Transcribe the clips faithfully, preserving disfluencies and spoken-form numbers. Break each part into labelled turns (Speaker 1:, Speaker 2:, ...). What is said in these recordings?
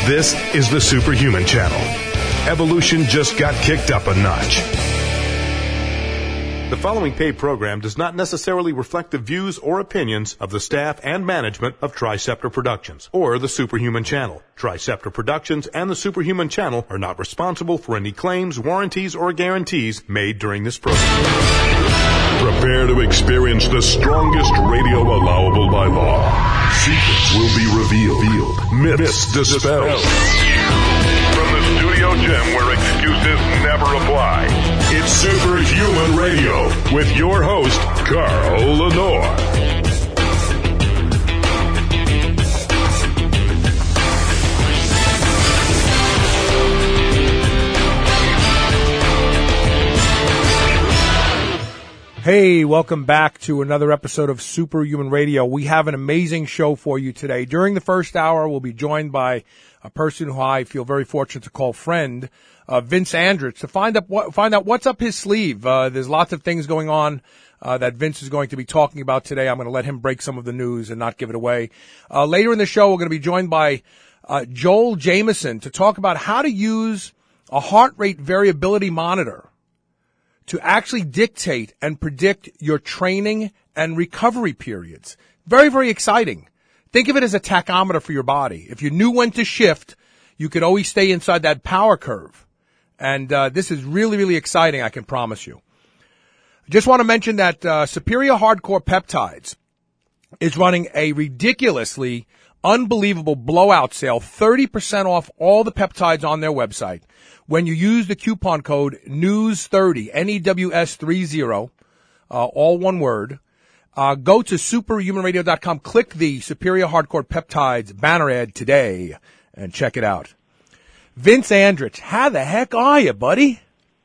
Speaker 1: This is the Superhuman Channel. Evolution just got kicked up a notch. The following paid program does not necessarily reflect the views or opinions of the staff and management of Triceptor Productions or the Superhuman Channel. Triceptor Productions and the Superhuman Channel are not responsible for any claims, warranties, or guarantees made during this program. Prepare to experience the strongest radio allowable by law. Secrets will be revealed. Myths dispelled. From the studio gym where excuses never apply, it's Superhuman Radio with your host, Carl Lenore.
Speaker 2: Hey, welcome back to another episode of Superhuman Radio. We have an amazing show for you today. During the first hour, we'll be joined by a person who I feel very fortunate to call friend, uh, Vince Andrich, to find up what, find out what's up his sleeve. Uh, there's lots of things going on uh, that Vince is going to be talking about today. I'm going to let him break some of the news and not give it away. Uh, later in the show, we're going to be joined by uh, Joel Jamieson to talk about how to use a heart rate variability monitor to actually dictate and predict your training and recovery periods. Very, very exciting. Think of it as a tachometer for your body. If you knew when to shift, you could always stay inside that power curve. And uh, this is really, really exciting, I can promise you. I just want to mention that uh, Superior Hardcore Peptides is running a ridiculously unbelievable blowout sale, thirty percent off all the peptides on their website when you use the coupon code news thirty, N E W S thirty, uh, all one word. Uh, go to superhuman radio dot com, click the Superior Hardcore Peptides banner ad today, and check it out. Vince Andrich, how the heck are you, buddy?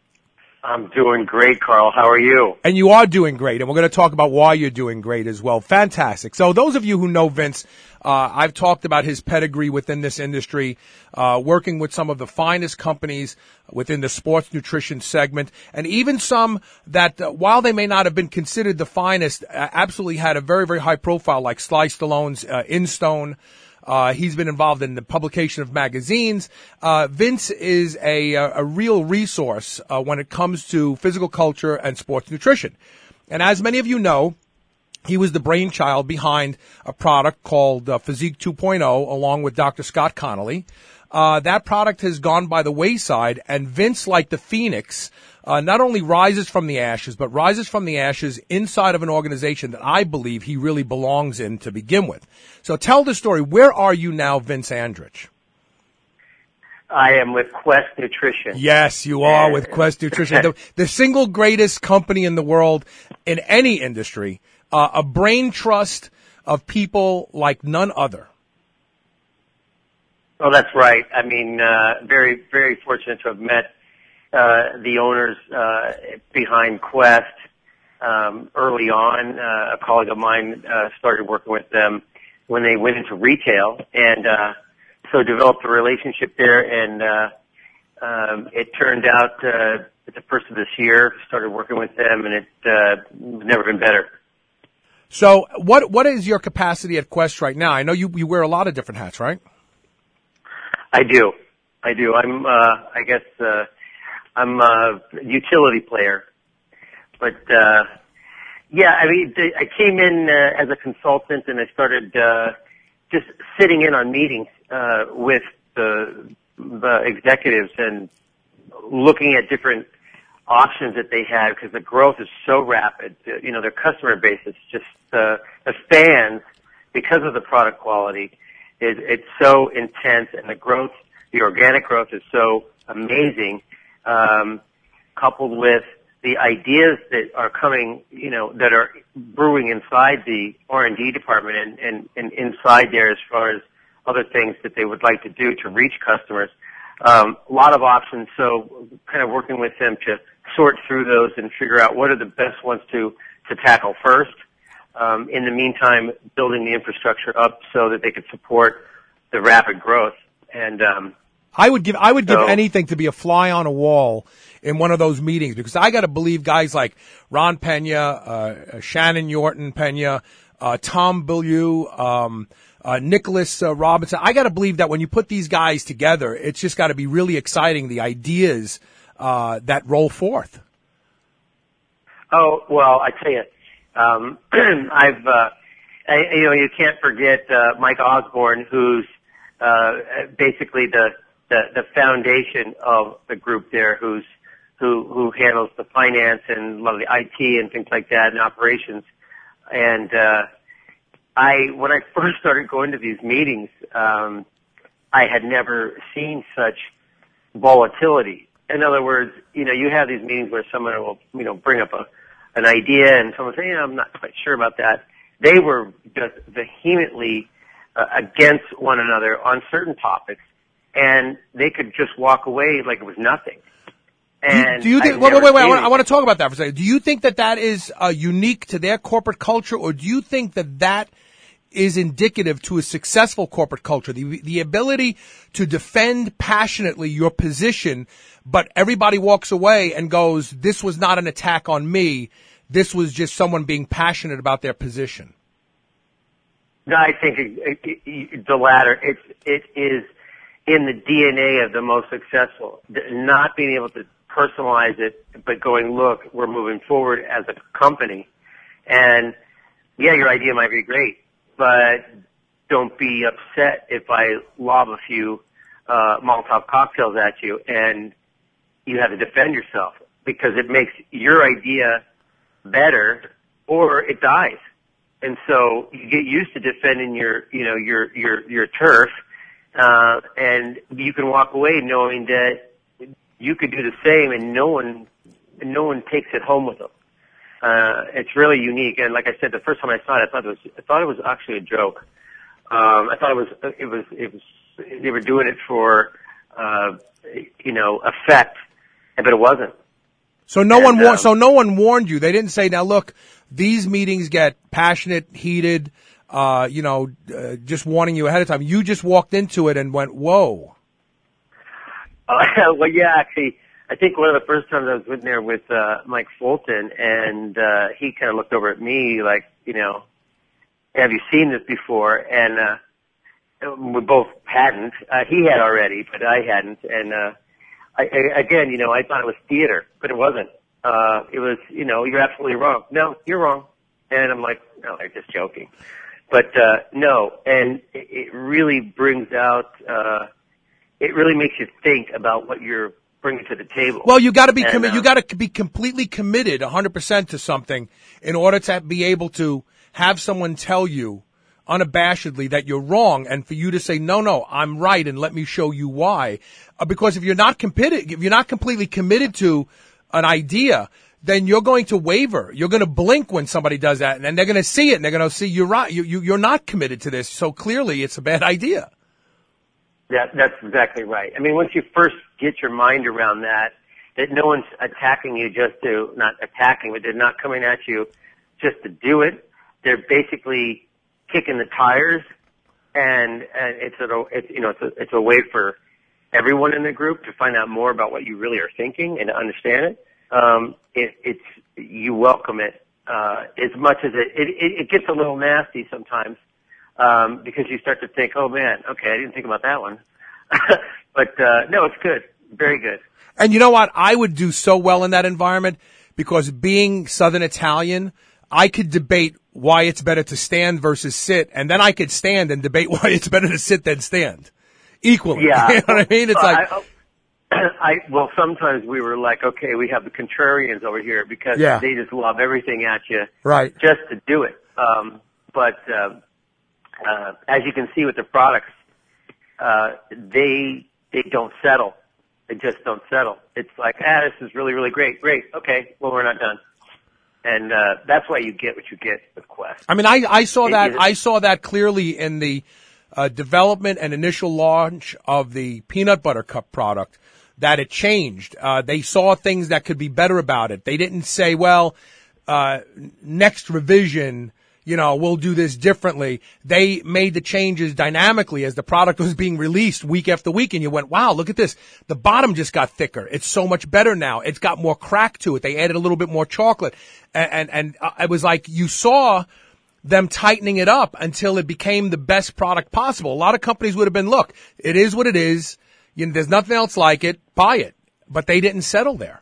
Speaker 3: I'm doing great, Carl. How are you?
Speaker 2: And you are doing great, and we're going to talk about why you're doing great as well. Fantastic. So those of you who know Vince, uh, I've talked about his pedigree within this industry, uh, working with some of the finest companies within the sports nutrition segment, and even some that, uh, while they may not have been considered the finest, uh, absolutely had a very, very high profile, like Sly Stallone's uh, InStone. Uh, he's been involved in the publication of magazines. Uh, Vince is a, a, a real resource uh, when it comes to physical culture and sports nutrition. And as many of you know, he was the brainchild behind a product called uh, Physique two point oh, along with Doctor Scott Connolly. Uh, that product has gone by the wayside, and Vince, like the Phoenix, uh, not only rises from the ashes, but rises from the ashes inside of an organization that I believe he really belongs in to begin with. So tell the story. Where are you now, Vince Andrich?
Speaker 3: I am with Quest Nutrition.
Speaker 2: Yes, you are with Quest Nutrition, the, the single greatest company in the world in any industry, uh, a brain trust of people like none other.
Speaker 3: Oh, that's right. I mean, uh, very, very fortunate to have met uh, the owners uh, behind Quest um, early on. Uh, a colleague of mine uh, started working with them when they went into retail, and uh, so developed a relationship there. And uh, um, it turned out uh, at the first of this year, started working with them, and it uh, never been better.
Speaker 2: So, what what is your capacity at Quest right now? I know you you wear a lot of different hats, right?
Speaker 3: I do. I do. I'm, uh, I guess, uh, I'm a utility player. But, uh, yeah, I mean, I came in, uh, as a consultant and I started, uh, just sitting in on meetings, uh, with the, the executives and looking at different options that they had because the growth is so rapid. You know, their customer base is just, uh, the fans, because of the product quality, It, it's so intense, and the growth, the organic growth is so amazing, um, coupled with the ideas that are coming, you know, that are brewing inside the R and D department and, and, and inside there as far as other things that they would like to do to reach customers. Um, a lot of options, so kind of working with them to sort through those and figure out what are the best ones to, to tackle first. Um, in the meantime, building the infrastructure up so that they could support the rapid growth. And um,
Speaker 2: I would give I would
Speaker 3: so,
Speaker 2: give anything to be a fly on a wall in one of those meetings, because I got to believe guys like Ron Pena, uh, Shannon Yorton Pena, uh, Tom Bilyeu, um, uh, Nicholas uh, Robinson. I got to believe that when you put these guys together, it's just got to be really exciting, the ideas uh, that roll forth.
Speaker 3: Oh, well, I tell you, um, I've, uh, I, you know, you can't forget uh, Mike Osborne, who's uh, basically the, the the foundation of the group there, who's who who handles the finance and a lot of the I T and things like that and operations. And uh, I, when I first started going to these meetings, um, I had never seen such volatility. In other words, you know, you have these meetings where someone will, you know, bring up a an idea and someone will say, yeah, I'm not quite sure about that. They were just vehemently uh, against one another on certain topics, and they could just walk away like it was nothing. And
Speaker 2: do you think? Wait, wait, wait, wait! I want, I want to talk about that for a second. Do you think that that is uh, unique to their corporate culture, or do you think that that is indicative to a successful corporate culture? The the ability to defend passionately your position, but everybody walks away and goes, "This was not an attack on me. This was just someone being passionate about their position."
Speaker 3: No, I think it, it, it, the latter. It's it is in the D N A of the most successful. Not being able to personalize it, but going, look, we're moving forward as a company. And yeah, your idea might be great, but don't be upset if I lob a few uh, Molotov cocktails at you and you have to defend yourself, because it makes your idea better or it dies. And so you get used to defending your, you know, your, your, your turf, uh, and you can walk away knowing that you could do the same, and no one, no one takes it home with them. Uh, it's really unique. And like I said, the first time I saw it, I thought it was, I thought it was actually a joke. Um, I thought it was, it was, it was, they were doing it for, uh, you know, effect, but it wasn't.
Speaker 2: So no
Speaker 3: and,
Speaker 2: one, war-
Speaker 3: um,
Speaker 2: so no one warned you. They didn't say, now look, these meetings get passionate, heated, uh, you know, uh, just warning you ahead of time. You just walked into it and went, whoa.
Speaker 3: Uh, well, yeah, actually, I think one of the first times I was in there with uh, Mike Fulton, and uh, he kind of looked over at me like, you know, have you seen this before? And uh, we both hadn't. Uh, he had already, but I hadn't. And uh, I, I, again, you know, I thought it was theater, but it wasn't. Uh, it was, you know, you're absolutely wrong. No, you're wrong. And I'm like, no, they're just joking. But uh, no, and it, it really brings out. Uh, It really makes you think about what you're bringing to the table.
Speaker 2: Well, you got to be committed.
Speaker 3: Uh,
Speaker 2: you got to be completely committed, one hundred percent to something, in order to be able to have someone tell you unabashedly that you're wrong, and for you to say, no, no, I'm right, and let me show you why. Uh, because if you're not committed, if you're not completely committed to an idea, then you're going to waver. You're going to blink when somebody does that, and then they're going to see it, and they're going to see you're right. You, you, you're not committed to this, so clearly it's a bad idea.
Speaker 3: That, that's exactly right. I mean, once you first get your mind around that, that no one's attacking you just to, not attacking, but they're not coming at you just to do it. They're basically kicking the tires, and, and it's a, it's, you know, it's a, it's a way for everyone in the group to find out more about what you really are thinking and to understand it. Um, it, it's, you welcome it, uh, as much as it, it, it gets a little nasty sometimes. Um, because you start to think, oh man, okay, I didn't think about that one. But, uh, no, it's good. Very good.
Speaker 2: And you know what? I would do so well in that environment because being Southern Italian, I could debate why it's better to stand versus sit, and then I could stand and debate why it's better to sit than stand. Equally.
Speaker 3: Yeah.
Speaker 2: You know what I mean? It's
Speaker 3: uh,
Speaker 2: like,
Speaker 3: I, I, well, sometimes we were like, okay, we have the contrarians over here because
Speaker 2: yeah.
Speaker 3: they just lob everything at you.
Speaker 2: Right.
Speaker 3: Just to do it. Um, but, um, Uh, as you can see with the products, uh, they, they don't settle. They just don't settle. It's like, ah, this is really, really great. Great. Okay. Well, we're not done. And, uh, that's why you get what you get with Quest.
Speaker 2: I mean, I, I saw
Speaker 3: it,
Speaker 2: that,
Speaker 3: it,
Speaker 2: I saw that clearly in the, uh, development and initial launch of the peanut butter cup product, that it changed. Uh, they saw things that could be better about it. They didn't say, well, uh, next revision, you know, we'll do this differently. They made the changes dynamically as the product was being released week after week, and you went, wow, look at this. The bottom just got thicker. It's so much better now. It's got more crack to it. They added a little bit more chocolate. And, and, and it was like you saw them tightening it up until it became the best product possible. A lot of companies would have been, look, it is what it is. You know, there's nothing else like it. Buy it. But they didn't settle there.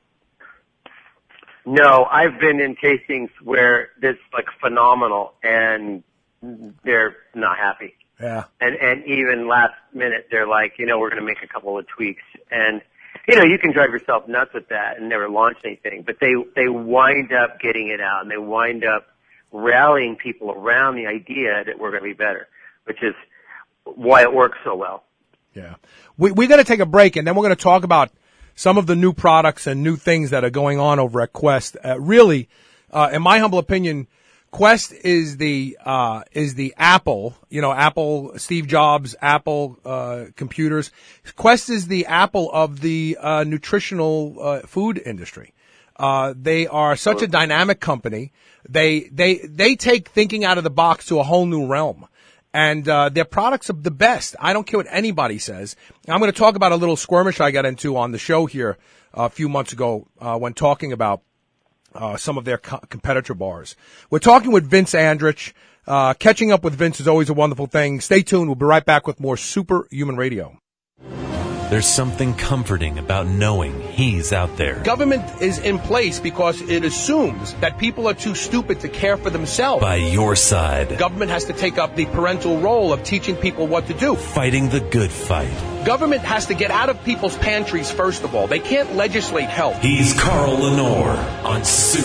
Speaker 3: No, I've been in tastings where it's like phenomenal and they're not happy.
Speaker 2: Yeah.
Speaker 3: And, and even last minute, they're like, you know, we're going to make a couple of tweaks. And, you know, you can drive yourself nuts with that and never launch anything, but they, they wind up getting it out and they wind up rallying people around the idea that we're going to be better, which is why it works so well.
Speaker 2: Yeah. We, we got to take a break and then we're going to talk about some of the new products and new things that are going on over at Quest. Uh, really, uh, in my humble opinion, Quest is the, uh, is the Apple, you know, Apple, Steve Jobs, Apple, uh, computers. Quest is the Apple of the, uh, nutritional, uh, food industry. Uh, they are such a dynamic company. They, they, they take thinking out of the box to a whole new realm. And, uh, their products are the best. I don't care what anybody says. I'm going to talk about a little skirmish I got into on the show here uh, a few months ago, uh, when talking about, uh, some of their co- competitor bars. We're talking with Vince Andrich. Uh, catching up with Vince is always a wonderful thing. Stay tuned. We'll be right back with more Superhuman Radio.
Speaker 4: There's something comforting about knowing he's out there.
Speaker 2: Government is in place because it assumes that people are too stupid to care for themselves.
Speaker 4: By your side.
Speaker 2: Government has to take up the parental role of teaching people what to do.
Speaker 4: Fighting the good fight.
Speaker 2: Government has to get out of people's pantries, first of all. They can't legislate health.
Speaker 4: He's Carl Lenore on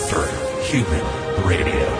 Speaker 4: Superhuman Radio.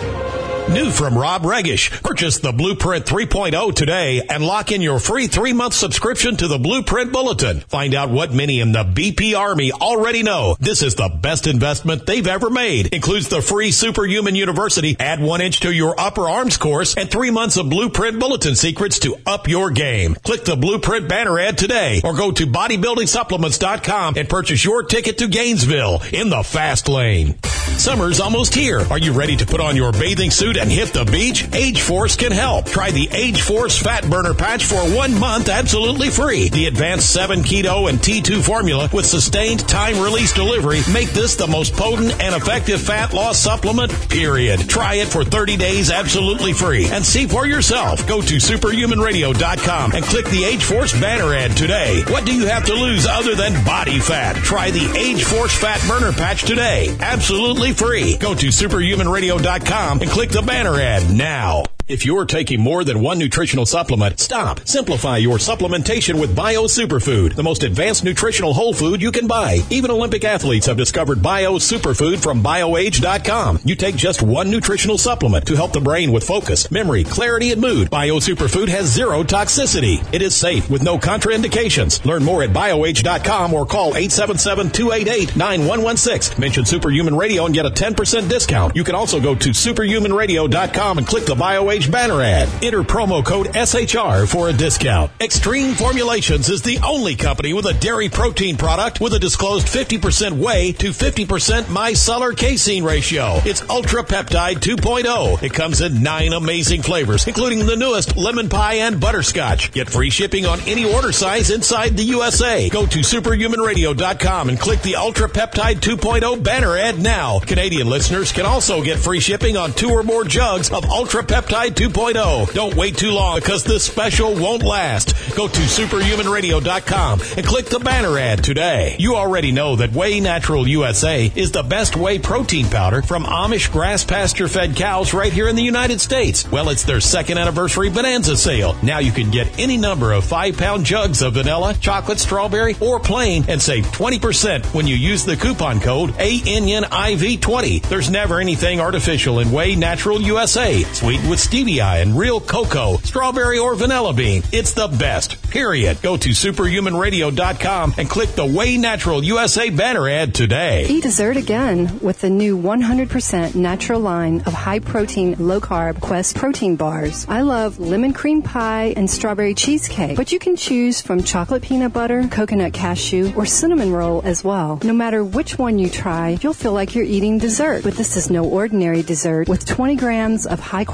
Speaker 5: New from Rob Regish. Purchase the Blueprint three point oh today and lock in your free three-month subscription to the Blueprint Bulletin. Find out what many in the B P Army already know. This is the best investment they've ever made. Includes the free Superhuman University, add one inch to your upper arms course, and three months of Blueprint Bulletin secrets to up your game. Click the Blueprint banner ad today or go to bodybuilding supplements dot com and purchase your ticket to Gainesville in the fast lane. Summer's almost here. Are you ready to put on your bathing suit and hit the beach? Age Force can help. Try the Age Force Fat Burner Patch for one month absolutely free. The advanced seven Keto and T two formula with sustained time-release delivery make this the most potent and effective fat loss supplement, period. Try it for thirty days absolutely free and see for yourself. Go to superhuman radio dot com and click the Age Force banner ad today. What do you have to lose other than body fat? Try the Age Force Fat Burner Patch today. Absolutely free. Go to superhuman radio dot com and click the banner ad now. If you're taking more than one nutritional supplement, stop. Simplify your supplementation with Bio Superfood, the most advanced nutritional whole food you can buy. Even Olympic athletes have discovered Bio Superfood from bio age dot com. You take just one nutritional supplement to help the brain with focus, memory, clarity, and mood. Bio Superfood has zero toxicity. It is safe with no contraindications. Learn more at bio age dot com or call eight seven seven, two eight eight, nine one one six. Mention Superhuman Radio and get a ten percent discount. You can also go to superhuman radio dot com and click the BioAge banner ad. Enter promo code S H R for a discount. Extreme Formulations is the only company with a dairy protein product with a disclosed fifty percent whey to fifty percent micellar casein ratio. It's Ultra Peptide two point oh. It comes in nine amazing flavors, including the newest lemon pie and butterscotch. Get free shipping on any order size inside the U S A. Go to superhuman radio dot com and click the Ultra Peptide two point oh banner ad now. Canadian listeners can also get free shipping on two or more jugs of Ultra Peptide two point oh. Don't wait too long because this special won't last. Go to superhuman radio dot com and click the banner ad today. You already know that Whey Natural U S A is the best whey protein powder from Amish grass pasture fed cows right here in the United States. Well, it's their second anniversary bonanza sale. Now you can get any number of five pound jugs of vanilla, chocolate, strawberry, or plain and save twenty percent when you use the coupon code A N N I V twenty. There's never anything artificial in Whey Natural U S A. Sweetened with stevia and real cocoa, strawberry or vanilla bean. It's the best, period. Go to superhuman radio dot com and click the Whey Natural U S A banner ad today.
Speaker 6: Eat dessert again with the new one hundred percent natural line of high-protein, low-carb Quest protein bars. I love lemon cream pie and strawberry cheesecake, but you can choose from chocolate peanut butter, coconut cashew, or cinnamon roll as well. No matter which one you try, you'll feel like you're eating dessert. But this is no ordinary dessert with twenty grams of high-quality whey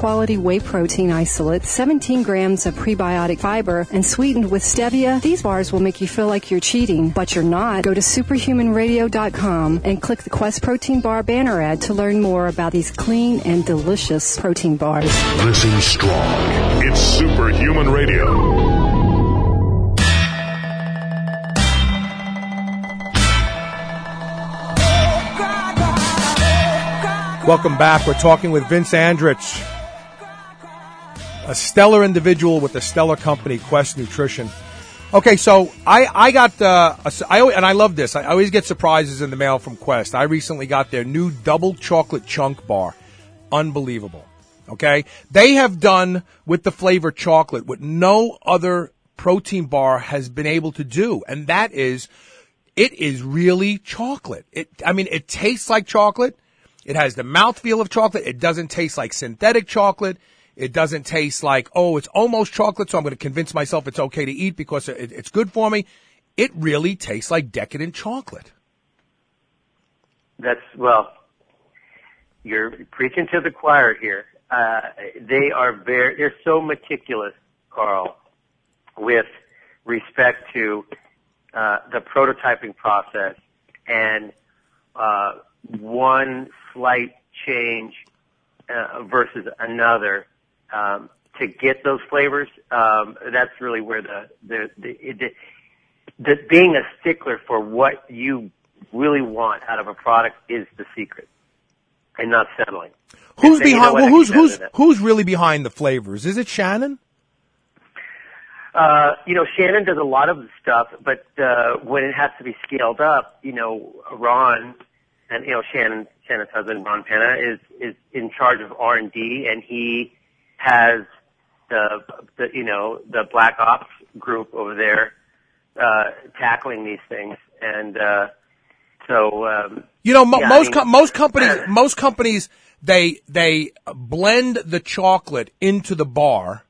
Speaker 6: whey protein isolate, seventeen grams of prebiotic fiber, and sweetened with stevia, these bars will make you feel like you're cheating, but you're not. Go to superhuman radio dot com and click the Quest Protein Bar banner ad to learn more about these clean and delicious protein bars.
Speaker 1: Listen strong. It's Superhuman Radio.
Speaker 2: Welcome back. We're talking with Vince Andrich, a stellar individual with a stellar company, Quest Nutrition. Okay, so I, I got, uh, a, I, and I love this. I always get surprises in the mail from Quest. I recently got their new double chocolate chunk bar. Unbelievable. Okay? They have done with the flavor chocolate what no other protein bar has been able to do, and that is, it is really chocolate. It, I mean, it tastes like chocolate. It has the mouthfeel of chocolate. It doesn't taste like synthetic chocolate. It doesn't taste like, oh, it's almost chocolate, so I'm going to convince myself it's okay to eat because it, it's good for me. It really tastes like decadent chocolate.
Speaker 3: That's, well, you're preaching to the choir here. Uh, they are very, they're so meticulous, Carl, with respect to uh, the prototyping process and uh, one slight change uh, versus another um, to get those flavors. Um, that's really where the the, the, the the being a stickler for what you really want out of a product is the secret, and not settling.
Speaker 2: Who's
Speaker 3: and say,
Speaker 2: behind?
Speaker 3: You know
Speaker 2: well, who's who's
Speaker 3: that.
Speaker 2: who's really behind the flavors? Is it Shannon?
Speaker 3: Uh, you know, Shannon does a lot of the stuff, but uh, when it has to be scaled up, you know, Ron. And, you know, Shannon, Shannon's husband, Ron Penna, is, is in charge of R and D, and he has the, the, you know, the Black Ops group over there, uh, tackling these things. And, uh, so, um,
Speaker 2: you know, mo-
Speaker 3: yeah,
Speaker 2: most,
Speaker 3: I mean,
Speaker 2: com- most companies, most companies, they, they blend the chocolate into the bar,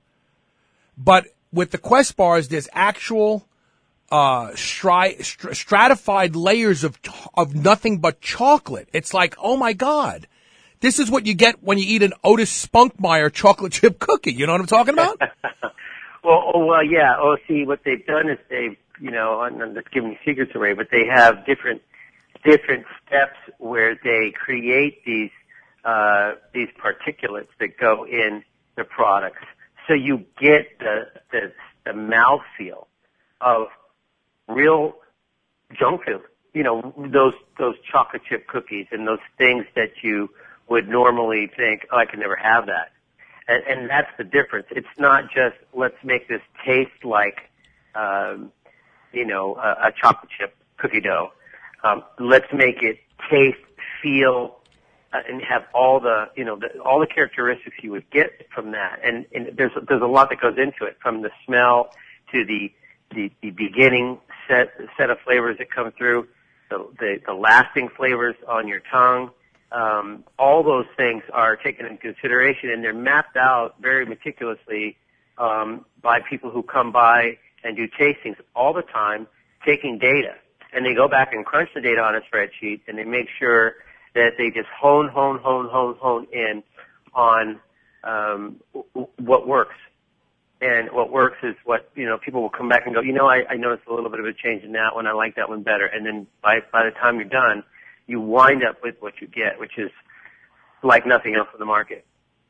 Speaker 2: but with the Quest bars, there's actual, Uh, stri- str- stratified layers of of nothing but chocolate. It's like, oh my God, this is what you get when you eat an Otis Spunkmeyer chocolate chip cookie. You know what I'm talking about?
Speaker 3: well, oh, well, yeah. Oh, see, what they've done is they've, you know, I'm not giving secrets away, but they have different different steps where they create these uh, these particulates that go in the products, so you get the the, the mouthfeel of real junk food, you know, those those chocolate chip cookies and those things that you would normally think, oh, I could never have that. And, and that's the difference. It's not just let's make this taste like, um, you know, a, a chocolate chip cookie dough. Um, let's make it taste, feel, uh, and have all the, you know, the, all the characteristics you would get from that. And, and there's there's a lot that goes into it, from the smell to the the, the beginning set set of flavors that come through, the, the, the lasting flavors on your tongue. Um, all those things are taken into consideration, and they're mapped out very meticulously um, by people who come by and do tastings all the time, taking data. And they go back and crunch the data on a spreadsheet, and they make sure that they just hone, hone, hone, hone, hone in on um, w- what works. And what works is what, you know, people will come back and go, you know, I, I noticed a little bit of a change in that one. I like that one better. And then by, by the time you're done, you wind up with what you get, which is like nothing else in the market.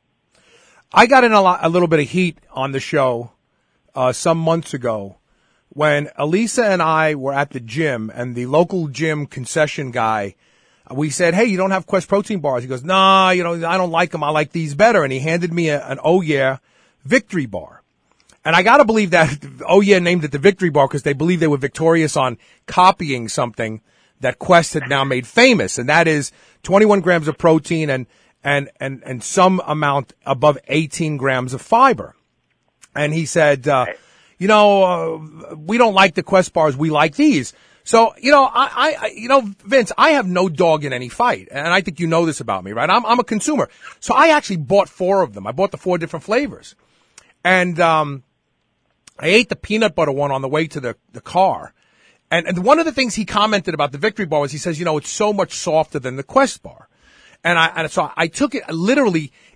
Speaker 2: I got in a, lot, a little bit of heat on the show uh, some months ago when Elisa and I were at the gym, and the local gym concession guy, we said, hey, you don't have Quest protein bars? He goes, nah, you know, I don't like them. I like these better. And he handed me a, an Oh Yeah Victory Bar. And I gotta believe that Oh Yeah named it the Victory Bar because they believe they were victorious on copying something that Quest had now made famous, and that is twenty-one grams of protein and and and and some amount above eighteen grams of fiber. And he said, uh, you know, uh, we don't like the Quest bars, we like these. So, you know, I, I, you know, Vince, I have no dog in any fight, and I think you know this about me, right? I'm, I'm a consumer, so I actually bought four of them. I bought the four different flavors, and um. I ate the peanut butter one on the way to the, the car. And, and one of the things he commented about the Victory Bar was he says, you know, it's so much softer than the Quest bar. And I, and so I took it literally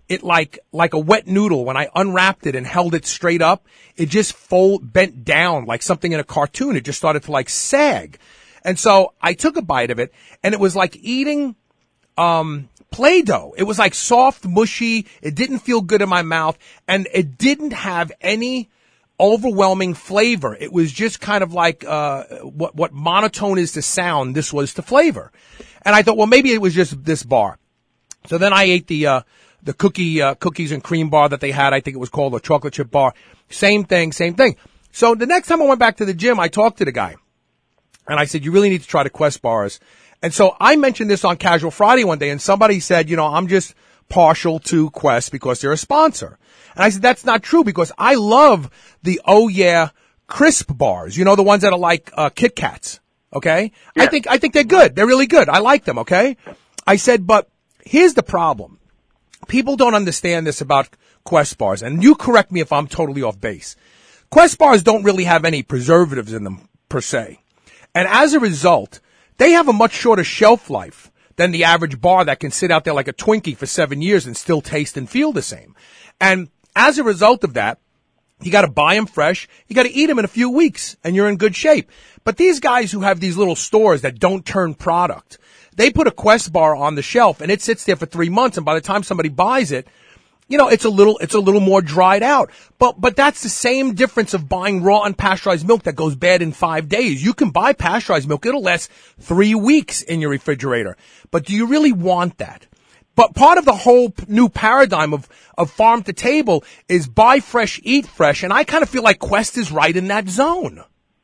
Speaker 2: it like, like a wet noodle. When I unwrapped it and held it straight up, it just fold, bent down like something in a cartoon. It just started to like sag. And so I took a bite of it, and it was like eating, um, Play-Doh. It was like soft, mushy. It didn't feel good in my mouth, and it didn't have any overwhelming flavor. It was just kind of like, uh, what, what monotone is to sound, this was to flavor. And I thought, well, maybe it was just this bar. So then I ate the, uh, the cookie, uh, cookies and cream bar that they had. I think it was called a chocolate chip bar. Same thing, same thing. So the next time I went back to the gym, I talked to the guy, and I said, you really need to try the Quest bars. And so I mentioned this on Casual Friday one day, and somebody said, you know, I'm just partial to Quest because they're a sponsor. And I said, that's not true, because I love the Oh Yeah crisp bars. You know, the ones that are like, uh, Kit Kats. Okay? Yeah. I think, I think they're good. They're really good. I like them. Okay? I said, but here's the problem. People don't understand this about Quest bars, and you correct me if I'm totally off base. Quest bars don't really have any preservatives in them, per se. And as a result, they have a much shorter shelf life than the average bar that can sit out there like a Twinkie for seven years and still taste and feel the same. And as a result of that, you got to buy them fresh. You got to eat them in a few weeks, and you're in good shape. But these guys who have these little stores that don't turn product, they put a Quest bar on the shelf, and it sits there for three months. And by the time somebody buys it, you know, it's a little, it's a little more dried out. But, but that's the same difference of buying raw unpasteurized milk that goes bad in five days. You can buy pasteurized milk. It'll last three weeks in your refrigerator. But do you really want that? But part of the whole new paradigm of, of farm to table is buy fresh, eat fresh. And I kind of feel like Quest is right in that zone.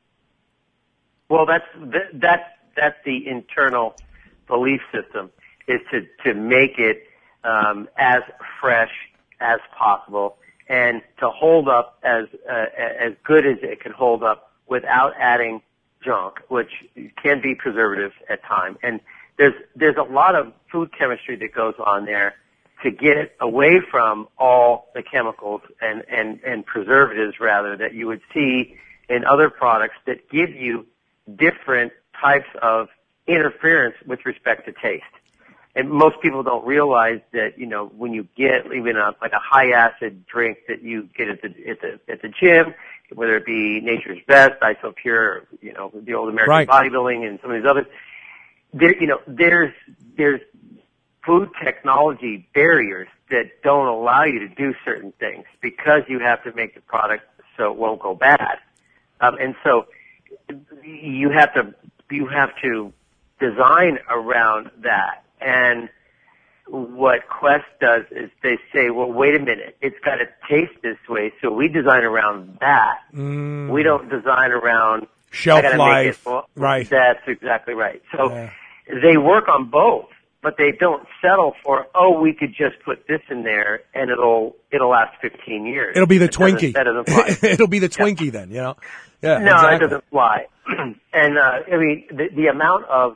Speaker 3: Well, that's, that's, that's the internal belief system, is to, to make it, um, as fresh as possible, and to hold up as uh, as good as it can hold up without adding junk, which can be preservatives at times. And there's there's a lot of food chemistry that goes on there to get away from all the chemicals and and and preservatives, rather, that you would see in other products that give you different types of interference with respect to taste. And most people don't realize that, you know, when you get even a, like a high acid drink that you get at the, at the, at the gym, whether it be Nature's Best, Isopure, you know, the old American
Speaker 2: right.
Speaker 3: Bodybuilding and some of these others, there, you know, there's, there's food technology barriers that don't allow you to do certain things because you have to make the product so it won't go bad. Um, and so you have to, you have to design around that. And what Quest does is they say, well, wait a minute, it's got to taste this way, so we design around that.
Speaker 2: Mm.
Speaker 3: We don't design around
Speaker 2: shelf life.
Speaker 3: It, well,
Speaker 2: right.
Speaker 3: That's exactly right. So
Speaker 2: yeah.
Speaker 3: they work on both, but they don't settle for, oh, we could just put this in there and it'll it'll last fifteen years.
Speaker 2: It'll be the
Speaker 3: it
Speaker 2: Twinkie.
Speaker 3: Doesn't, that doesn't fly.
Speaker 2: It'll be the Twinkie
Speaker 3: yeah.
Speaker 2: then, you know? Yeah,
Speaker 3: no,
Speaker 2: exactly.
Speaker 3: it doesn't fly. And, uh, I mean, the, the amount of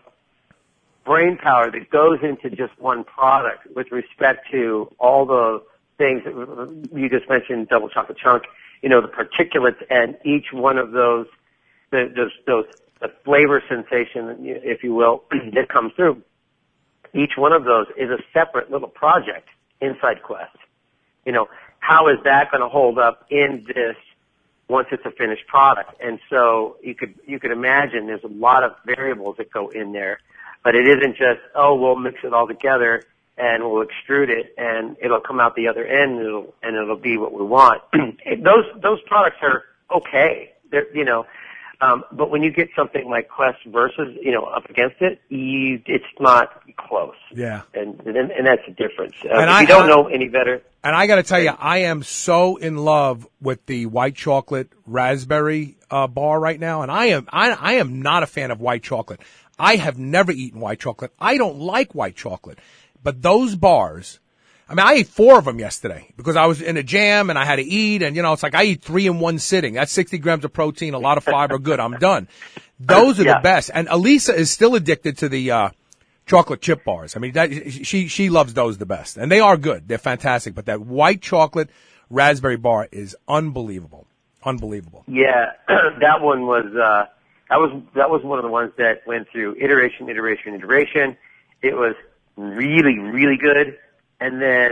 Speaker 3: brain power that goes into just one product with respect to all the things that you just mentioned, double chocolate chunk, you know, the particulates, and each one of those, the, those, those, the flavor sensation, if you will, that comes through. Each one of those is a separate little project inside Quest. You know, how is that going to hold up in this once it's a finished product? And so you could, you could imagine there's a lot of variables that go in there. But it isn't just, oh, we'll mix it all together and we'll extrude it and it'll come out the other end and it'll, and it'll be what we want. those those products are okay. They're, you know, um, but when you get something like Quest versus, you know, up against it, you, it's not close.
Speaker 2: Yeah.
Speaker 3: And and, and that's the difference. Uh,
Speaker 2: and
Speaker 3: if
Speaker 2: I,
Speaker 3: you don't
Speaker 2: I,
Speaker 3: know any better.
Speaker 2: And I got to tell you, I am so in love with the white chocolate raspberry uh, bar right now, and I am I, I am not a fan of white chocolate. I have never eaten white chocolate. I don't like white chocolate. But those bars, I mean, I ate four of them yesterday because I was in a jam and I had to eat. And, you know, it's like I eat three in one sitting. That's sixty grams of protein, a lot of fiber. Good. I'm done. Those are yeah. the best. And Elisa is still addicted to the uh chocolate chip bars. I mean, that, she she loves those the best. And they are good. They're fantastic. But that white chocolate raspberry bar is unbelievable. Unbelievable.
Speaker 3: Yeah, that one was uh That was that was one of the ones that went through iteration, iteration, iteration. It was really, really good, and then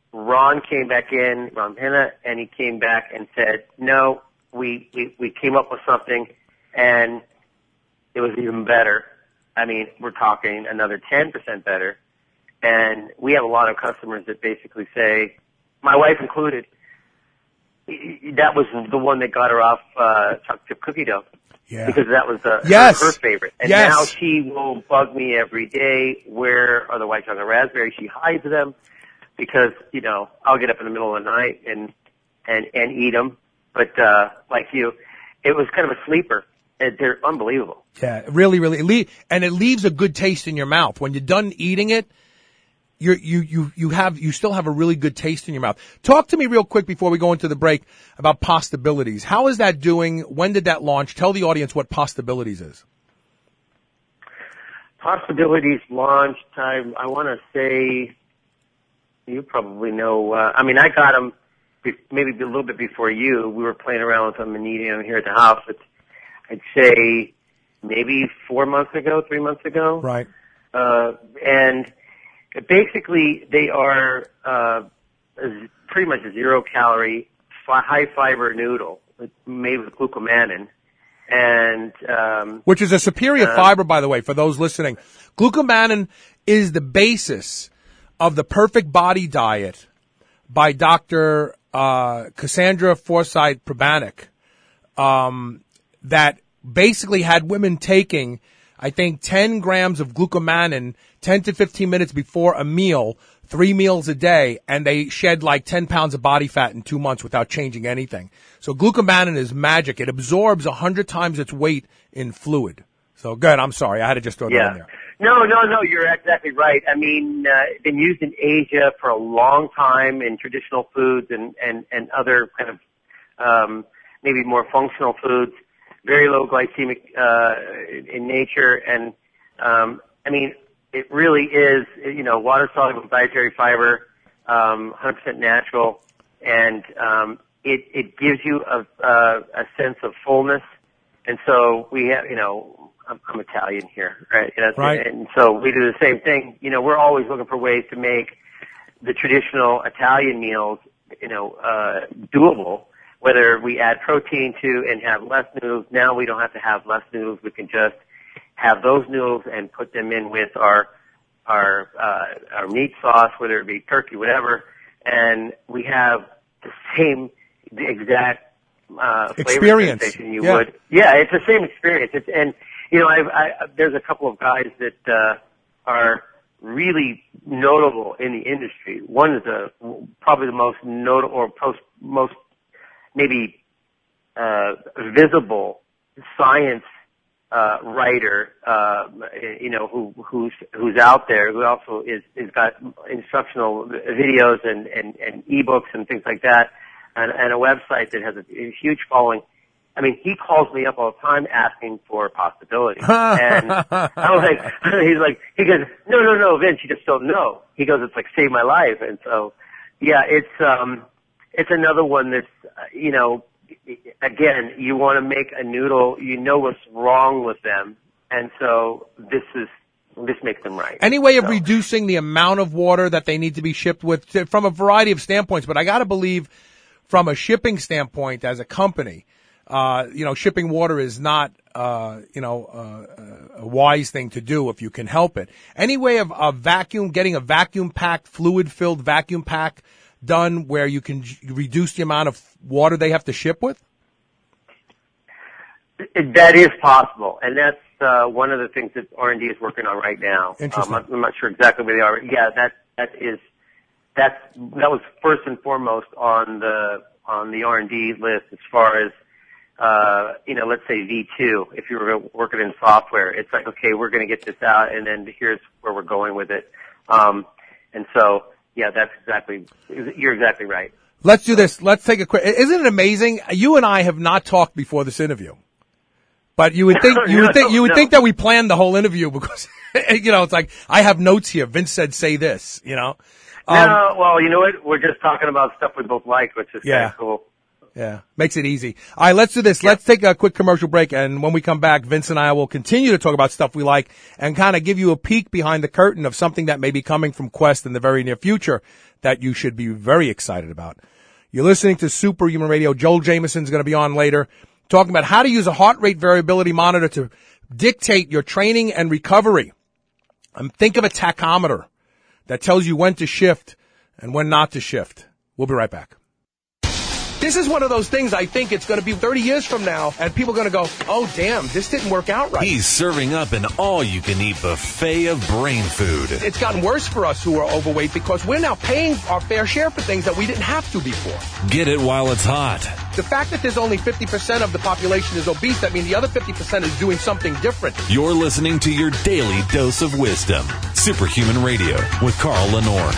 Speaker 3: Ron came back in, Ron Pinna, and he came back and said, no, we, we, we came up with something, and it was even better. I mean, we're talking another ten percent better. And we have a lot of customers that basically say, my wife included, that was the one that got her off uh, chocolate chip cookie dough.
Speaker 2: Yeah.
Speaker 3: Because that was uh,
Speaker 2: yes.
Speaker 3: her, her favorite. And
Speaker 2: yes.
Speaker 3: now she will bug me every day, where are the white chocolate raspberries? She hides them because, you know, I'll get up in the middle of the night and, and, and eat them. But, uh, like you, it was kind of a sleeper. And they're unbelievable. Yeah,
Speaker 2: really, really. It le- and it leaves a good taste in your mouth. When you're done eating it, you're, you, you, you have, you still have a really good taste in your mouth. Talk to me real quick before we go into the break about Possibilities. How is that doing? When did that launch? Tell the audience what Possibilities is.
Speaker 3: Possibilities launched, I, I want to say, you probably know, uh, I mean, I got them be- maybe a little bit before you. We were playing around with them and eating them here at the house. It's, I'd say maybe four months ago, three months ago.
Speaker 2: Right.
Speaker 3: Uh, and basically they are, uh, pretty much a zero calorie, fi- high fiber noodle made with glucomannan. And, um,
Speaker 2: which is a superior
Speaker 3: uh,
Speaker 2: fiber, by the way, for those listening. Glucomannan is the basis of the Perfect Body Diet by Doctor, uh, Cassandra Forsythe Probanek. Um, that basically had women taking, I think, ten grams of glucomannan ten to fifteen minutes before a meal, three meals a day, and they shed like ten pounds of body fat in two months without changing anything. So glucomannan is magic. It absorbs one hundred times its weight in fluid. So good. I'm sorry. I had to just throw
Speaker 3: yeah.
Speaker 2: that in there.
Speaker 3: No, no, no. You're exactly right. I mean, uh, it's been used in Asia for a long time in traditional foods and, and, and other kind of, um, maybe more functional foods. Very low glycemic, uh, in nature. And, um, I mean, it really is, you know, water soluble dietary fiber, um, one hundred percent natural. And, um, it, it gives you a, uh, a sense of fullness. And so we have, you know, I'm, I'm Italian here, right? You know,
Speaker 2: right.
Speaker 3: And so we do the same thing. You know, we're always looking for ways to make the traditional Italian meals, you know, uh, doable. Whether we add protein to and have less noodles, now we don't have to have less noodles. We can just have those noodles and put them in with our our uh, our meat sauce, whether it be turkey, whatever, and we have the same, the exact uh, flavor
Speaker 2: experience
Speaker 3: sensation you
Speaker 2: yeah.
Speaker 3: would. Yeah, it's the same experience. It's, and you know, I've, I, there's a couple of guys that uh, are really notable in the industry. One is a probably the most notable or post, most maybe uh, visible science uh, writer, uh, you know, who who's who's out there, who also is is got instructional videos and and, and ebooks and things like that, and, and a website that has a, a huge following. I mean, he calls me up all the time asking for Possibilities, and I was like, he's like, he goes, no, no, no, Vince, you just don't know. He goes, it's like saved my life, and so, yeah, it's um. It's another one that's, uh, you know, again, you want to make a noodle, you know what's wrong with them, and so this is, this makes them right.
Speaker 2: Any way of
Speaker 3: so.
Speaker 2: reducing the amount of water that they need to be shipped with from a variety of standpoints, but I got to believe from a shipping standpoint as a company, uh, you know, shipping water is not, uh, you know, uh, a wise thing to do if you can help it. Any way of a vacuum, getting a vacuum packed, fluid filled vacuum pack done where you can reduce the amount of water they have to ship with?
Speaker 3: That is possible, and that's uh, one of the things that R and D is working on right now.
Speaker 2: Interesting.
Speaker 3: Um, I'm not sure exactly where they are. Yeah, that that is that's that was first and foremost on the on the R and D list as far as uh, you know, let's say V two. If you were working in software, it's like, okay, we're going to get this out, and then here's where we're going with it. Um, and so. Yeah, that's exactly, you're exactly right.
Speaker 2: Let's do this. Let's take a quick, isn't it amazing? You and I have not talked before this interview, but you would think, you
Speaker 3: no,
Speaker 2: would think, you would
Speaker 3: no.
Speaker 2: think that we planned the whole interview because, you know, it's like, I have notes here. Vince said, say this, you know?
Speaker 3: Um, no, well, you know what? We're just talking about stuff we both like, which is
Speaker 2: yeah.
Speaker 3: kind of cool.
Speaker 2: Yeah, makes it easy. All right, let's do this. Let's take a quick commercial break, and when we come back, Vince and I will continue to talk about stuff we like and kind of give you a peek behind the curtain of something that may be coming from Quest in the very near future that you should be very excited about. You're listening to Superhuman Radio. Joel Jameson's going to be on later talking about how to use a heart rate variability monitor to dictate your training and recovery. Um, think of a tachometer that tells you when to shift and when not to shift. We'll be right back. This is one of those things I think it's going to be thirty years from now, and people are going to go, oh, damn, this didn't work out right.
Speaker 4: He's serving up an all-you-can-eat buffet of brain food.
Speaker 2: It's gotten worse for us who are overweight because we're now paying our fair share for things that we didn't have to before.
Speaker 4: Get it while it's hot.
Speaker 2: The fact that there's only fifty percent of the population is obese, that means the other fifty percent is doing something different.
Speaker 4: You're listening to your daily dose of wisdom. Superhuman Radio with Carl Lenore.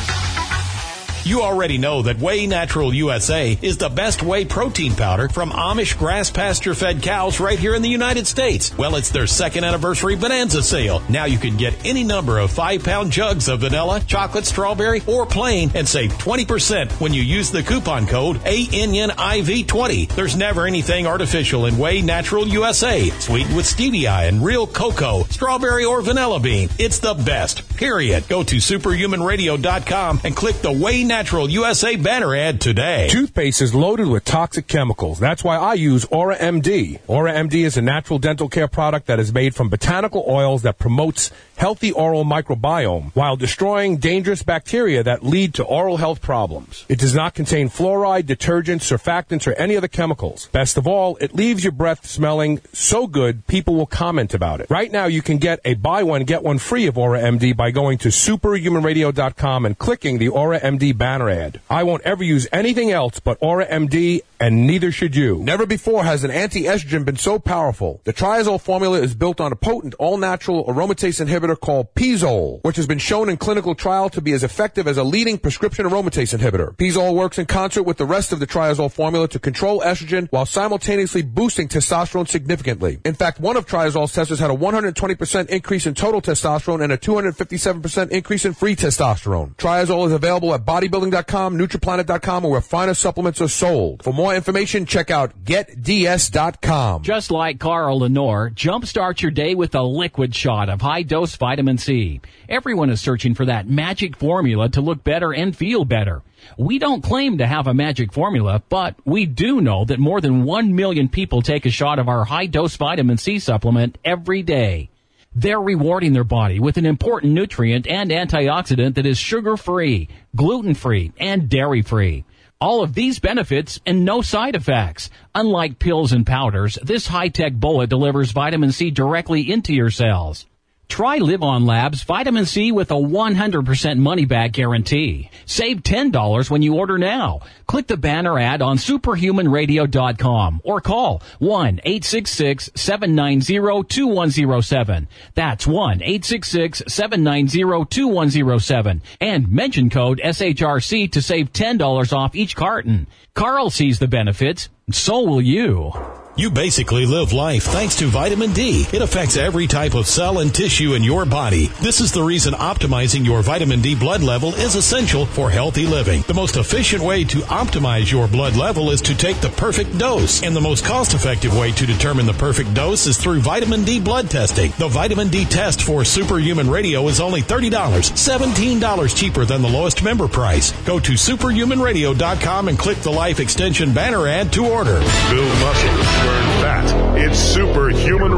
Speaker 5: You already know that Whey Natural U S A is the best whey protein powder from Amish grass pasture fed cows right here in the United States. Well, it's their second anniversary bonanza sale. Now you can get any number of five pound jugs of vanilla, chocolate, strawberry, or plain and save twenty percent when you use the coupon code A N N I V twenty. There's never anything artificial in Whey Natural U S A. Sweetened with stevia and real cocoa, strawberry, or vanilla bean. It's the best, period. Go to superhuman radio dot com and click the Whey Natural U S A banner ad today.
Speaker 7: Toothpaste is loaded with toxic chemicals. That's why I use Aura M D. Aura M D is a natural dental care product that is made from botanical oils that promotes healthy oral microbiome while destroying dangerous bacteria that lead to oral health problems. It does not contain fluoride, detergents, surfactants, or any other chemicals. Best of all, it leaves your breath smelling so good people will comment about it. Right now, you can get a buy one, get one free of Aura M D by going to superhuman radio dot com and clicking the Aura M D banner ad. I won't ever use anything else but Aura M D, and neither should you. Never before has an anti-estrogen been so powerful. The triazole formula is built on a potent, all-natural aromatase inhibitor called Pizole, which has been shown in clinical trial to be as effective as a leading prescription aromatase inhibitor. Pizole works in concert with the rest of the triazole formula to control estrogen while simultaneously boosting testosterone significantly. In fact, one of triazole's testers had a one hundred twenty percent increase in total testosterone and a two hundred fifty-seven percent increase in free testosterone. Triazole is available at bodybuilding dot com, nutriplanet dot com, or where finer supplements are sold. For more information, check out get d s dot com.
Speaker 8: Just like Carl Lenore, jumpstart your day with a liquid shot of high-dose vitamin C. Everyone is searching for that magic formula to look better and feel better. We don't claim to have a magic formula, but we do know that more than one million people take a shot of our high-dose vitamin C supplement every day. They're rewarding their body with an important nutrient and antioxidant that is sugar-free, gluten-free, and dairy-free. All of these benefits and no side effects. Unlike pills and powders, this high-tech bullet delivers vitamin C directly into your cells. Try Live On Labs Vitamin C with a one hundred percent money-back guarantee. Save ten dollars when you order now. Click the banner ad on superhuman radio dot com or call one eight six six, seven nine zero, two one zero seven. That's one eight six six, seven nine zero, two one zero seven. And mention code S H R C to save ten dollars off each carton. Carl sees the benefits, so will you.
Speaker 5: You basically live life thanks to vitamin D. It affects every type of cell and tissue in your body. This is the reason optimizing your vitamin D blood level is essential for healthy living. The most efficient way to optimize your blood level is to take the perfect dose. And the most cost-effective way to determine the perfect dose is through vitamin D blood testing. The vitamin D test for Superhuman Radio is only thirty dollars, seventeen dollars cheaper than the lowest member price. Go to superhuman radio dot com and click the Life Extension banner ad to order.
Speaker 1: Build muscle. Burn fat. It's Superhuman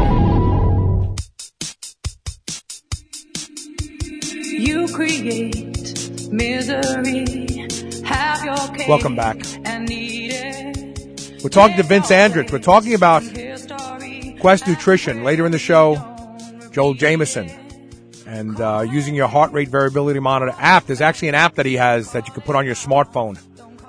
Speaker 1: Radio.
Speaker 9: You create misery. Have your cake.
Speaker 2: Welcome back.
Speaker 9: And eat it.
Speaker 2: We're talking to Vince Andrich. We're talking about Quest Nutrition. Later in the show, Joel Jameson. And uh, using your heart rate variability monitor app. There's actually an app that he has that you can put on your smartphone.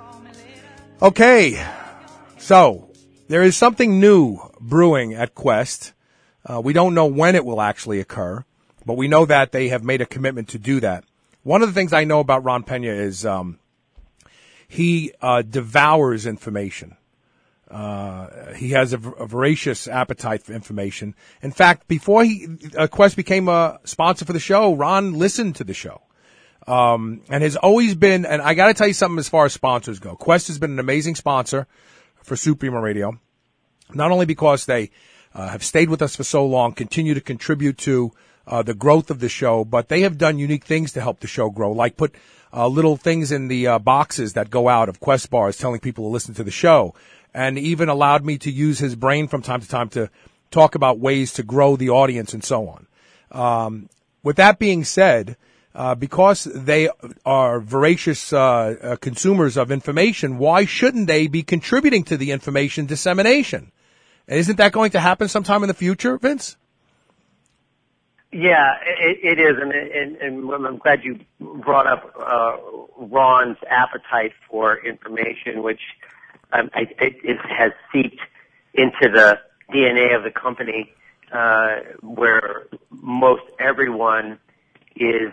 Speaker 2: Okay. So, there is something new brewing at Quest. Uh, we don't know when it will actually occur, but we know that they have made a commitment to do that. One of the things I know about Ron Pena is um, he uh, devours information. Uh, he has a, a voracious appetite for information. In fact, before he uh, Quest became a sponsor for the show, Ron listened to the show. um, and has always been, and I got to tell you something as far as sponsors go. Quest has been an amazing sponsor for Superhuman Radio, not only because they uh, have stayed with us for so long, continue to contribute to uh, the growth of the show, but they have done unique things to help the show grow, like put uh, little things in the uh, boxes that go out of Quest bars telling people to listen to the show, and even allowed me to use his brain from time to time to talk about ways to grow the audience and so on. Um, with that being said, uh, because they are voracious uh, uh, consumers of information, why shouldn't they be contributing to the information dissemination? Isn't that going to happen sometime in the future, Vince?
Speaker 3: Yeah, it, it is, and, and, and I'm glad you brought up uh, Ron's appetite for information, which um, I, it, it has seeped into the D N A of the company, uh, where most everyone is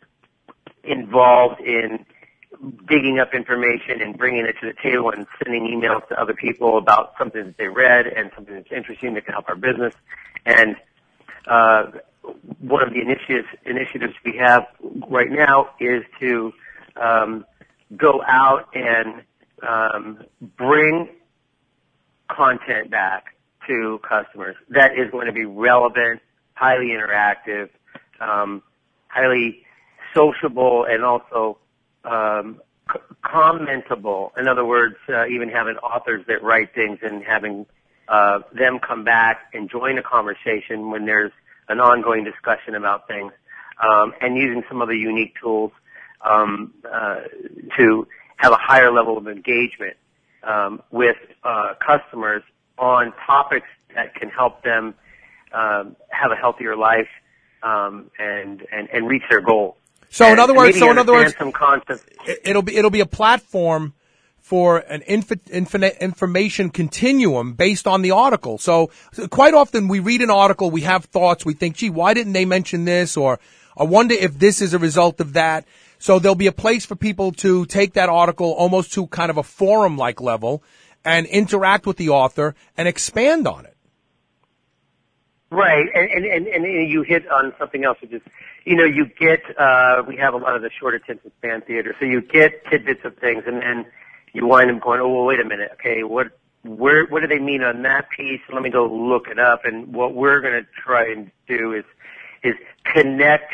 Speaker 3: involved in digging up information and bringing it to the table and sending emails to other people about something that they read and something that's interesting that can help our business. And uh, one of the initiatives, initiatives we have right now is to um, go out and um, bring content back to customers that is going to be relevant, highly interactive, um, highly sociable, and also um, c- commentable. In other words, uh, even having authors that write things and having uh, them come back and join a conversation when there's an ongoing discussion about things, um, and using some of the unique tools um, uh, to have a higher level of engagement um, with uh, customers on topics that can help them um, have a healthier life um, and, and and reach their goals.
Speaker 2: So
Speaker 3: and
Speaker 2: in other words, so in other words,
Speaker 3: some concepts.
Speaker 2: It'll be it'll be a platform for an infi- infinite information continuum based on the article. So, so quite often we read an article, we have thoughts, we think, gee, why didn't they mention this? Or I wonder if this is a result of that. So there'll be a place for people to take that article almost to kind of a forum-like level and interact with the author and expand on it.
Speaker 3: Right, and, and, and, and you hit on something else, which is, you know, you get, uh, we have a lot of the short attention span theater, so you get tidbits of things, and then you wind up going, oh, well, wait a minute, okay, what, where, what do they mean on that piece? Let me go look it up, and what we're going to try and do is, is connect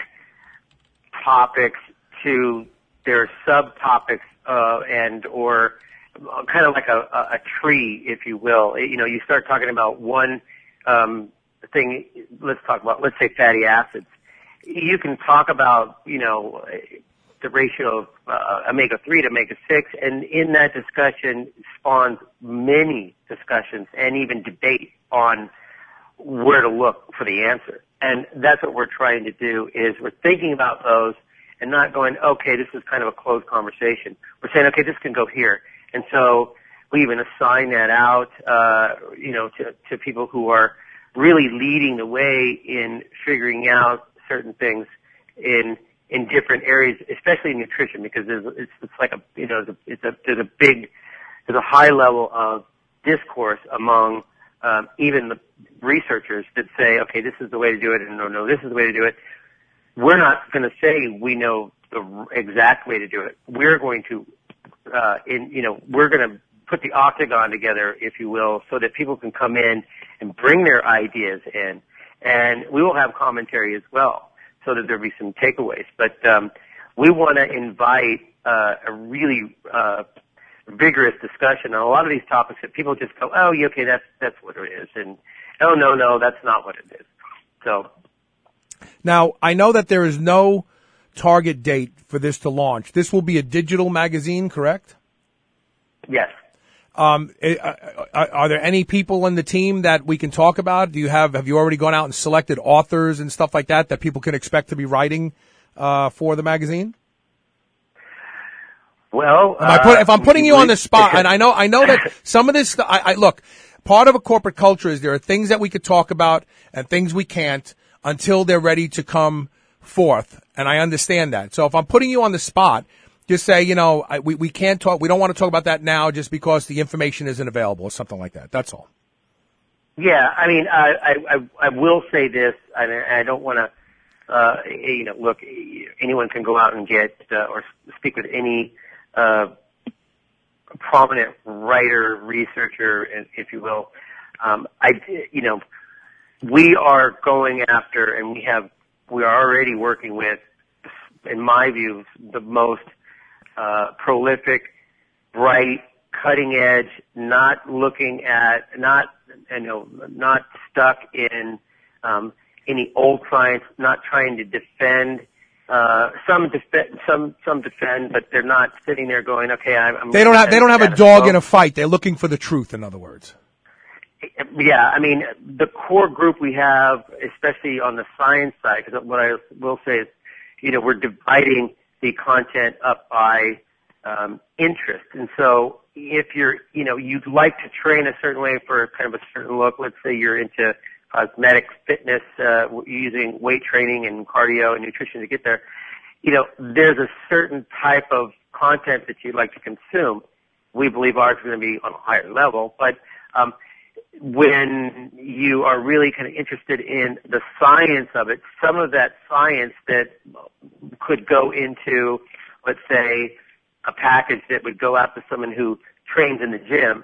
Speaker 3: topics to their subtopics, uh, and, or kind of like a, a, a tree, if you will. You know, you start talking about one, um, thing, let's talk about, let's say fatty acids. You can talk about, you know, the ratio of uh, omega three to omega six, and in that discussion spawns many discussions and even debate on where to look for the answer. And that's what we're trying to do, is we're thinking about those and not going, okay, this is kind of a closed conversation. We're saying, okay, this can go here. And so we even assign that out, uh, you know, to, to people who are really leading the way in figuring out certain things in in different areas, especially in nutrition, because there's, it's, it's like a, you know, it's a, there's a big, there's a high level of discourse among um, even the researchers that say, okay, this is the way to do it, and no, no, this is the way to do it. We're not going to say we know the exact way to do it. We're going to, uh, in, you know, we're going to put the octagon together, if you will, so that people can come in and bring their ideas in. And we will have commentary as well, so that there'll be some takeaways. But um, we want to invite uh, a really uh, vigorous discussion on a lot of these topics that people just go, oh, yeah, okay, that's that's what it is. And, oh, no, no, that's not what it is. So
Speaker 2: now, I know that there is no target date for this to launch. This will be a digital magazine, correct?
Speaker 3: Yes.
Speaker 2: Um, are, are there any people in the team that we can talk about? Do you have, have you already gone out and selected authors and stuff like that that people can expect to be writing, uh, for the magazine?
Speaker 3: Well,
Speaker 2: I put, if I'm putting
Speaker 3: uh,
Speaker 2: you on the spot, and I know, I know that some of this, I, I look, part of a corporate culture is there are things that we could talk about and things we can't until they're ready to come forth. And I understand that. So if I'm putting you on the spot, just say, you know, I, we, we can't talk, we don't want to talk about that now just because the information isn't available or something like that. That's all.
Speaker 3: Yeah, I mean, I, I, I will say this, and I don't want to uh, you know, look, anyone can go out and get uh, or speak with any uh, prominent writer, researcher, if you will. Um, I, you know, we are going after, and we have, we are already working with, in my view, the most uh, prolific, bright, cutting edge, not looking at, not, you know, not stuck in um, any old science, not trying to defend. Uh, some defend, some some defend, but they're not sitting there going, "Okay, I'm." I'm
Speaker 2: they don't have. They don't have a dog in a fight. They're looking for the truth. In other words.
Speaker 3: Yeah, I mean, the core group we have, especially on the science side, because what I will say is, you know, we're dividing the content up by um, interest, and so if you're, you know, you'd like to train a certain way for kind of a certain look. Let's say you're into cosmetic fitness, uh, using weight training and cardio and nutrition to get there. You know, there's a certain type of content that you'd like to consume. We believe ours is going to be on a higher level, but um, when you are really kind of interested in the science of it, some of that science that could go into, let's say, a package that would go out to someone who trains in the gym,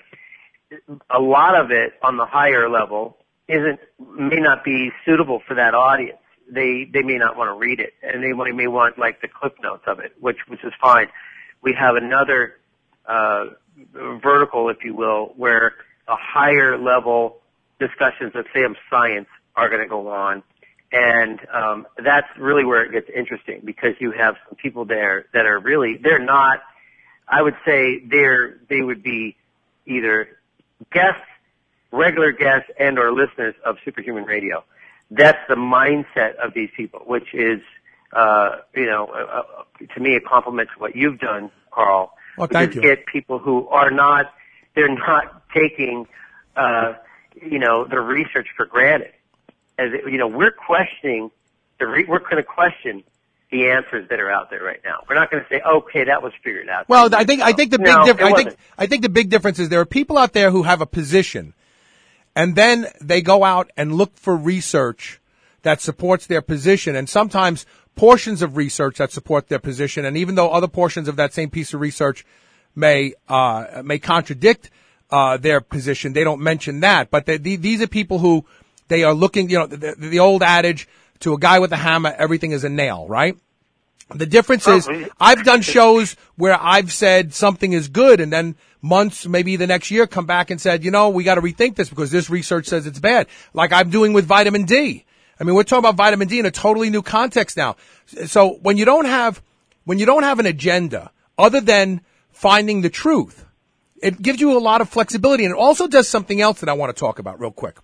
Speaker 3: a lot of it on the higher level isn't, may not be suitable for that audience. They, they may not want to read it, and they may want like the clip notes of it, which, which is fine. We have another, uh, vertical, if you will, where a higher level discussions of, say, of science are going to go on. And um, that's really where it gets interesting, because you have some people there that are really, they're not, I would say they're, they would be either guests, regular guests, and or listeners of Superhuman Radio. That's the mindset of these people, which is, uh, you know, uh, to me a compliment to what you've done, Carl.
Speaker 2: Well, thank you.
Speaker 3: Get people who are not, they're not taking, uh, you know, the research for granted. As it, you know, we're questioning, the re- we're going to question the answers that are out there right now. We're not going to say, okay, that was figured out.
Speaker 2: Well, I think I think the big
Speaker 3: no,
Speaker 2: difference. I think
Speaker 3: wasn't.
Speaker 2: I think the big difference is there are people out there who have a position, and then they go out and look for research that supports their position, and sometimes portions of research that support their position. And even though other portions of that same piece of research may uh, may contradict uh, their position, they don't mention that. But they, these are people who they are looking. You know, the, the old adage: to a guy with a hammer, everything is a nail, right? The difference is I've done shows where I've said something is good, and then months, maybe the next year, come back and said, you know, we got to rethink this because this research says it's bad. Like I'm doing with vitamin D. I mean, we're talking about vitamin D in a totally new context now. So when you don't have, when you don't have an agenda other than finding the truth, it gives you a lot of flexibility, and it also does something else that I want to talk about real quick.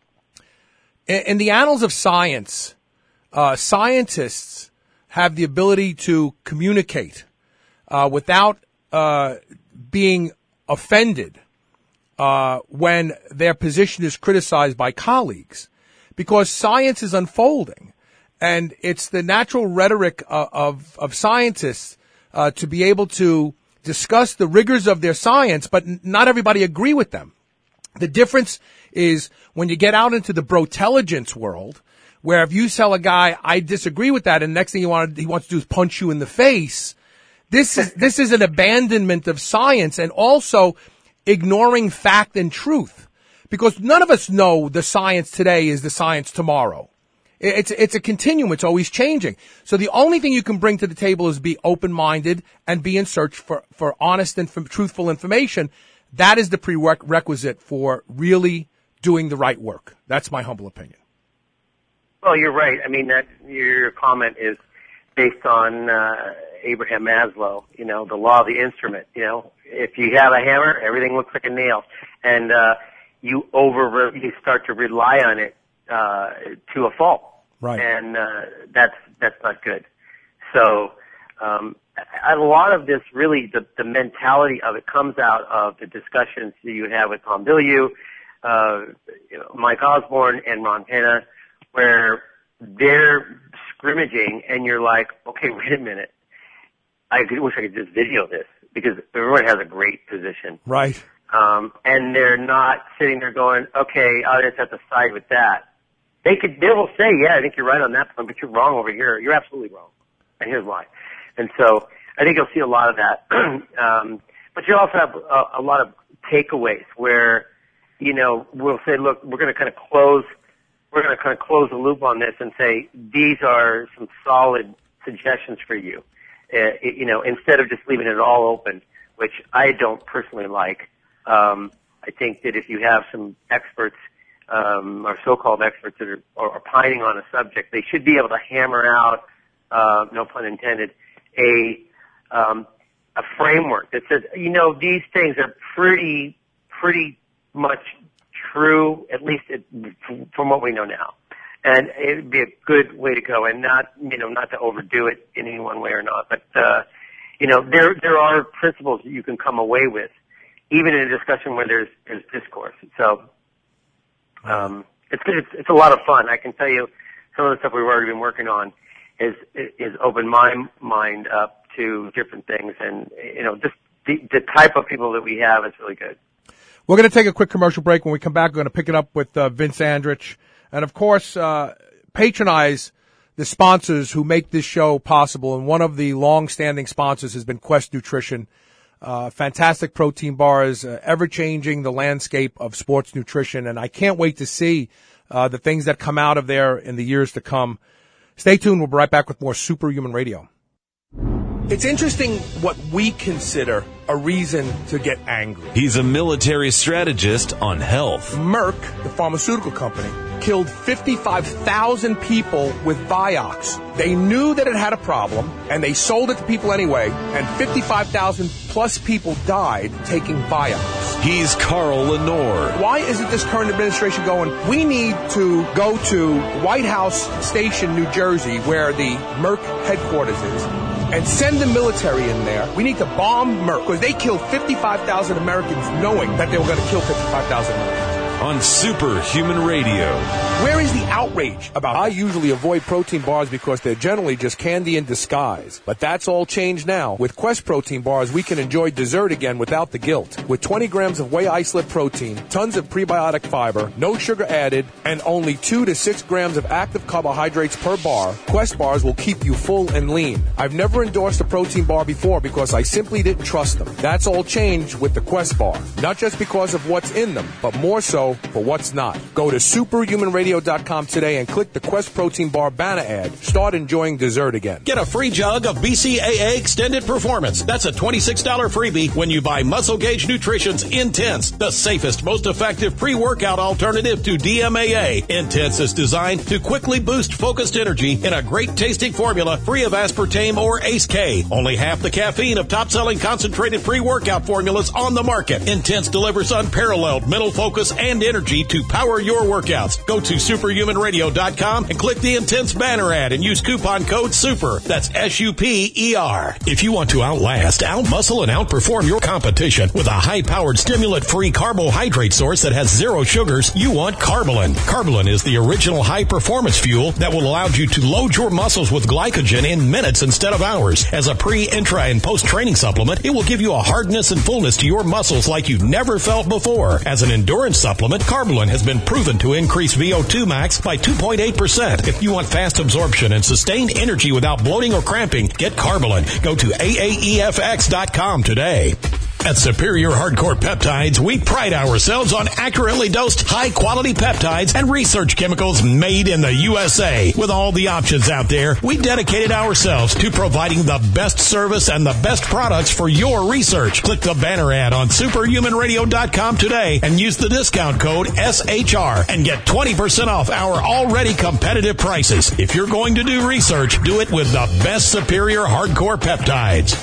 Speaker 2: In, in the annals of science, uh, scientists have the ability to communicate uh, without uh, being offended uh, when their position is criticized by colleagues, because science is unfolding, and it's the natural rhetoric of of, of scientists uh, to be able to discuss the rigors of their science, but n- not everybody agree with them. The difference is when you get out into the brotelligence world, where if you tell a guy, I disagree with that, and the next thing he, want, he wants to do is punch you in the face, this is, this is an abandonment of science and also ignoring fact and truth. Because none of us know the science today is the science tomorrow. It's, it's a continuum. It's always changing. So the only thing you can bring to the table is be open-minded and be in search for, for honest and for truthful information. That is the prerequisite for really doing the right work. That's my humble opinion.
Speaker 3: Well, you're right. I mean, that your comment is based on uh, Abraham Maslow. You know, the law of the instrument. You know, if you have a hammer, everything looks like a nail, and uh, you over you start to rely on it uh, to a fault.
Speaker 2: Right.
Speaker 3: And uh, that's that's not good. So um, a lot of this, really, the, the mentality of it comes out of the discussions that you have with Tom Bilyeu, uh, you know, Mike Osborne, and Ron Penna, where they're scrimmaging, and you're like, okay, wait a minute. I wish I could just video this, because everyone has a great position.
Speaker 2: Right.
Speaker 3: Um, and they're not sitting there going, okay, I'll just have to side with that. they could, they will say, yeah, I think you're right on that point, but you're wrong over here. You're absolutely wrong. And here's why. And so I think you'll see a lot of that. um, but you also have a, a lot of takeaways where, you know, we'll say, look, we're going to kind of close, we're going to kind of close the loop on this and say, these are some solid suggestions for you. Uh, you know, instead of just leaving it all open, which I don't personally like. Um, I think that if you have some experts, um, or so-called experts that are, are opining on a subject, they should be able to hammer out, uh, no pun intended, a, um, a framework that says, you know, these things are pretty, pretty much true, at least it, from what we know now. And it would be a good way to go, and not, you know, not to overdo it in any one way or not. But, uh, you know, there, there are principles that you can come away with, even in a discussion where there's, there's discourse. So, um, it's, it's, it's a lot of fun. I can tell you some of the stuff we've already been working on is, is opened my mind up to different things. And, you know, just the, the type of people that we have is really good.
Speaker 2: We're going to take a quick commercial break. When we come back, we're going to pick it up with uh, Vince Andrich. And, of course, uh, patronize the sponsors who make this show possible. And one of the long-standing sponsors has been Quest Nutrition. Uh, fantastic protein bars, uh, ever-changing the landscape of sports nutrition. And I can't wait to see uh, the things that come out of there in the years to come. Stay tuned. We'll be right back with more Superhuman Radio. It's interesting what we consider a reason to get angry.
Speaker 4: He's a military strategist on health.
Speaker 2: Merck, the pharmaceutical company, killed fifty-five thousand people with Vioxx. They knew that it had a problem, and they sold it to people anyway, and fifty-five thousand plus people died taking Vioxx.
Speaker 4: He's Carl Lenore.
Speaker 2: Why isn't this current administration going, we need to go to White House Station, New Jersey, where the Merck headquarters is, and send the military in there. We need to bomb Merck, because they killed fifty-five thousand Americans knowing that they were going to kill fifty-five thousand Americans.
Speaker 4: On Superhuman Radio.
Speaker 2: Where is the outrage about that? I usually avoid protein bars because they're generally just candy in disguise. But that's all changed now. With Quest protein bars, we can enjoy dessert again without the guilt. With twenty grams of whey isolate protein, tons of prebiotic fiber, no sugar added, and only two to six grams of active carbohydrates per bar, Quest bars will keep you full and lean. I've never endorsed a protein bar before because I simply didn't trust them. That's all changed with the Quest bar. Not just because of what's in them, but more so for what's not. Go to superhuman radio dot com today and click the Quest Protein Bar banner ad. Start enjoying dessert again.
Speaker 5: Get a free jug of B C A A Extended Performance. That's a twenty-six dollars freebie when you buy Muscle Gauge Nutrition's Intense, the safest, most effective pre-workout alternative to D M A A. Intense is designed to quickly boost focused energy in a great-tasting formula free of aspartame or A C E K. Only half the caffeine of top-selling concentrated pre-workout formulas on the market. Intense delivers unparalleled mental focus and energy to power your workouts. Go to superhuman radio dot com and click the Intense banner ad and use coupon code SUPER. That's S U P E R. If you want to outlast, outmuscle, and outperform your competition with a high-powered stimulant-free carbohydrate source that has zero sugars, you want Carbolin. Carbolin is the original high-performance fuel that will allow you to load your muscles with glycogen in minutes instead of hours. As a pre, intra, and post-training supplement, it will give you a hardness and fullness to your muscles like you never felt before. As an endurance supplement, Carbolin has been proven to increase V O two max by two point eight percent. If you want fast absorption and sustained energy without bloating or cramping, get Carbolin. Go to A A E F X dot com today. At Superior Hardcore Peptides, we pride ourselves on accurately dosed, high-quality peptides and research chemicals made in the U S A. With all the options out there, we dedicated ourselves to providing the best service and the best products for your research. Click the banner ad on superhuman radio dot com today and use the discount code S H R and get twenty percent off our already competitive prices. If you're going to do research, do it with the best Superior Hardcore Peptides.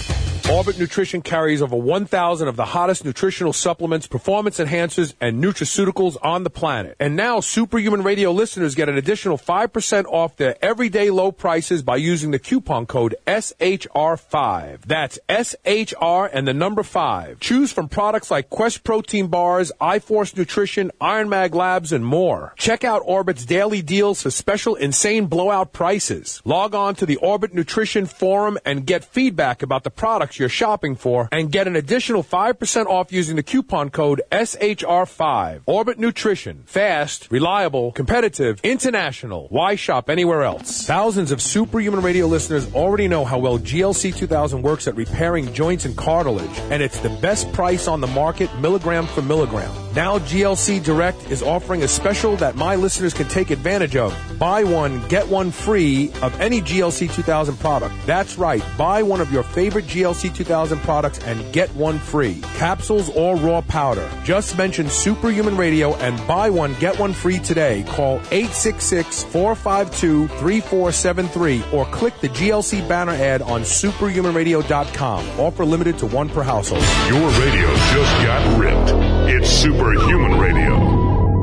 Speaker 2: Orbit Nutrition carries over one thousand of the hottest nutritional supplements, performance enhancers, and nutraceuticals on the planet. And now Superhuman Radio listeners get an additional five percent off their everyday low prices by using the coupon code S H R five. That's S H R and the number five. Choose from products like Quest Protein Bars, iForce Nutrition, Iron Mag Labs, and more. Check out Orbit's daily deals for special insane blowout prices. Log on to the Orbit Nutrition forum and get feedback about the products
Speaker 7: products you're shopping for and get an additional five percent off using the coupon code S H R five. Orbit Nutrition. Fast, reliable, competitive, international. Why shop anywhere else? Thousands of Superhuman Radio listeners already know how well G L C two thousand works at repairing joints and cartilage, and it's the best price on the market, milligram for milligram. Now G L C Direct is offering a special that my listeners can take advantage of. Buy one, get one free of any G L C two thousand product. That's right. Buy one of your favorite G L C two thousand products and get one free. Capsules or raw powder. Just mention Superhuman Radio and buy one, get one free today. Call eight six six, four five two, three four seven three or click the G L C banner ad on superhuman radio dot com. Offer limited to one per household.
Speaker 1: Your radio just got ripped. It's Superhuman Radio.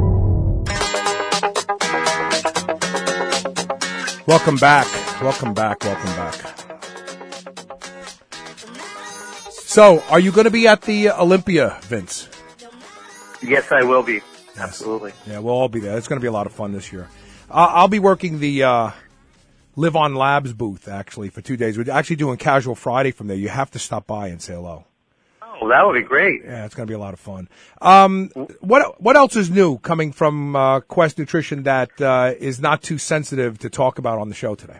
Speaker 2: Welcome back. Welcome back. Welcome back. So, are you going to be at the uh, Olympia, Vince?
Speaker 3: Yes, I will be. Absolutely.
Speaker 2: Yeah, we'll all be there. It's going to be a lot of fun this year. Uh, I'll be working the uh, Live On Labs booth, actually, for two days. We're actually doing Casual Friday from there. You have to stop by and say hello.
Speaker 3: Oh, that would be great.
Speaker 2: Yeah, it's going to be a lot of fun. Um, what what else is new coming from uh, Quest Nutrition that uh, is not too sensitive to talk about on the show today?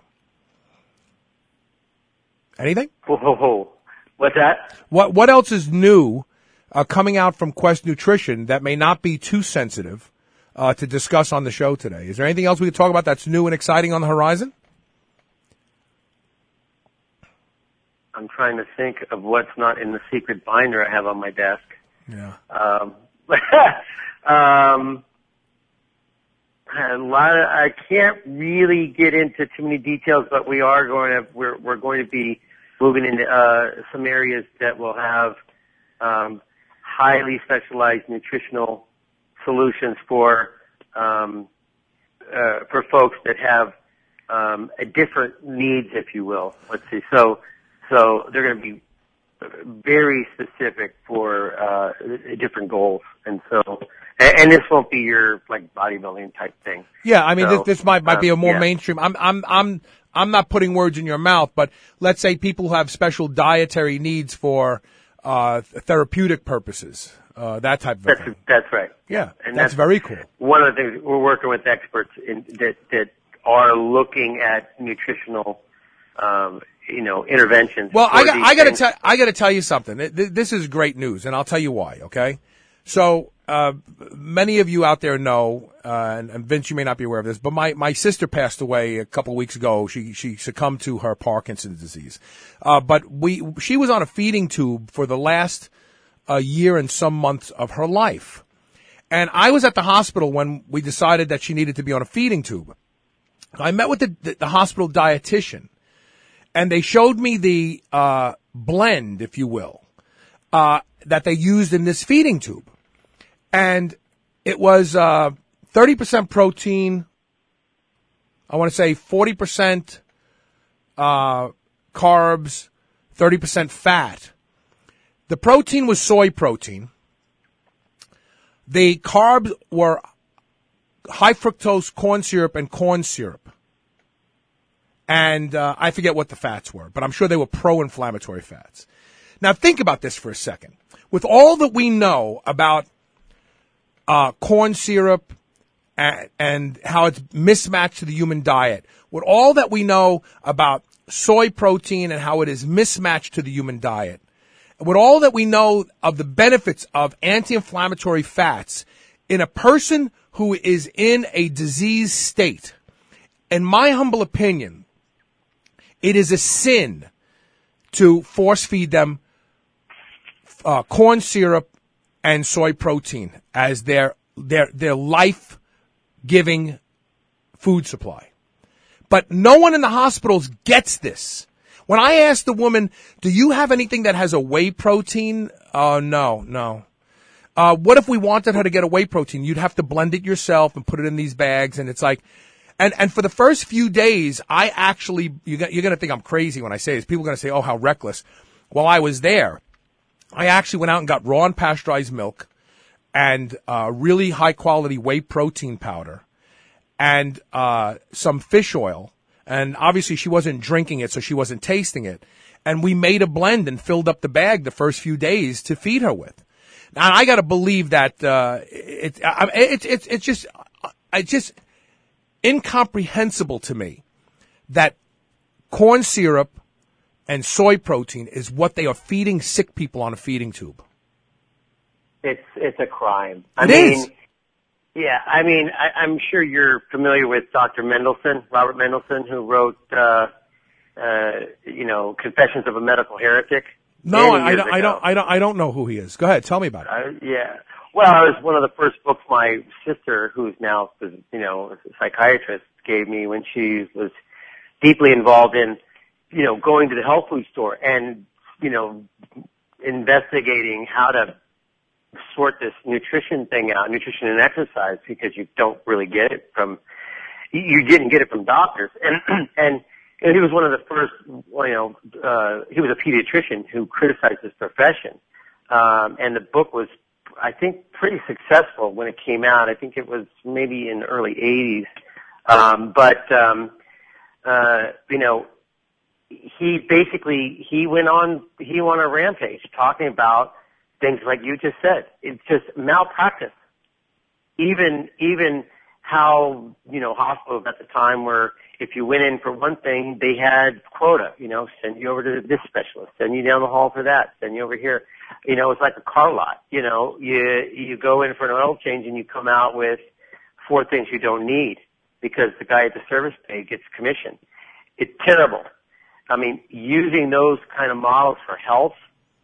Speaker 2: Anything?
Speaker 3: Whoa, whoa, whoa. What's that?
Speaker 2: What what else is new uh, coming out from Quest Nutrition that may not be too sensitive uh, to discuss on the show today? Is there anything else we could talk about that's new and exciting on the horizon?
Speaker 3: I'm trying to think of what's not in the secret binder I have on my desk.
Speaker 2: Yeah.
Speaker 3: Um, um, a lot of, I can't really get into too many details, but we are going to, we're, we're going to be moving into, uh, some areas that will have, um, highly specialized nutritional solutions for, um, uh, for folks that have, um, a different needs, if you will. Let's see. So, So they're going to be very specific for uh, different goals, and so and, and this won't be your like bodybuilding type thing.
Speaker 2: Yeah, I mean
Speaker 3: so,
Speaker 2: this, this might might
Speaker 3: um,
Speaker 2: be a more
Speaker 3: yeah.
Speaker 2: mainstream. I'm I'm I'm I'm not putting words in your mouth, but let's say people who have special dietary needs for uh, therapeutic purposes, uh, that type of
Speaker 3: that's,
Speaker 2: thing.
Speaker 3: That's right.
Speaker 2: Yeah,
Speaker 3: and
Speaker 2: that's,
Speaker 3: that's
Speaker 2: very cool.
Speaker 3: One of the things we're working with experts in, that that are looking at nutritional. Um, you know, interventions.
Speaker 2: Well, I got, I got to
Speaker 3: things.
Speaker 2: tell, I got to tell you something. This is great news, and I'll tell you why. Okay, so uh, many of you out there know, uh, and, and Vince, you may not be aware of this, but my, my sister passed away a couple of weeks ago. She she succumbed to her Parkinson's disease, uh, but we she was on a feeding tube for the last uh, year and some months of her life, and I was at the hospital when we decided that she needed to be on a feeding tube. I met with the, the, the hospital dietitian. And they showed me the uh, blend, if you will, uh, that they used in this feeding tube. And it was uh, thirty percent protein, I want to say forty percent uh, carbs, thirty percent fat. The protein was soy protein. The carbs were high fructose corn syrup and corn syrup. And uh, I forget what the fats were, but I'm sure they were pro-inflammatory fats. Now think about this for a second. With all that we know about uh, corn syrup and, and how it's mismatched to the human diet, with all that we know about soy protein and how it is mismatched to the human diet, with all that we know of the benefits of anti-inflammatory fats in a person who is in a disease state, in my humble opinion, it is a sin to force feed them uh, corn syrup and soy protein as their their their life-giving food supply. But no one in the hospitals gets this. When I asked the woman, "Do you have anything that has a whey protein?" Oh, uh, no, no. Uh, what if we wanted her to get a whey protein? You'd have to blend it yourself and put it in these bags, and it's like. And and for the first few days, I actually, you're going to think I'm crazy when I say this. People are going to say, oh, how reckless. While I was there, I actually went out and got raw and pasteurized milk and uh, really high-quality whey protein powder and uh, some fish oil. And obviously she wasn't drinking it, so she wasn't tasting it. and we made a blend and filled up the bag the first few days to feed her with. Now, I got to believe that uh, it, it, it, it, it's just it's just incomprehensible to me that corn syrup and soy protein is what they are feeding sick people on a feeding tube.
Speaker 3: It's it's a crime. I
Speaker 2: It
Speaker 3: mean,
Speaker 2: is.
Speaker 3: Yeah, I mean, I, I'm sure you're familiar with Doctor Mendelsohn, Robert Mendelsohn, who wrote, uh, uh, you know, Confessions of a Medical Heretic.
Speaker 2: No,
Speaker 3: many
Speaker 2: I, I
Speaker 3: years
Speaker 2: don't. I
Speaker 3: ago.
Speaker 2: don't. I don't. I don't know who he is. Go ahead, tell me about it.
Speaker 3: Uh, yeah. Well, it was one of the first books my sister, who's now, you know, a psychiatrist, gave me when she was deeply involved in, you know, going to the health food store and, you know, investigating how to sort this nutrition thing out, nutrition and exercise, because you don't really get it from, you didn't get it from doctors. And, and, and he was one of the first, you know, uh, he was a pediatrician who criticized this profession. Um, and the book was, I think, pretty successful when it came out. I think it was maybe in the early eighties. Um, but, um, uh, you know, he basically, he went on, he went on a rampage talking about things like you just said. It's just malpractice. Even, even how, you know, hospitals at the time were, if you went in for one thing, they had quota, you know, send you over to this specialist, send you down the hall for that, send you over here. You know, it's like a car lot. You know, you, you go in for an oil change and you come out with four things you don't need because the guy at the service bay gets commission. It's terrible. I mean, using those kind of models for health,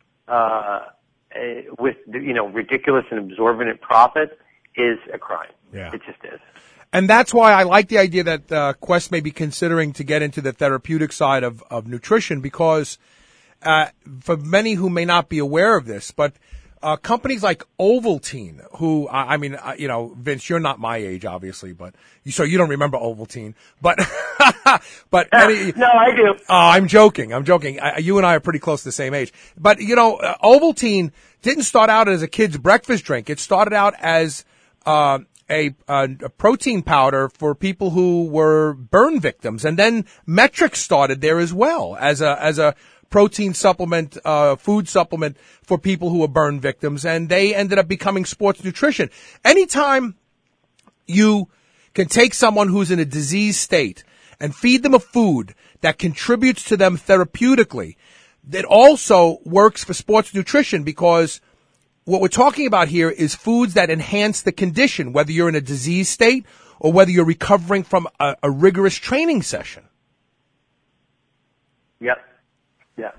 Speaker 3: uh, with, you know, ridiculous and absorbent profit is a crime.
Speaker 2: Yeah.
Speaker 3: It just is.
Speaker 2: And that's why I like the idea that uh, Quest may be considering to get into the therapeutic side of, of nutrition, because uh, for many who may not be aware of this, but uh, companies like Ovaltine, who, I, I mean, uh, you know, Vince, you're not my age, obviously, but you, so you don't remember Ovaltine, but, but many,
Speaker 3: no, I do.
Speaker 2: Oh, I'm joking. I'm joking. I, you and I are pretty close to the same age. But, you know, uh, Ovaltine didn't start out as a kid's breakfast drink. It started out as uh, a, a, a protein powder for people who were burn victims. And then Metric started there as well as a as a protein supplement, uh, food supplement for people who were burn victims. And they ended up becoming sports nutrition. Anytime you can take someone who's in a disease state and feed them a food that contributes to them therapeutically, that also works for sports nutrition, because what we're talking about here is foods that enhance the condition, whether you're in a disease state or whether you're recovering from a, a rigorous training session.
Speaker 3: Yep. Yeah.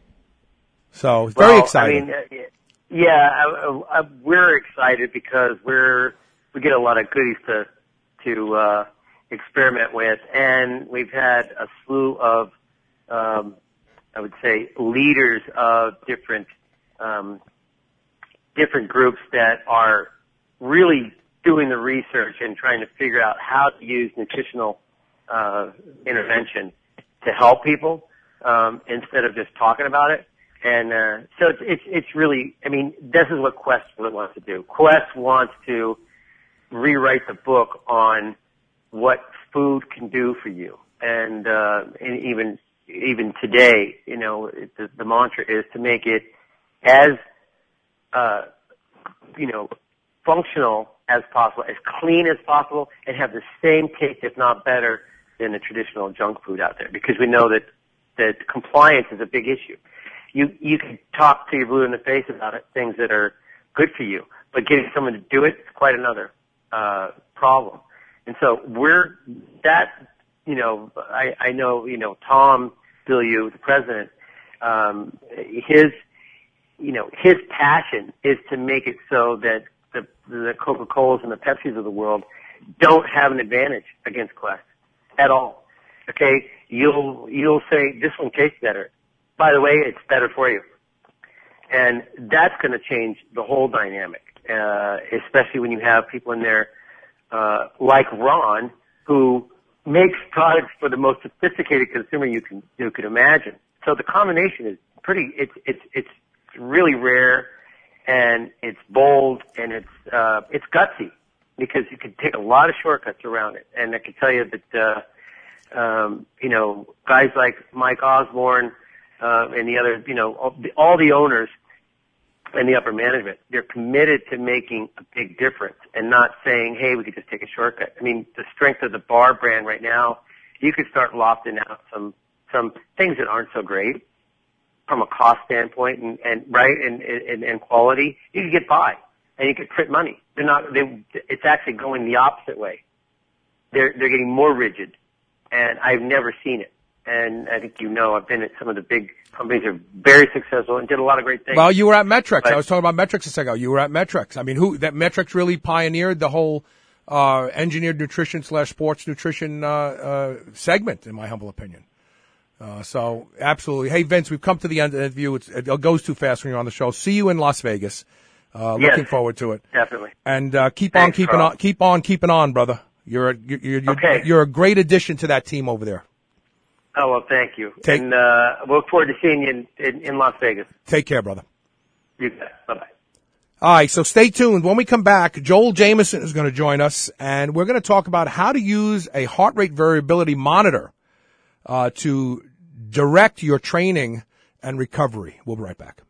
Speaker 2: So it's very
Speaker 3: well,
Speaker 2: exciting.
Speaker 3: I mean, uh, yeah, I, I, we're excited because we're we get a lot of goodies to to uh, experiment with, and we've had a slew of, um, I would say, leaders of different um, different groups that are really doing the research and trying to figure out how to use nutritional uh, intervention to help people um, instead of just talking about it. And uh, so it's, it's it's really, I mean, this is what Quest really wants to do. Quest wants to rewrite the book on what food can do for you, and, uh, and even even today, you know, it, the, the mantra is to make it as uh, you know, functional as possible, as clean as possible, and have the same taste, if not better, than the traditional junk food out there. Because we know that that compliance is a big issue. You you can talk to your blue in the face about it, things that are good for you, but getting someone to do it is quite another uh, problem. And so we're that. You know, I, I know. You know, Tom Bilyeu, the president, um, his you know his passion is to make it so that the the Coca-Colas and the Pepsis of the world don't have an advantage against Quest at all. Okay, you'll you'll say this one tastes better. By the way, it's better for you. And that's going to change the whole dynamic, uh, especially when you have people in there, uh, like Ron, who makes products for the most sophisticated consumer you can, you can imagine. So the combination is pretty, it's, it's, it's really rare, and it's bold, and it's, uh, it's gutsy, because you can take a lot of shortcuts around it. And I can tell you that, uh, um, you know, guys like Mike Osborne, uh, and the other, you know, all the, all the owners and the upper management, they're committed to making a big difference and not saying, hey, we could just take a shortcut. I mean, the strength of the bar brand right now, you could start lofting out some, some things that aren't so great from a cost standpoint and, and right, and, and, and quality. You could get by and you could print money. They're not, they, it's actually going the opposite way. They're, they're getting more rigid, and I've never seen it. And I think you know, I've been at some of the big companies that are very successful and did a lot of great things.
Speaker 2: Well, you were at Metrix.
Speaker 3: But,
Speaker 2: I was talking about Metrix a second ago. You were at Metrix. I mean, who, that Metrix really pioneered the whole, uh, engineered nutrition slash sports nutrition, uh, uh, segment, in my humble opinion. Uh, so absolutely. Hey, Vince, we've come to the end of the interview. It's, it goes too fast when you're on the show. See you in Las Vegas. Uh,
Speaker 3: yes,
Speaker 2: looking forward to it.
Speaker 3: Definitely.
Speaker 2: And, uh, keep
Speaker 3: Thanks,
Speaker 2: on keeping
Speaker 3: Carl.
Speaker 2: on, keep on keeping on, brother. You're a, you're, you're,
Speaker 3: okay.
Speaker 2: you're a great addition to that team over there.
Speaker 3: Oh, well, thank you.
Speaker 2: Take,
Speaker 3: and, uh, look forward to seeing you in, in, in Las Vegas.
Speaker 2: Take care, brother.
Speaker 3: You bet. Bye-bye.
Speaker 2: All right, so stay tuned. When we come back, Joel Jameson is going to join us, and we're going to talk about how to use a heart rate variability monitor uh, to direct your training and recovery. We'll be right back.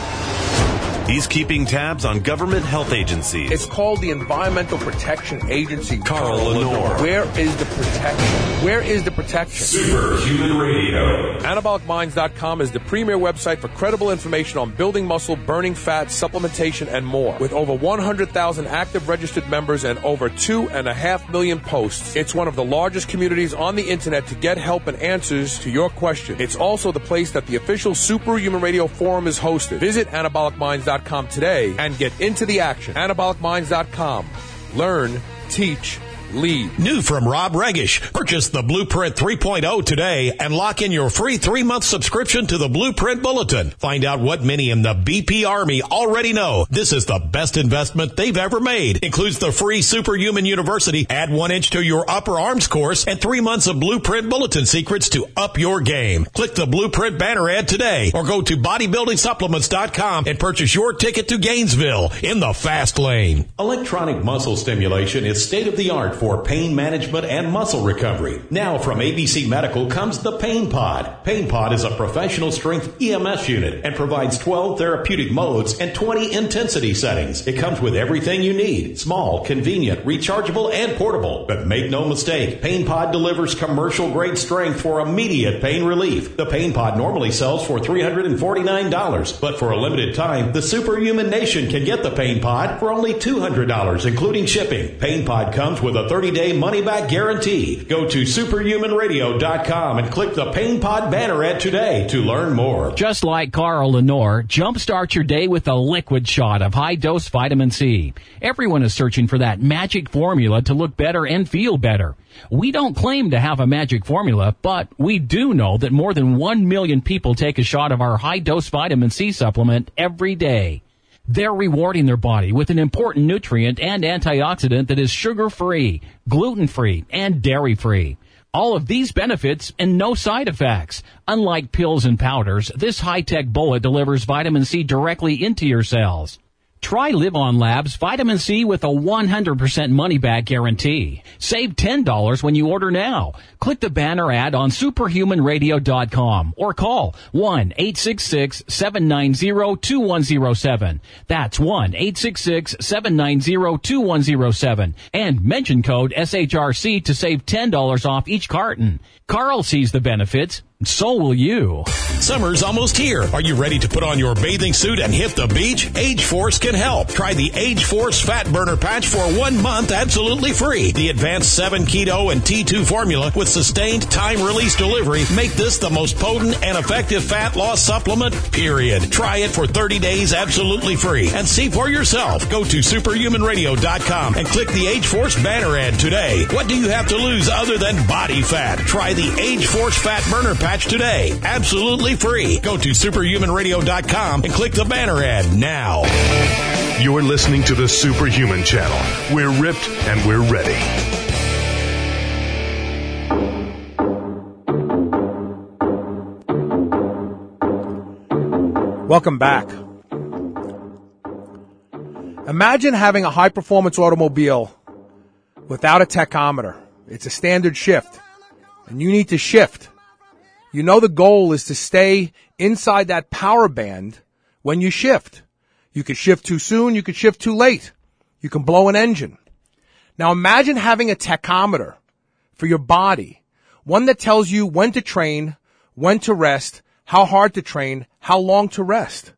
Speaker 4: He's keeping tabs on government health agencies.
Speaker 7: It's called the Environmental Protection Agency.
Speaker 4: Carl Lenore.
Speaker 7: Where is the protection? Where is the protection?
Speaker 4: Superhuman Radio.
Speaker 7: Anabolic Minds dot com is the premier website for credible information on building muscle, burning fat, supplementation, and more. With over one hundred thousand active registered members and over two and a half million posts, it's one of the largest communities on the internet to get help and answers to your questions. It's also the place that the official Superhuman Radio forum is hosted. Visit Anabolic Minds dot com today and get into the action. Anabolic Minds dot com. Learn, teach, lead.
Speaker 5: New from Rob Regish. Purchase the Blueprint three point oh today and lock in your free three-month subscription to the Blueprint Bulletin. Find out what many in the B P Army already know. This is the best investment they've ever made. Includes the free Superhuman University, add one inch to your upper arms course, and three months of Blueprint Bulletin secrets to up your game. Click the Blueprint banner ad today or go to bodybuilding supplements dot com and purchase your ticket to Gainesville in the fast lane.
Speaker 10: Electronic muscle stimulation is state-of-the-art for pain management and muscle recovery. Now from A B C Medical comes the Pain Pod. Pain Pod is a professional strength E M S unit and provides twelve therapeutic modes and twenty intensity settings. It comes with everything you need. Small, convenient, rechargeable, and portable. But make no mistake, Pain Pod delivers commercial grade strength for immediate pain relief. The Pain Pod normally sells for three hundred forty-nine dollars, but for a limited time, the Superhuman Nation can get the Pain Pod for only two hundred dollars, including shipping. Pain Pod comes with a thirty-day money-back guarantee. Go to superhuman radio dot com and click the Pain Pod banner ad today to learn more.
Speaker 8: Just like Carl Lenore, jumpstart your day with a liquid shot of high-dose vitamin C. Everyone is searching for that magic formula to look better and feel better. We don't claim to have a magic formula, but we do know that more than one million people take a shot of our high-dose vitamin C supplement every day. They're rewarding their body with an important nutrient and antioxidant that is sugar-free, gluten-free, and dairy-free. All of these benefits and no side effects. Unlike pills and powders, this high-tech bullet delivers vitamin C directly into your cells. Try Live On Labs Vitamin C with a one hundred percent money-back guarantee. Save ten dollars when you order now. Click the banner ad on superhuman radio dot com or call one eight six six, seven nine zero, two one zero seven. That's one eight six six, seven nine zero, two one zero seven. And mention code S H R C to save ten dollars off each carton. Carl sees the benefits. So will you.
Speaker 5: Summer's almost here. Are you ready to put on your bathing suit and hit the beach? Age Force can help. Try the Age Force Fat Burner Patch for one month absolutely free. The advanced seven Keto and T two formula with sustained time-release delivery make this the most potent and effective fat loss supplement, period. Try it for thirty days absolutely free and see for yourself. Go to superhuman radio dot com and click the Age Force banner ad today. What do you have to lose other than body fat? Try the Age Force Fat Burner Patch today, absolutely free. Go to superhuman radio dot com and click the banner ad now.
Speaker 1: You're listening to the Superhuman Channel. We're ripped and we're ready.
Speaker 2: Welcome back. Imagine having a high-performance automobile without a tachometer. It's a standard shift, and you need to shift. you know the goal is to stay inside that power band when you shift. You could shift too soon. You could shift too late. You can blow an engine. Now imagine having a tachometer for your body, one that tells you when to train, when to rest, how hard to train, how long to rest.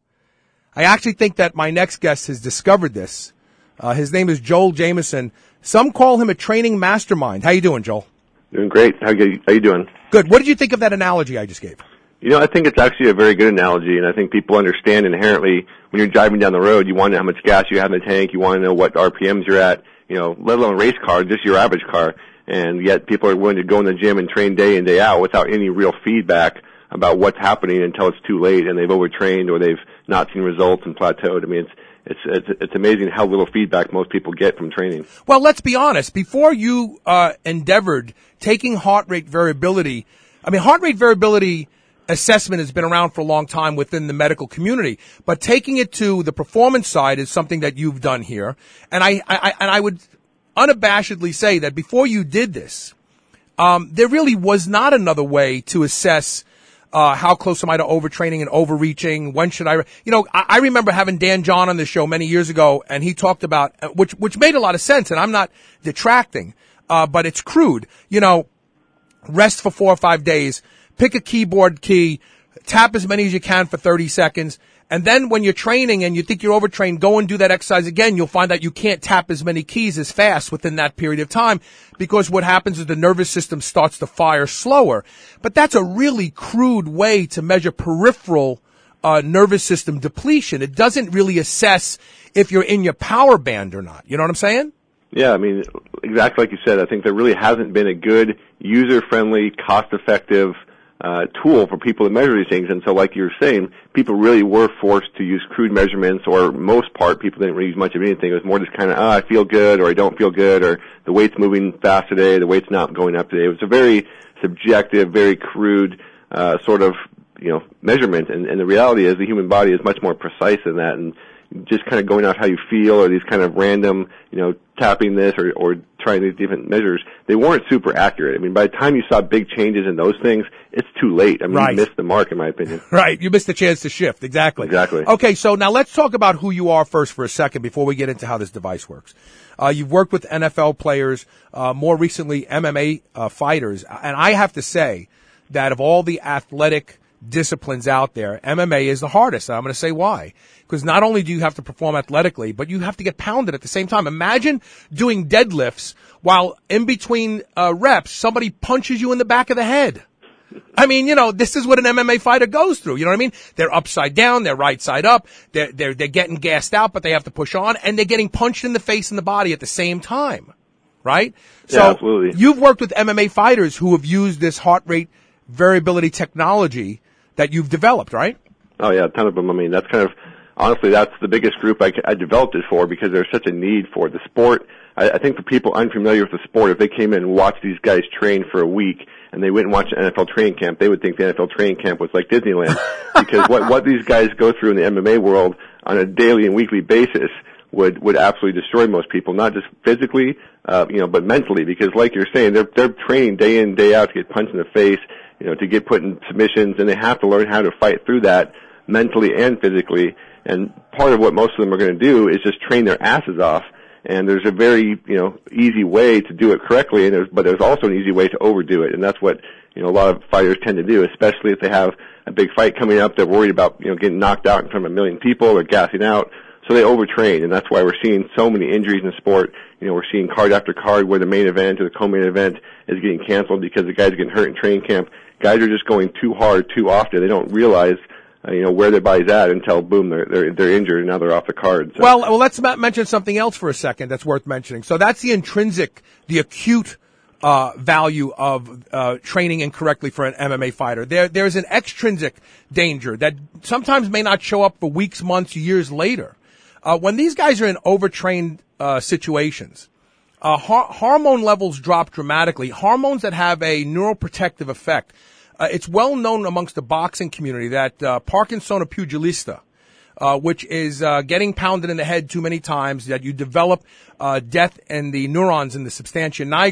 Speaker 2: I actually think that my next guest has discovered this. Uh, his name is Joel Jamieson. Some call him a training mastermind. How you doing, Joel?
Speaker 11: Doing great. How you, how you doing?
Speaker 2: Good. What did you think of that analogy I just gave?
Speaker 11: You know, I think it's actually a very good analogy, and I think people understand inherently when you're driving down the road, you want to know how much gas you have in the tank, you want to know what R P Ms you're at, you know, let alone a race car, just your average car. And yet people are willing to go in the gym and train day in, day out without any real feedback about what's happening until it's too late and they've overtrained or they've not seen results and plateaued. I mean, it's It's, it's it's amazing how little feedback most people get from training.
Speaker 2: Well, let's be honest. Before you uh, endeavored taking heart rate variability, I mean, heart rate variability assessment has been around for a long time within the medical community, but taking it to the performance side is something that you've done here. And I, I and I would unabashedly say that before you did this, um, there really was not another way to assess Uh, how close am I to overtraining and overreaching? When should I, you know, I, I remember having Dan John on the show many years ago, and he talked about, which, which made a lot of sense, and I'm not detracting, uh, but it's crude. You know, rest for four or five days, pick a keyboard key, tap as many as you can for thirty seconds, and then when you're training and you think you're overtrained, go and do that exercise again. You'll find that you can't tap as many keys as fast within that period of time because what happens is the nervous system starts to fire slower. But that's a really crude way to measure peripheral uh, nervous system depletion. It doesn't really assess if you're in your power band or not. You know what I'm saying?
Speaker 11: Yeah, I mean, exactly like you said, I think there really hasn't been a good, user-friendly, cost-effective Uh, tool for people to measure these things. And so like you were saying, people really were forced to use crude measurements, or most part, people didn't really use much of anything. It was more just kind of, oh, I feel good, or I don't feel good, or the weight's moving fast today, the weight's not going up today. It was a very subjective, very crude, uh, sort of, you know, measurement. And, and the reality is the human body is much more precise than that. And just kind of going out how you feel, or these kind of random, you know, tapping this or, or trying these different measures, they weren't super accurate. I mean, by the time you saw big changes in those things, it's too late. I mean,
Speaker 2: right.
Speaker 11: You missed the mark, in my opinion.
Speaker 2: Right. You missed the chance to shift. Exactly.
Speaker 11: Exactly.
Speaker 2: Okay, so now let's talk about who you are first for a second before we get into how this device works. Uh, you've worked with N F L players, uh, more recently M M A uh, fighters, and I have to say that of all the athletic disciplines out there, M M A is the hardest. And I'm going to say why. Because not only do you have to perform athletically, but you have to get pounded at the same time. Imagine doing deadlifts while in between uh, reps, somebody punches you in the back of the head. I mean, you know, this is what an M M A fighter goes through. You know what I mean? They're upside down, they're right side up, they're, they're, they're getting gassed out, but they have to push on, and they're getting punched in the face and the body at the same time. Right?
Speaker 11: Yeah,
Speaker 2: so
Speaker 11: absolutely.
Speaker 2: You've worked with M M A fighters who have used this heart rate variability technology that you've developed, right?
Speaker 11: Oh, yeah, a ton of them. I mean, that's kind of, honestly, that's the biggest group I, I developed it for because there's such a need for it. The sport. I, I think for people unfamiliar with the sport, if they came in and watched these guys train for a week and they went and watched an N F L training camp, they would think the N F L training camp was like Disneyland because what, what these guys go through in the M M A world on a daily and weekly basis would, would absolutely destroy most people, not just physically, uh, you know, but mentally, because like you're saying, they're, they're training day in, day out to get punched in the face, you know, to get put in submissions, and they have to learn how to fight through that mentally and physically. And part of what most of them are going to do is just train their asses off. And there's a very, you know, easy way to do it correctly, and there's, but there's also an easy way to overdo it. And that's what, you know, a lot of fighters tend to do, especially if they have a big fight coming up. They're worried about, you know, getting knocked out in front of a million people or gassing out. So they overtrain, and that's why we're seeing so many injuries in sport. You know, we're seeing card after card where the main event or the co-main event is getting canceled because the guys are getting hurt in training camp. Guys are just going too hard too often. They don't realize, uh, you know, where their body's at until, boom, they're, they're, they're injured and now they're off the card. So.
Speaker 2: Well, well, let's mention something else for a second that's worth mentioning. So that's the intrinsic, the acute uh value of uh training incorrectly for an M M A fighter. There there's an extrinsic danger that sometimes may not show up for weeks, months, years later. Uh when these guys are in overtrained uh situations, uh har- hormone levels drop dramatically. Hormones that have a neuroprotective effect. Uh, it's well known amongst the boxing community that uh Parkinsona pugilista, uh which is uh getting pounded in the head too many times, that you develop uh death in the neurons in the substantia nigra.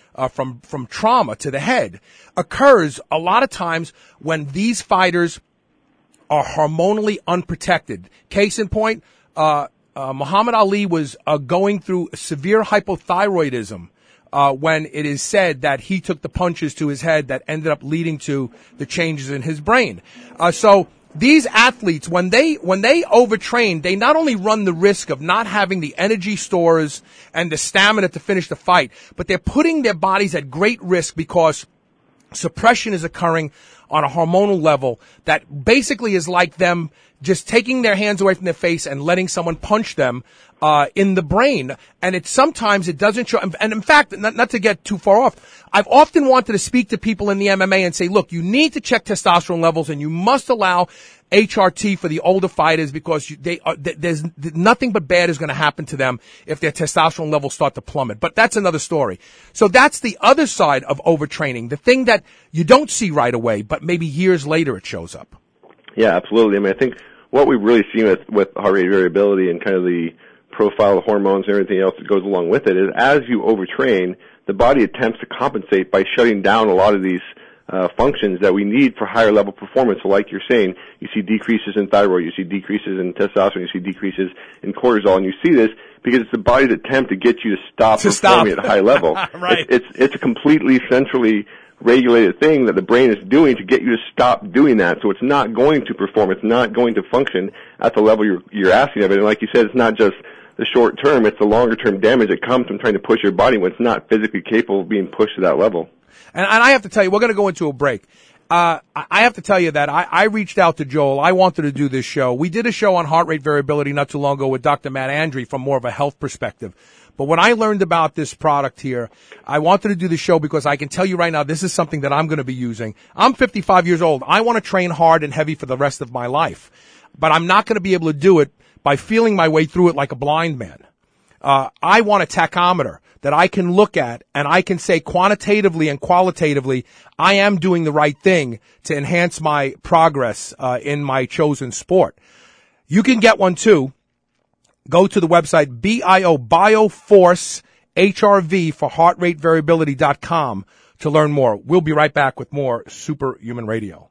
Speaker 2: uh, from from trauma to the head occurs a lot of times when these fighters are hormonally unprotected. Case in point, uh, uh, Muhammad Ali was uh, going through severe hypothyroidism uh, when it is said that he took the punches to his head that ended up leading to the changes in his brain. Uh, so these athletes, when they when they overtrain, they not only run the risk of not having the energy stores and the stamina to finish the fight, but they're putting their bodies at great risk because suppression is occurring on a hormonal level that basically is like them just taking their hands away from their face and letting someone punch them uh in the brain. And it sometimes it doesn't show. And in fact, not, not to get too far off, I've often wanted to speak to people in the M M A and say, look, you need to check testosterone levels and you must allow H R T for the older fighters because you, they are, there's nothing but bad is going to happen to them if their testosterone levels start to plummet. But that's another story. So that's the other side of overtraining, the thing that you don't see right away, but maybe years later it shows up.
Speaker 11: Yeah, absolutely. I mean, I think what we've really seen with, with heart rate variability and kind of the profile of hormones and everything else that goes along with it is as you overtrain, the body attempts to compensate by shutting down a lot of these Uh, functions that we need for higher level performance. So like you're saying, you see decreases in thyroid, you see decreases in testosterone, you see decreases in cortisol, and you see this because it's the body's attempt to get you to stop
Speaker 2: to
Speaker 11: performing
Speaker 2: stop.
Speaker 11: at a high level.
Speaker 2: Right.
Speaker 11: It's, it's, it's a completely centrally regulated thing that the brain is doing to get you to stop doing that. So it's not going to perform, it's not going to function at the level you're, you're asking of it. And like you said, it's not just the short term, it's the longer term damage that comes from trying to push your body when it's not physically capable of being pushed to that level.
Speaker 2: And, and I have to tell you, we're going to go into a break. Uh, I have to tell you that I, I reached out to Joel. I wanted to do this show. We did a show on heart rate variability not too long ago with Doctor Matt Andre from more of a health perspective. But when I learned about this product here, I wanted to do the show because I can tell you right now, this is something that I'm going to be using. I'm fifty-five years old. I want to train hard and heavy for the rest of my life. But I'm not going to be able to do it by feeling my way through it like a blind man. Uh, I want a tachometer that I can look at and I can say quantitatively and qualitatively, I am doing the right thing to enhance my progress uh, in my chosen sport. You can get one too. Go to the website B I O Bioforce H R V for heart rate variability dot com to learn more. We'll be right back with more Superhuman Radio.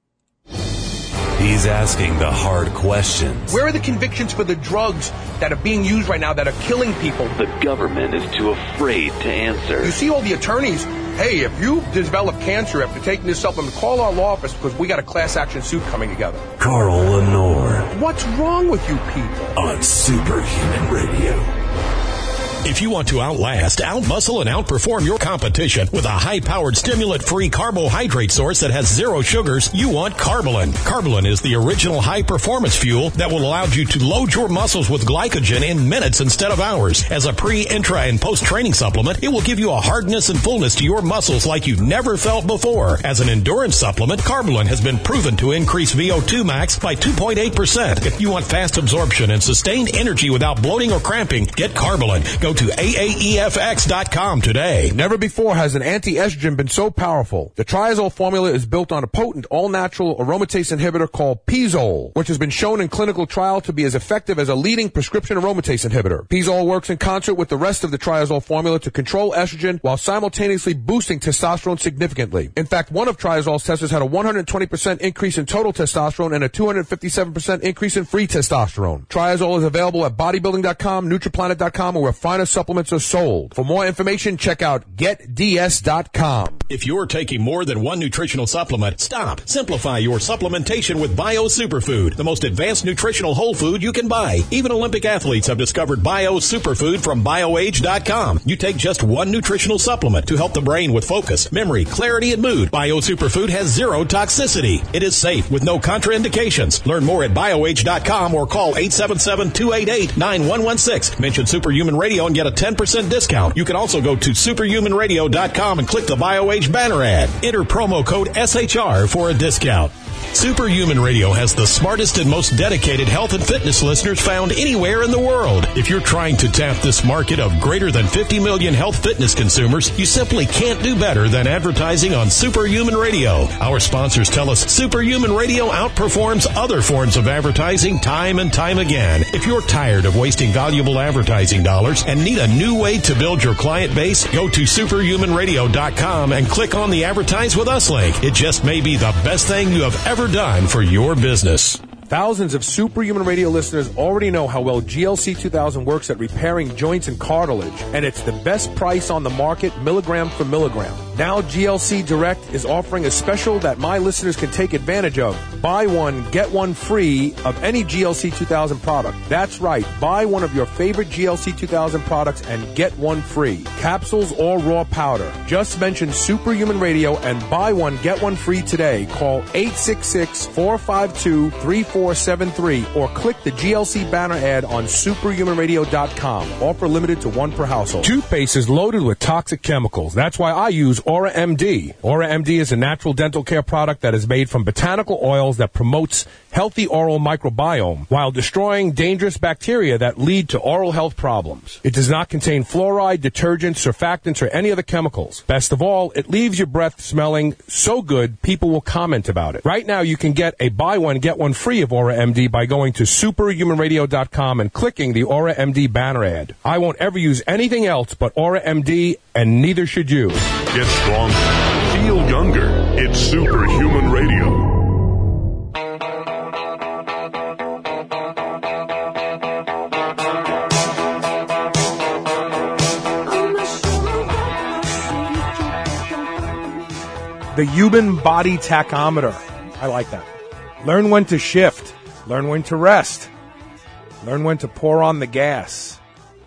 Speaker 4: He's asking the hard questions.
Speaker 2: Where are the convictions for the drugs that are being used right now that are killing people?
Speaker 12: The government is too afraid to answer.
Speaker 2: You see all the attorneys, hey, if you develop cancer after taking this supplement, call our law office because we got a class action suit coming together.
Speaker 4: Carl Lenore.
Speaker 2: What's wrong with you people?
Speaker 4: On Superhuman Radio.
Speaker 5: If you want to outlast, outmuscle, and outperform your competition with a high-powered stimulant-free carbohydrate source that has zero sugars, you want Carbolin. Carbolin is the original high-performance fuel that will allow you to load your muscles with glycogen in minutes instead of hours. As a pre, intra, and post-training supplement, it will give you a hardness and fullness to your muscles like you've never felt before. As an endurance supplement, Carbolin has been proven to increase V O two max by two point eight percent. If you want fast absorption and sustained energy without bloating or cramping, get Carbolin. Go to A A E F X dot com today.
Speaker 7: Never before has an anti-estrogen been so powerful. The Triazole formula is built on a potent all-natural aromatase inhibitor called Pizole, which has been shown in clinical trial to be as effective as a leading prescription aromatase inhibitor. Pizole works in concert with the rest of the Triazole formula to control estrogen while simultaneously boosting testosterone significantly. In fact, one of Triazole's testers had a one hundred twenty percent increase in total testosterone and a two hundred fifty-seven percent increase in free testosterone. Triazole is available at bodybuilding dot com, Nutriplanet dot com, or where finest supplements are sold. For more information, check out get D S dot com.
Speaker 5: If you're taking more than one nutritional supplement, stop. Simplify your supplementation with Bio Superfood, the most advanced nutritional whole food you can buy. Even Olympic athletes have discovered Bio Superfood from bio age dot com. You take just one nutritional supplement to help the brain with focus, memory, clarity, and mood. Bio Superfood has zero toxicity. It is safe with no contraindications. Learn more at bio age dot com or call eight seven seven, two eight eight, nine one one six. Mention Superhuman Radio and get a ten percent discount. You can also go to superhuman radio dot com and click the BioAge page banner ad. Enter promo code S H R for a discount. Superhuman Radio has the smartest and most dedicated health and fitness listeners found anywhere in the world. If you're trying to tap this market of greater than fifty million health fitness consumers, you simply can't do better than advertising on Superhuman Radio. Our sponsors tell us Superhuman Radio outperforms other forms of advertising time and time again. If you're tired of wasting valuable advertising dollars and need a new way to build your client base, go to superhuman radio dot com and click on the Advertise With Us link. It just may be the best thing you have ever done for your business.
Speaker 7: Thousands of Superhuman Radio listeners already know how well G L C two thousand works at repairing joints and cartilage, and it's the best price on the market, milligram for milligram. Now G L C Direct is offering a special that my listeners can take advantage of. Buy one, get one free of any G L C two thousand product. That's right. Buy one of your favorite G L C two thousand products and get one free. Capsules or raw powder. Just mention Superhuman Radio and buy one, get one free today. Call eight six six, four five two, three four seven three or click the G L C banner ad on superhuman radio dot com. Offer limited to one per household.
Speaker 2: Toothpaste is loaded with toxic chemicals. That's why I use Aura M D. Aura M D is a natural dental care product that is made from botanical oils that promotes healthy oral microbiome while destroying dangerous bacteria that lead to oral health problems. It does not contain fluoride, detergents, surfactants, or any other chemicals. Best of all, it leaves your breath smelling so good people will comment about it. Right now, you can get a buy one, get one free of Aura M D by going to superhuman radio dot com and clicking the Aura M D banner ad. I won't ever use anything else but Aura M D, and neither should you.
Speaker 1: Get stronger. Feel younger. It's Superhuman Radio.
Speaker 2: The human body tachometer. I like that. Learn when to shift. Learn when to rest. Learn when to pour on the gas.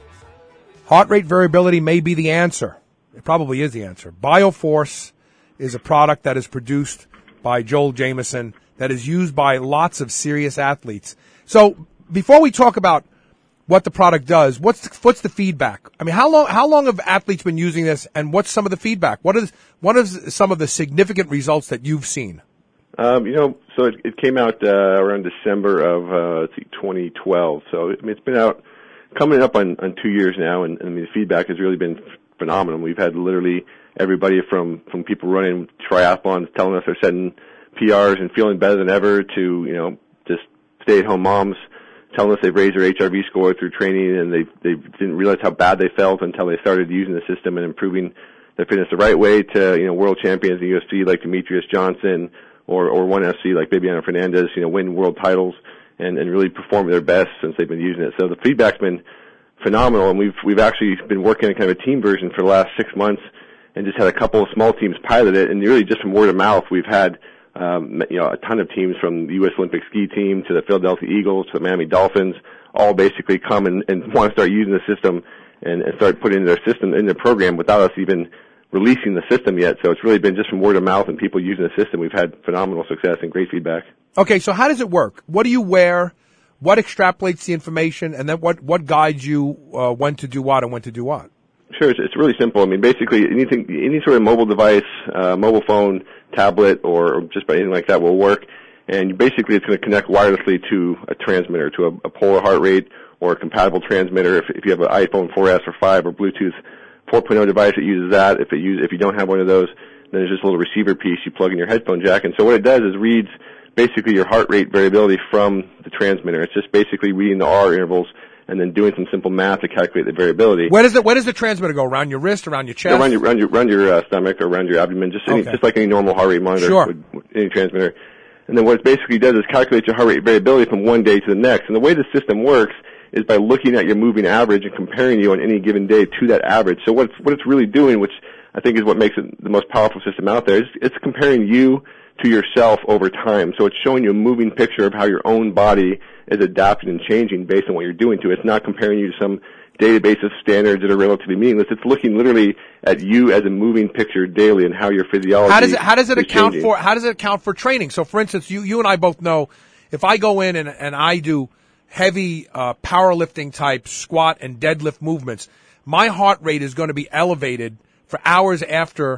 Speaker 2: Heart rate variability may be the answer. It probably is the answer. BioForce is a product that is produced by Joel Jameson that is used by lots of serious athletes. So before we talk about what the product does, what's the, what's the feedback? I mean, how long how long have athletes been using this, and what's some of the feedback? What is what is some of the significant results that you've seen?
Speaker 11: Um, you know, so it, it came out uh, around December of uh, let's see, twenty twelve. So I mean, it's been out coming up on, on two years now, and, and I mean, the feedback has really been phenomenal. We've had literally everybody from from people running triathlons telling us they're setting P Rs and feeling better than ever, to you know just stay-at-home moms telling us they've raised their H R V score through training, and they they didn't realize how bad they felt until they started using the system and improving their fitness the right way, to you know world champions in the U F C like Demetrius Johnson, or or one F C like Bibiano Fernandez, you know win world titles and and really perform at their best since they've been using it. So the feedback's been phenomenal, and we've we've actually been working on kind of a team version for the last six months, and just had a couple of small teams pilot it, and really just from word of mouth, we've had um, you know a ton of teams, from the U S Olympic ski team to the Philadelphia Eagles to the Miami Dolphins, all basically come and, and want to start using the system and, and start putting their system in their program without us even releasing the system yet. So it's really been just from word of mouth and people using the system. We've had phenomenal success and great feedback.
Speaker 2: Okay, so how does it work? What do you wear? What extrapolates the information, and then what, what guides you uh, when to do what and when to do what?
Speaker 11: Sure, it's, it's really simple. I mean, basically, anything, any sort of mobile device, uh, mobile phone, tablet, or just about anything like that will work. And basically, it's going to connect wirelessly to a transmitter, to a, a polar heart rate or a compatible transmitter. If, if you have an iPhone four S or five or Bluetooth four point oh device, it uses that. If it use, if you don't have one of those, then there's just a little receiver piece you plug in your headphone jack. And so what it does is reads basically your heart rate variability from the transmitter. It's just basically reading the R intervals and then doing some simple math to calculate the variability.
Speaker 2: Where does it? Where does the transmitter go? Around your wrist, around your chest?
Speaker 11: Yeah, around your around your, around your uh, stomach or around your abdomen, just any,
Speaker 2: Okay.
Speaker 11: just like any normal heart rate monitor
Speaker 2: Sure.
Speaker 11: would, any transmitter. And then what it basically does is calculate your heart rate variability from one day to the next. And the way the system works is by looking at your moving average and comparing you on any given day to that average. So what it's, what it's really doing, which I think is what makes it the most powerful system out there, is it's comparing you to yourself over time. So it's showing you a moving picture of how your own body is adapting and changing based on what you're doing to it. It's not comparing you to some database of standards that are relatively meaningless. It's looking literally at you as a moving picture daily and how your physiology
Speaker 2: How does it, how does it
Speaker 11: is
Speaker 2: account
Speaker 11: changing.
Speaker 2: for, how does it account for training? So for instance, you, you and I both know if I go in and, and I do heavy, uh, powerlifting type squat and deadlift movements, my heart rate is going to be elevated for hours after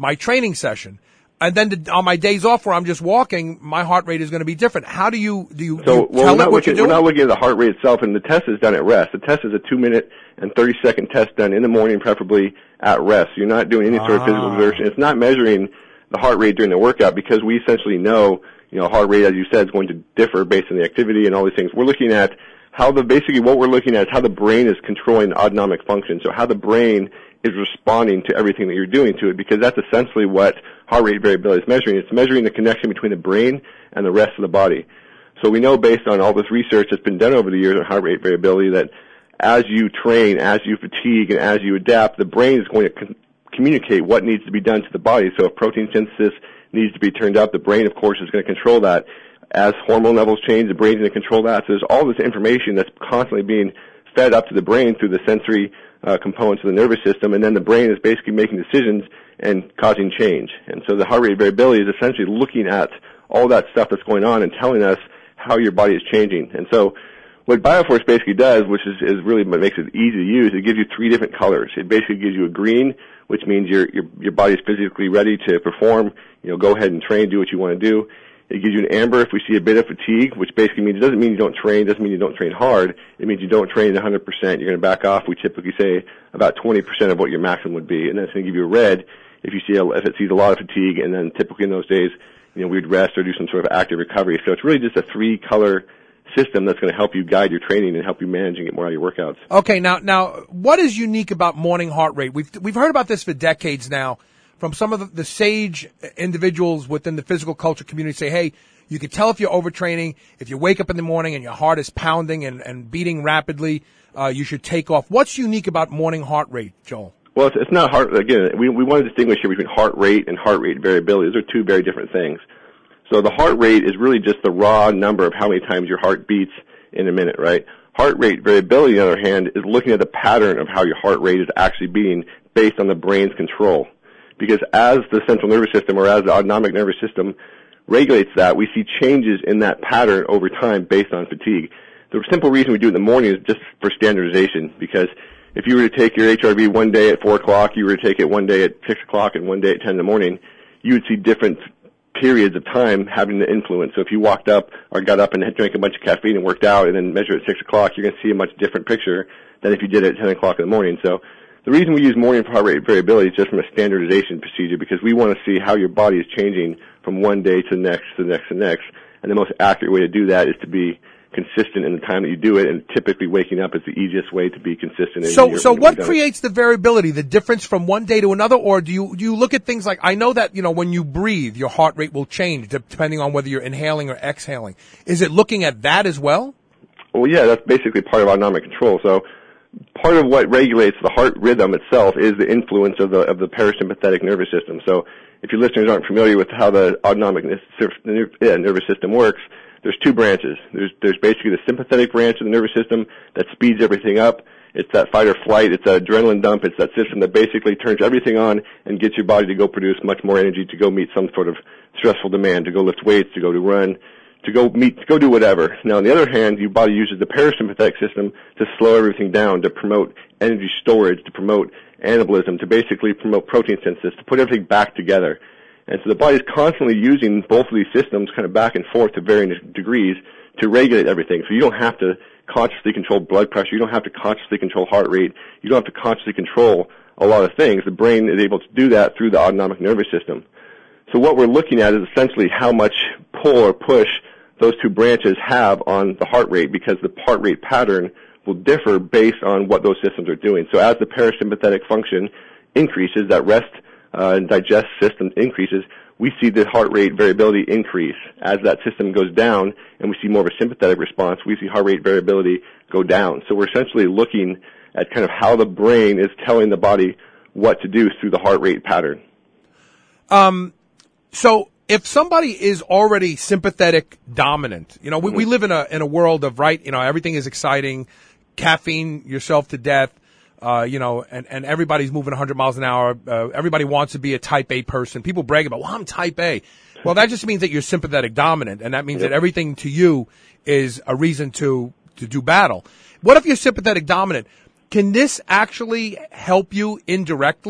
Speaker 2: my training session. And then the, on my days off where I'm just walking, my heart rate is going to be different. How do you, do you,
Speaker 11: So,
Speaker 2: do you
Speaker 11: well,
Speaker 2: tell
Speaker 11: we're
Speaker 2: it
Speaker 11: not,
Speaker 2: what
Speaker 11: looking,
Speaker 2: you're
Speaker 11: we're
Speaker 2: doing?
Speaker 11: not looking at the heart rate itself, and the test is done at rest. The test is a two-minute and thirty-second test done in the morning, preferably at rest. You're not doing any sort of physical
Speaker 2: Ah.
Speaker 11: exertion. It's not measuring the heart rate during the workout because we essentially know, you know, heart rate, as you said, is going to differ based on the activity and all these things. We're looking at how the, basically what we're looking at is how the brain is controlling autonomic function. So how the brain is responding to everything that you're doing to it, because that's essentially what heart rate variability is measuring. It's measuring the connection between the brain and the rest of the body. So we know based on all this research that's been done over the years on heart rate variability that as you train, as you fatigue, and as you adapt, the brain is going to con- communicate what needs to be done to the body. So if protein synthesis needs to be turned up, the brain, of course, is going to control that. As hormone levels change, the brain's going to control that. So there's all this information that's constantly being fed up to the brain through the sensory uh, components of the nervous system, and then the brain is basically making decisions and causing change. And so the heart rate variability is essentially looking at all that stuff that's going on and telling us how your body is changing. And so what BioForce basically does, which is, is really what makes it easy to use, it gives you three different colors. It basically gives you a green, which means your your your body's physically ready to perform. You know, go ahead and train, do what you want to do. It gives you an amber if we see a bit of fatigue, which basically means it doesn't mean you don't train, doesn't mean you don't train hard. It means you don't train one hundred percent. You're going to back off. We typically say about twenty percent of what your maximum would be, and then it's going to give you a red if you see a, if it sees a lot of fatigue, and then typically in those days, you know, we'd rest or do some sort of active recovery. So it's really just a three-color system that's going to help you guide your training and help you manage and get more out of your workouts.
Speaker 2: Okay, now, now, what is unique about morning heart rate? We've we've heard about this for decades now from some of the, the sage individuals within the physical culture community. Say, hey, you can tell if you're overtraining. If you wake up in the morning and your heart is pounding and, and beating rapidly, uh, you should take off. What's unique about morning heart rate, Joel?
Speaker 11: Well, it's, it's not heart. Again, we we want to distinguish here between heart rate and heart rate variability. Those are two very different things. So the heart rate is really just the raw number of how many times your heart beats in a minute, right? Heart rate variability, on the other hand, is looking at the pattern of how your heart rate is actually beating based on the brain's control. Because as the central nervous system or as the autonomic nervous system regulates that, we see changes in that pattern over time based on fatigue. The simple reason we do it in the morning is just for standardization, because if you were to take your H R V one day at four o'clock, you were to take it one day at six o'clock and one day at ten in the morning, you would see different periods of time having the influence. So if you walked up or got up and drank a bunch of caffeine and worked out and then measured at six o'clock, you're going to see a much different picture than if you did it at ten o'clock in the morning. So the reason we use morning heart rate variability is just from a standardization procedure, because we want to see how your body is changing from one day to the next to the next to the next. And the most accurate way to do that is to be consistent in the time that you do it, and typically waking up is the easiest way to be consistent. in
Speaker 2: So,
Speaker 11: your-
Speaker 2: so
Speaker 11: when
Speaker 2: what
Speaker 11: you've done it.
Speaker 2: creates the variability, the difference from one day to another, or do you do you look at things like, I know that, you know, when you breathe, your heart rate will change depending on whether you're inhaling or exhaling. Is it looking at that as well?
Speaker 11: Well, yeah, that's basically part of autonomic control. So part of what regulates the heart rhythm itself is the influence of the of the parasympathetic nervous system. So if your listeners aren't familiar with how the autonomic nervous system works, there's two branches. There's there's basically the sympathetic branch of the nervous system that speeds everything up. It's that fight or flight. It's that adrenaline dump. It's that system that basically turns everything on and gets your body to go produce much more energy to go meet some sort of stressful demand, to go lift weights, to go to run, to go meet, to go do whatever. Now, on the other hand, your body uses the parasympathetic system to slow everything down, to promote energy storage, to promote anabolism, to basically promote protein synthesis, to put everything back together. And so the body is constantly using both of these systems kind of back and forth to varying degrees to regulate everything. So you don't have to consciously control blood pressure. You don't have to consciously control heart rate. You don't have to consciously control a lot of things. The brain is able to do that through the autonomic nervous system. So what we're looking at is essentially how much pull or push those two branches have on the heart rate, because the heart rate pattern will differ based on what those systems are doing. So as the parasympathetic function increases, that rest uh, and digest system increases, we see the heart rate variability increase. As that system goes down and we see more of a sympathetic response, we see heart rate variability go down. So we're essentially looking at kind of how the brain is telling the body what to do through the heart rate pattern.
Speaker 2: Um, so if somebody is already sympathetic dominant, you know, we, mm-hmm. we live in a in a world of, right, you know, everything is exciting, caffeine yourself to death. Uh, you know, and, and everybody's moving one hundred miles an hour. Uh, everybody wants to be a type A person. People brag about, well, I'm type A. Well, that just means that you're sympathetic dominant, and that means yep. that everything to you is a reason to, to do battle. What if you're sympathetic dominant? Can this actually help you indirectly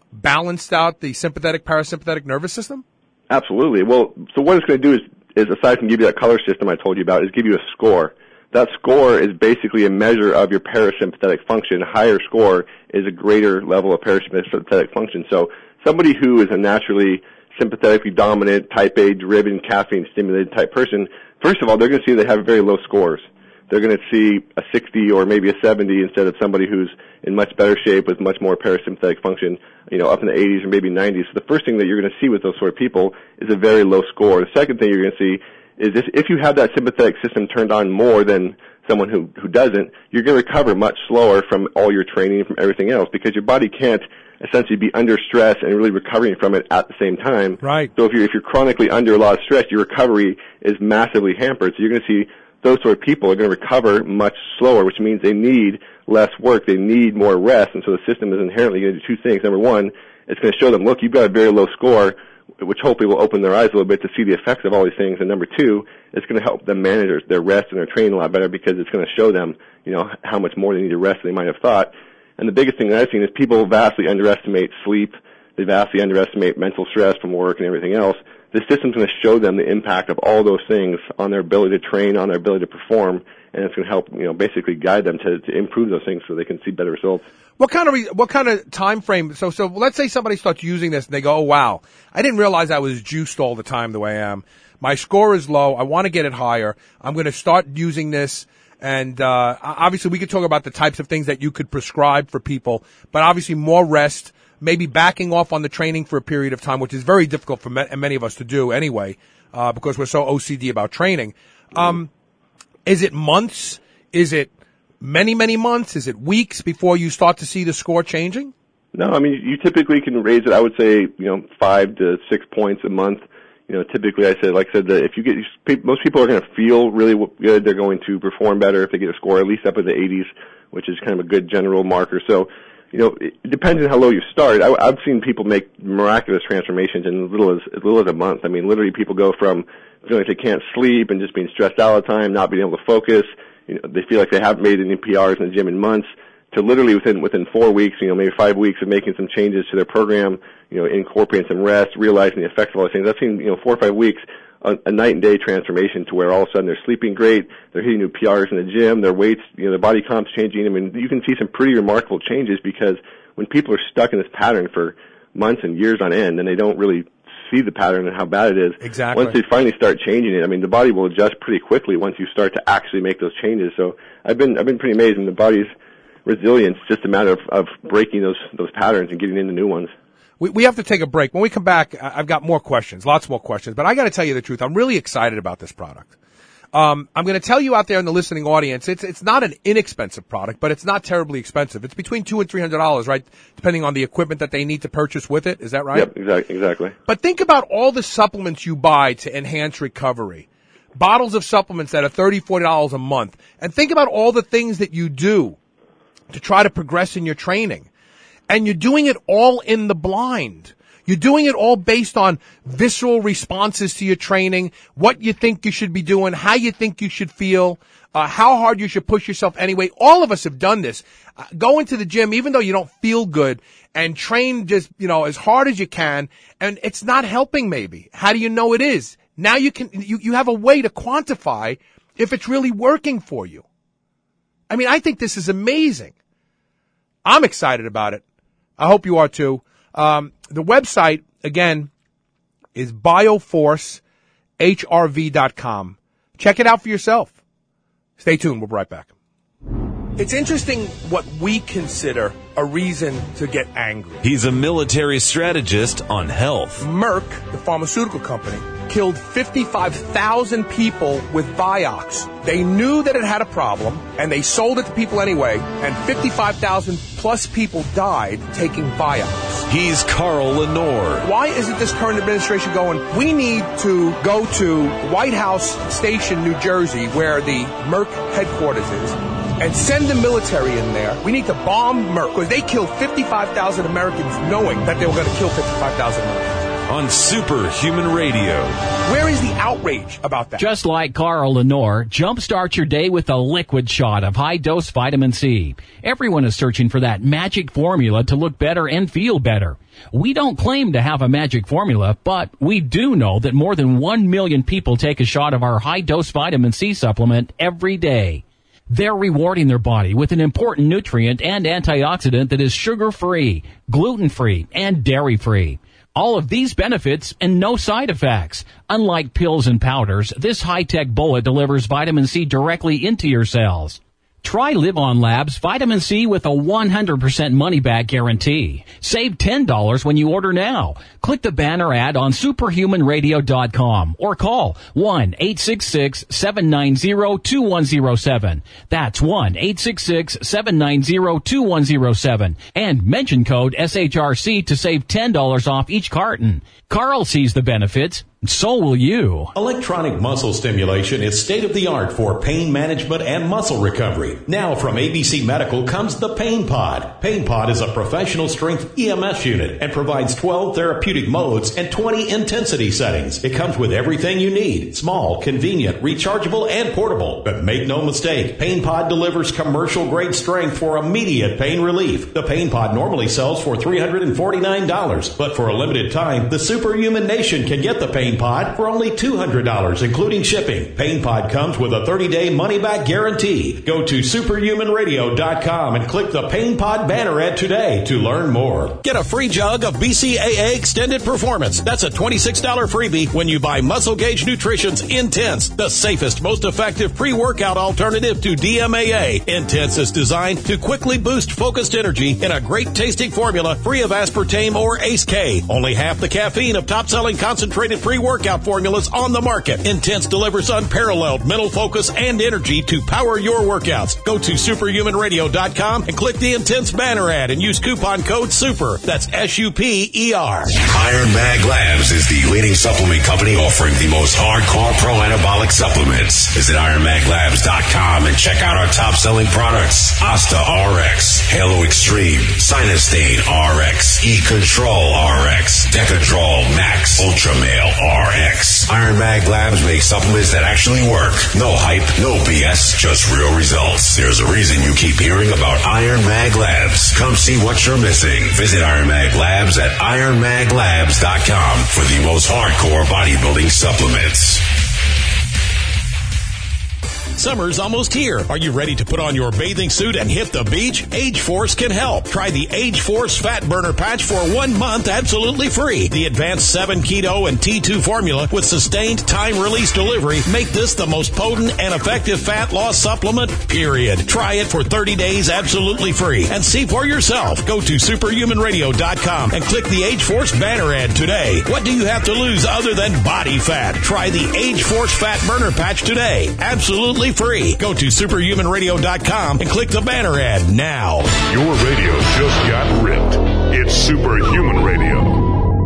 Speaker 2: balanced out the sympathetic, parasympathetic nervous system?
Speaker 11: Absolutely. Well, so what it's going to do is, is aside from give you that color system I told you about, is give you a score. That score is basically a measure of your parasympathetic function. A higher score is a greater level of parasympathetic function. So somebody who is a naturally sympathetically dominant, type A, driven, caffeine-stimulated type person, first of all, they're going to see they have very low scores. They're going to see a sixty or maybe a seventy instead of somebody who's in much better shape with much more parasympathetic function, you know, up in the eighties or maybe nineties. So the first thing that you're going to see with those sort of people is a very low score. The second thing you're going to see is if, if you have that sympathetic system turned on more than someone who, who doesn't, you're going to recover much slower from all your training and from everything else because your body can't essentially be under stress and really recovering from it at the same time.
Speaker 2: Right.
Speaker 11: So if you're, if you're chronically under a lot of stress, your recovery is massively hampered. So you're going to see those sort of people are going to recover much slower, which means they need less work. They need more rest. And so the system is inherently going to do two things. Number one, it's going to show them, look, you've got a very low score, which hopefully will open their eyes a little bit to see the effects of all these things. And number two, it's going to help them manage their, their rest and their training a lot better because it's going to show them, you know, how much more they need to rest than they might have thought. And the biggest thing that I've seen is people vastly underestimate sleep. They vastly underestimate mental stress from work and everything else. This system's going to show them the impact of all those things on their ability to train, on their ability to perform, and it's going to help, you know, basically guide them to, to improve those things so they can see better results.
Speaker 2: What kind of re- what kind of time frame? So so let's say somebody starts using this and they go, oh wow, I didn't realize I was juiced all the time the way I am. My score is low. I want to get it higher. I'm going to start using this. And uh obviously we could talk about the types of things that you could prescribe for people, but obviously more rest, maybe backing off on the training for a period of time, which is very difficult for ma- many of us to do anyway, uh because we're so O C D about training. Um is it months? Is it many, many months? Is it weeks before you start to see the score changing?
Speaker 11: No, I mean, you typically can raise it, I would say, you know, five to six points a month. You know, typically I said, like I said, that if you get, most people are going to feel really good. They're going to perform better if they get a score at least up in the eighties, which is kind of a good general marker. So, you know, it depends on how low you start. I, I've seen people make miraculous transformations in as little as, as little as a month. I mean, literally people go from feeling like they can't sleep and just being stressed out all the time, not being able to focus. You know, they feel like they haven't made any P Rs in the gym in months, to literally within within four weeks, you know, maybe five weeks of making some changes to their program, you know, incorporating some rest, realizing the effects of all these things. I've seen, you know, four or five weeks, a, a night and day transformation to where all of a sudden they're sleeping great, they're hitting new P Rs in the gym, their weights, you know, their body comp's changing. I mean, you can see some pretty remarkable changes because when people are stuck in this pattern for months and years on end, and they don't really see the pattern and how bad it is.
Speaker 2: Exactly.
Speaker 11: Once they finally start changing it, I mean, the body will adjust pretty quickly once you start to actually make those changes. So I've been, I've been pretty amazed, and the body's resilience, just a matter of, of breaking those, those patterns and getting into new ones.
Speaker 2: We, we have to take a break. When we come back, I've got more questions, lots more questions, but I got to tell you the truth. I'm really excited about this product. Um, I'm going to tell you out there in the listening audience, it's, it's not an inexpensive product, but it's not terribly expensive. It's between two and three hundred dollars, right? Depending on the equipment that they need to purchase with it. Is that right?
Speaker 11: Yep, exactly, exactly.
Speaker 2: But think about all the supplements you buy to enhance recovery. Bottles of supplements that are thirty dollars, forty dollars a month. And think about all the things that you do to try to progress in your training. And you're doing it all in the blind. You're doing it all based on visceral responses to your training, what you think you should be doing, how you think you should feel, uh, how hard you should push yourself anyway. All of us have done this. Uh, go into the gym, even though you don't feel good, and train just, you know, as hard as you can, and it's not helping maybe. How do you know it is? Now you can, you, you have a way to quantify if it's really working for you. I mean, I think this is amazing. I'm excited about it. I hope you are too. Um, the website, again, is bioforce H R V dot com. Check it out for yourself. Stay tuned. We'll be right back. It's interesting what we consider a reason to get angry.
Speaker 4: He's a military strategist on health.
Speaker 2: Merck, the pharmaceutical company, killed fifty-five thousand people with Vioxx. They knew that it had a problem, and they sold it to people anyway, and fifty-five thousand plus people died taking Vioxx.
Speaker 4: He's Carl Lenore.
Speaker 2: Why isn't this current administration going, we need to go to White House Station, New Jersey, where the Merck headquarters is, and send the military in there. We need to bomb Merck, because they killed fifty-five thousand Americans knowing that they were going to kill fifty-five thousand Americans.
Speaker 4: on Superhuman Radio.
Speaker 2: Where is the outrage about that?
Speaker 8: Just like Carl Lenore, jumpstart your day with a liquid shot of high-dose vitamin C. Everyone is searching for that magic formula to look better and feel better. We don't claim to have a magic formula, but we do know that more than one million people take a shot of our high-dose vitamin C supplement every day. They're rewarding their body with an important nutrient and antioxidant that is sugar-free, gluten-free, and dairy-free. All of these benefits and no side effects. Unlike pills and powders, this high-tech bullet delivers vitamin C directly into your cells. Try Live On Labs Vitamin C with a one hundred percent money-back guarantee. Save ten dollars when you order now. Click the banner ad on superhuman radio dot com or call one eight six six, seven nine zero, two one zero seven. That's one eight six six, seven nine zero, two one zero seven. And mention code S H R C to save ten dollars off each carton. Carl sees the benefits. So will you.
Speaker 10: Electronic muscle stimulation is state-of-the-art for pain management and muscle recovery. Now from A B C Medical comes the Pain Pod. Pain Pod is a professional strength E M S unit and provides twelve therapeutic modes and twenty intensity settings. It comes with everything you need. Small, convenient, rechargeable, and portable. But make no mistake, Pain Pod delivers commercial-grade strength for immediate pain relief. The Pain Pod normally sells for three hundred forty-nine dollars, but for a limited time, the Superhuman Nation can get the Pain Pod for only two hundred dollars, including shipping. Pain Pod comes with a thirty-day money-back guarantee. Go to superhuman radio dot com and click the Pain Pod banner ad today to learn more.
Speaker 5: Get a free jug of B C A A Extended Performance. That's a twenty-six dollars freebie when you buy Muscle Gauge Nutrition's Intense, the safest, most effective pre-workout alternative to D M A A. Intense is designed to quickly boost focused energy in a great tasting formula free of aspartame or A C E K. Only half the caffeine of top-selling concentrated pre-workout formulas on the market. Intense delivers unparalleled mental focus and energy to power your workouts. Go to superhuman radio dot com and click the Intense banner ad and use coupon code SUPER. That's S U P E R.
Speaker 13: Iron Mag Labs is the leading supplement company offering the most hardcore pro-anabolic supplements. Visit iron mag labs dot com and check out our top-selling products. Asta R X, Halo Extreme, Sinustane R X, E-Control R X, Decadrol Max, Ultramale R X. Iron Mag Labs make supplements that actually work. No hype, no B S, just real results. There's a reason you keep hearing about Iron Mag Labs. Come see what you're missing. Visit Iron Mag Labs at iron mag labs dot com for the most hardcore bodybuilding supplements.
Speaker 5: Summer's almost here. Are you ready to put on your bathing suit and hit the beach? Age Force can help. Try the Age Force Fat Burner Patch for one month absolutely free. The advanced seven Keto and T two formula with sustained time-release delivery make this the most potent and effective fat loss supplement, period. Try it for thirty days absolutely free and see for yourself. Go to superhuman radio dot com and click the Age Force banner ad today. What do you have to lose other than body fat? Try the Age Force Fat Burner Patch today. Absolutely free. Go to superhuman radio dot com and click the banner ad now.
Speaker 14: Your radio just got ripped. It's Superhuman Radio.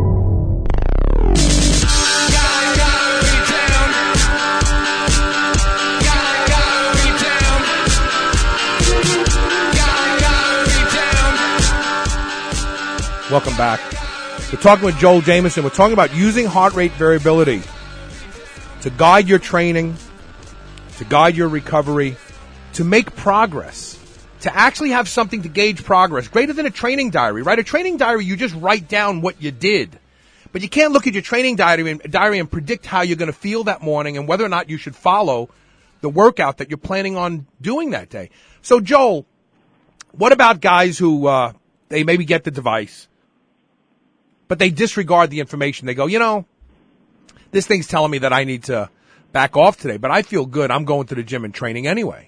Speaker 2: Welcome back. We're talking with Joel Jamieson. We're talking about using heart rate variability to guide your training, to guide your recovery, to make progress, to actually have something to gauge progress, greater than a training diary, right? A training diary, you just write down what you did. But you can't look at your training diary and, diary and predict how you're going to feel that morning and whether or not you should follow the workout that you're planning on doing that day. So, Joel, what about guys who uh, they maybe get the device, but they disregard the information? They go, you know, this thing's telling me that I need to back off today, but I feel good. I'm going to the gym and training anyway.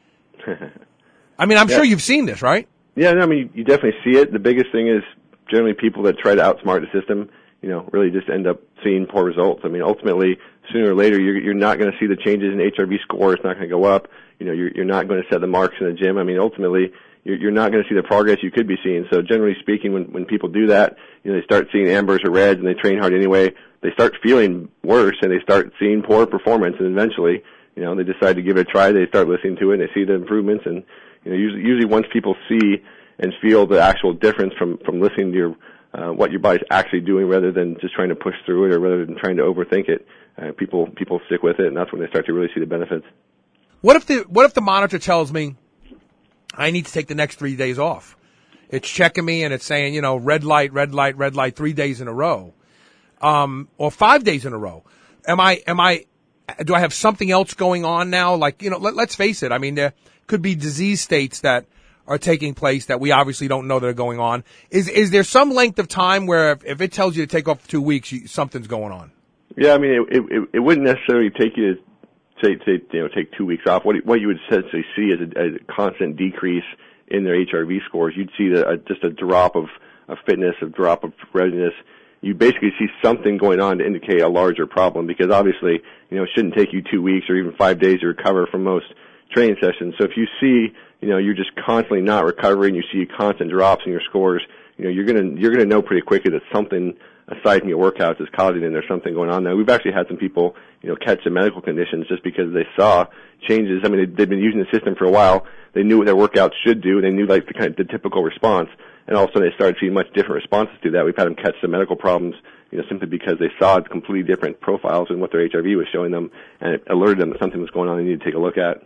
Speaker 2: I mean, I'm
Speaker 11: yeah.
Speaker 2: sure you've seen this, right?
Speaker 11: Yeah, no, I mean, you definitely see it. The biggest thing is generally people that try to outsmart the system, you know, really just end up seeing poor results. I mean, ultimately, sooner or later, you're, you're not going to see the changes in H R V score. It's not going to go up. You know, you're, you're not going to set the marks in the gym. I mean, ultimately, you're, you're not going to see the progress you could be seeing. So generally speaking, when, when people do that, you know, they start seeing ambers or reds and they train hard anyway, they start feeling worse and they start seeing poor performance, and eventually, you know, they decide to give it a try. They start listening to it and they see the improvements, and you know, usually, usually once people see and feel the actual difference from from listening to your uh, what your body's actually doing rather than just trying to push through it or rather than trying to overthink it. Uh, people people stick with it, and that's when they start to really see the benefits.
Speaker 2: What if the what if the monitor tells me I need to take the next three days off? It's checking me and it's saying, you know, red light, red light, red light, three days in a row, um, or five days in a row. Am I am I do I have something else going on now? Like, you know, let, let's face it. I mean, there could be disease states that are taking place that we obviously don't know that are going on. Is is there some length of time where if, if it tells you to take off for two weeks, you, something's going on?
Speaker 11: Yeah, I mean, it, it, it wouldn't necessarily take you to say, say you know, take two weeks off. What what you would essentially see is a, a constant decrease in their H R V scores. You'd see the, a, just a drop of, of fitness, a drop of readiness. You basically see something going on to indicate a larger problem because obviously, you know, it shouldn't take you two weeks or even five days to recover from most training sessions. So if you see, you know, you're just constantly not recovering, you see constant drops in your scores, you know, you're gonna you're gonna know pretty quickly that something aside from your workouts is causing it and there's something going on there. We've actually had some people, you know, catch some medical conditions just because they saw changes. I mean, they, they've been using the system for a while. They knew what their workouts should do. They knew like the kind of the typical response, and all of a sudden they started seeing much different responses to that. We've had them catch some medical problems, you know, simply because they saw completely different profiles in what their H R V was showing them, and it alerted them that something was going on they needed to take a look at.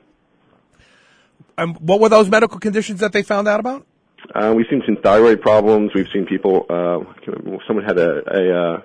Speaker 2: Um, what were those medical conditions that they found out about?
Speaker 11: Uh, we've seen some thyroid problems. We've seen people. Uh, I can't remember, someone had a a, uh,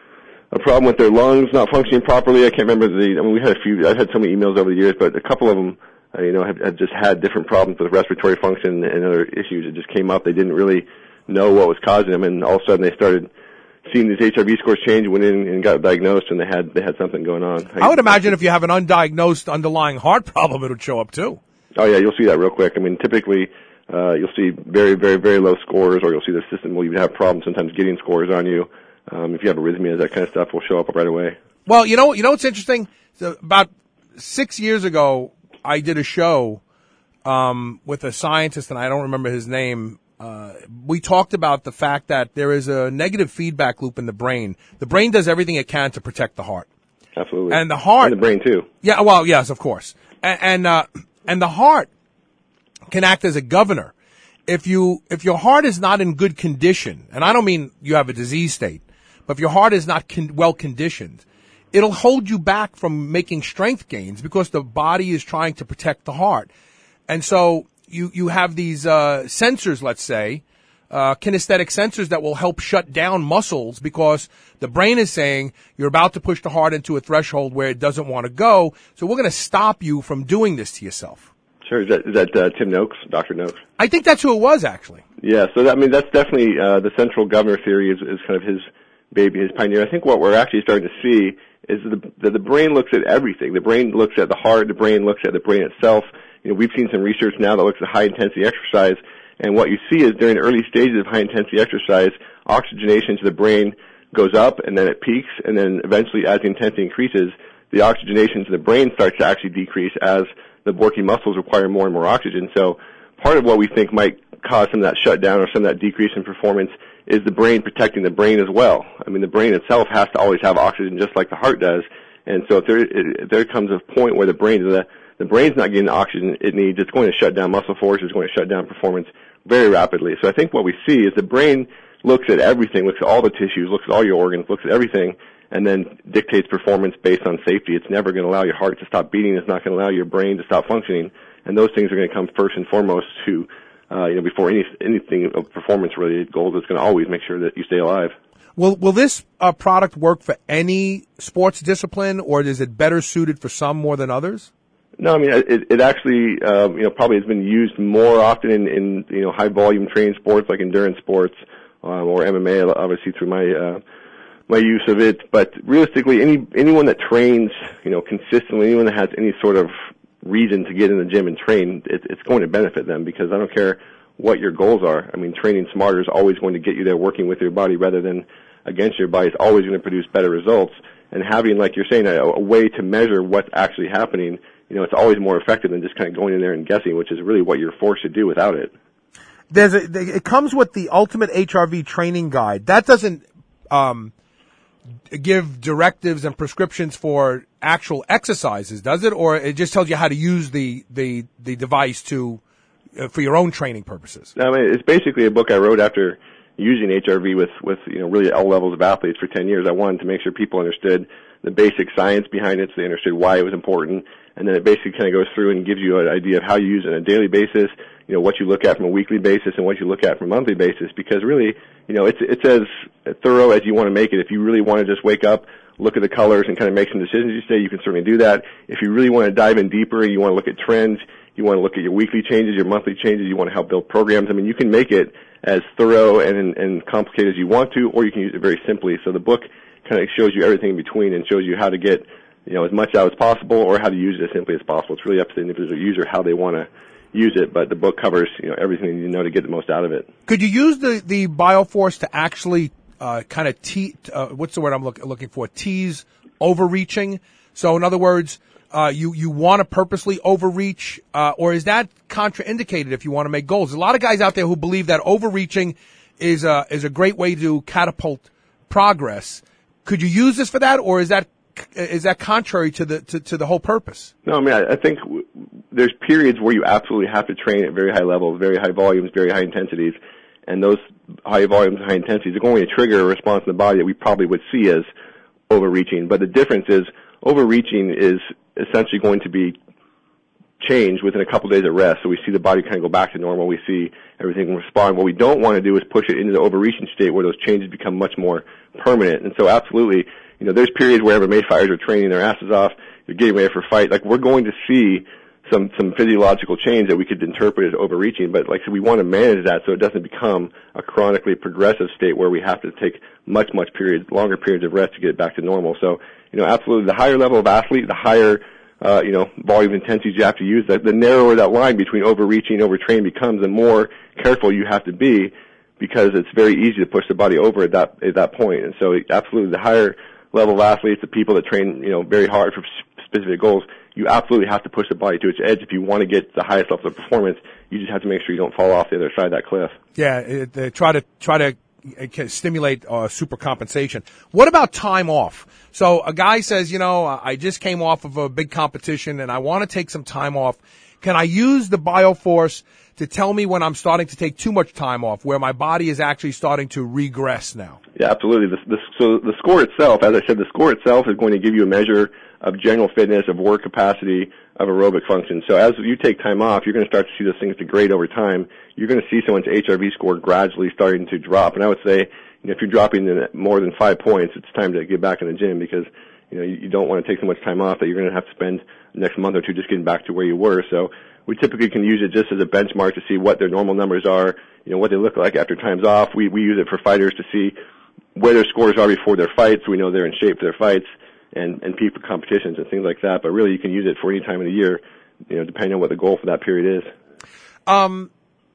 Speaker 11: a problem with their lungs not functioning properly. I can't remember the. I mean, we had a few. I've had so many emails over the years, but a couple of them, uh, you know, have, have just had different problems with respiratory function and other issues that just came up. They didn't really know what was causing them, and all of a sudden they started seeing these H R V scores change. Went in and got diagnosed, and they had they had something going on.
Speaker 2: I would imagine if you have an undiagnosed underlying heart problem, it would show up too.
Speaker 11: Oh yeah, you'll see that real quick. I mean, typically. Uh, you'll see very, very, very low scores, or you'll see the system will even have problems sometimes getting scores on you. Um, if you have arrhythmias, that kind of stuff will show up right away.
Speaker 2: Well, you know, you know what's interesting? So about six years ago, I did a show um, with a scientist, and I don't remember his name. Uh, we talked about the fact that there is a negative feedback loop in the brain. The brain does everything it can to protect the heart.
Speaker 11: Absolutely.
Speaker 2: And the heart.
Speaker 11: And the brain, too.
Speaker 2: Yeah, well, yes, of course. And, and, uh, and the heart can act as a governor. If you, if your heart is not in good condition, and I don't mean you have a disease state, but if your heart is not con- well conditioned, it'll hold you back from making strength gains because the body is trying to protect the heart. And so you, you have these, uh, sensors, let's say, uh, kinesthetic sensors that will help shut down muscles because the brain is saying you're about to push the heart into a threshold where it doesn't want to go. So we're going to stop you from doing this to yourself.
Speaker 11: Sure. Is that, is that uh, Tim Noakes, Doctor Noakes?
Speaker 2: I think that's who it was, actually.
Speaker 11: Yeah, so that, I mean, that's definitely uh, the central governor theory is, is kind of his baby, his pioneer. I think what we're actually starting to see is the, that the brain looks at everything. The brain looks at the heart. The brain looks at the brain itself. You know, we've seen some research now that looks at high-intensity exercise, and what you see is during early stages of high-intensity exercise, oxygenation to the brain goes up, and then it peaks, and then eventually as the intensity increases, the oxygenation to the brain starts to actually decrease as the working muscles require more and more oxygen. So part of what we think might cause some of that shutdown or some of that decrease in performance is the brain protecting the brain as well. I mean, the brain itself has to always have oxygen just like the heart does. And so if there, if there comes a point where the brain, the, the brain's not getting the oxygen it needs, it's going to shut down muscle force, it's going to shut down performance very rapidly. So I think what we see is the brain looks at everything, looks at all the tissues, looks at all your organs, looks at everything, and then dictates performance based on safety. It's never going to allow your heart to stop beating. It's not going to allow your brain to stop functioning. And those things are going to come first and foremost to, uh, you know, before any anything of performance-related goals. It's going to always make sure that you stay alive.
Speaker 2: Will Will this uh, product work for any sports discipline, or is it better suited for some more than others?
Speaker 11: No, I mean it. It actually, um, you know, probably has been used more often in, in you know, high-volume training sports like endurance sports um, or M M A. Obviously, through my uh, my use of it, but realistically, any anyone that trains, you know, consistently, anyone that has any sort of reason to get in the gym and train, it, it's going to benefit them because I don't care what your goals are. I mean, training smarter is always going to get you there working with your body rather than against your body. It's always going to produce better results. And having, like you're saying, a, a way to measure what's actually happening, you know, it's always more effective than just kind of going in there and guessing, which is really what you're forced to do without it.
Speaker 2: There's a, it comes with the Ultimate H R V Training Guide. That doesn't um, give directives and prescriptions for actual exercises, does it? Or it just tells you how to use the the, the device to uh, for your own training purposes?
Speaker 11: No, I mean, it's basically a book I wrote after using H R V with, with, you know, really all levels of athletes for ten years, I wanted to make sure people understood the basic science behind it, so they understood why it was important. And then it basically kind of goes through and gives you an idea of how you use it on a daily basis, you know, what you look at from a weekly basis and what you look at from a monthly basis, because really, you know, it's, it's as thorough as you want to make it. If you really want to just wake up, look at the colors and kind of make some decisions each day, you can certainly do that. If you really want to dive in deeper and you want to look at trends, you want to look at your weekly changes, your monthly changes, you want to help build programs, I mean, you can make it as thorough and, and complicated as you want to, or you can use it very simply. So the book kind of shows you everything in between and shows you how to get, you know, as much out as possible or how to use it as simply as possible. It's really up to the individual user how they want to use it, but the book covers, you know, everything you need to know to get the most out of it.
Speaker 2: Could you use the, the BioForce to actually uh, kind of te- uh, what's the word I'm look, looking for? Tease overreaching. So in other words, uh, you, you want to purposely overreach, uh, or is that contraindicated if you want to make goals? There's a lot of guys out there who believe that overreaching is a, is a great way to catapult progress. Could you use this for that, or is that is that contrary to the to, to the whole purpose?
Speaker 11: No, I mean, I, I think w- there's periods where you absolutely have to train at very high levels, very high volumes, very high intensities, and those high volumes, high intensities are going to trigger a response in the body that we probably would see as overreaching. But the difference is overreaching is essentially going to be changed within a couple of days of rest. So we see the body kind of go back to normal. We see everything respond. What we don't want to do is push it into the overreaching state where those changes become much more permanent. And so absolutely, you know, there's periods where M M A fighters are training their asses off, they're getting ready for a fight. Like, we're going to see some, some physiological change that we could interpret as overreaching, but like I said, we want to manage that so it doesn't become a chronically progressive state where we have to take much, much periods, longer periods of rest to get back to normal. So, you know, absolutely, the higher level of athlete, the higher Uh, you know, volume intensities you have to use, that the narrower that line between overreaching and overtraining becomes, the more careful you have to be, because it's very easy to push the body over at that at that point. And so, absolutely, the higher level of athletes, the people that train, you know, very hard for specific goals, you absolutely have to push the body to its edge if you want to get the highest level of performance. You just have to make sure you don't fall off the other side of that cliff.
Speaker 2: Yeah, it, uh, try to try to stimulate uh, super compensation. What about time off? So a guy says, you know, I just came off of a big competition and I want to take some time off. Can I use the BioForce to tell me when I'm starting to take too much time off, where my body is actually starting to regress now?
Speaker 11: Yeah, absolutely. The, the, so the score itself, as I said, the score itself is going to give you a measure of general fitness, of work capacity, of aerobic function. So as you take time off, you're going to start to see those things degrade over time. You're going to see someone's H R V score gradually starting to drop. And I would say, you know, if you're dropping more than five points, it's time to get back in the gym, because, you know, you, you don't want to take so much time off that you're going to have to spend the next month or two just getting back to where you were. So we typically can use it just as a benchmark to see what their normal numbers are, you know, what they look like after time's off. We, we use it for fighters to see where their scores are before their fights, so we know they're in shape for their fights, and, and peak for competitions and things like that. But really, you can use it for any time of the year, you know, depending on what the goal for that period is.
Speaker 2: Um,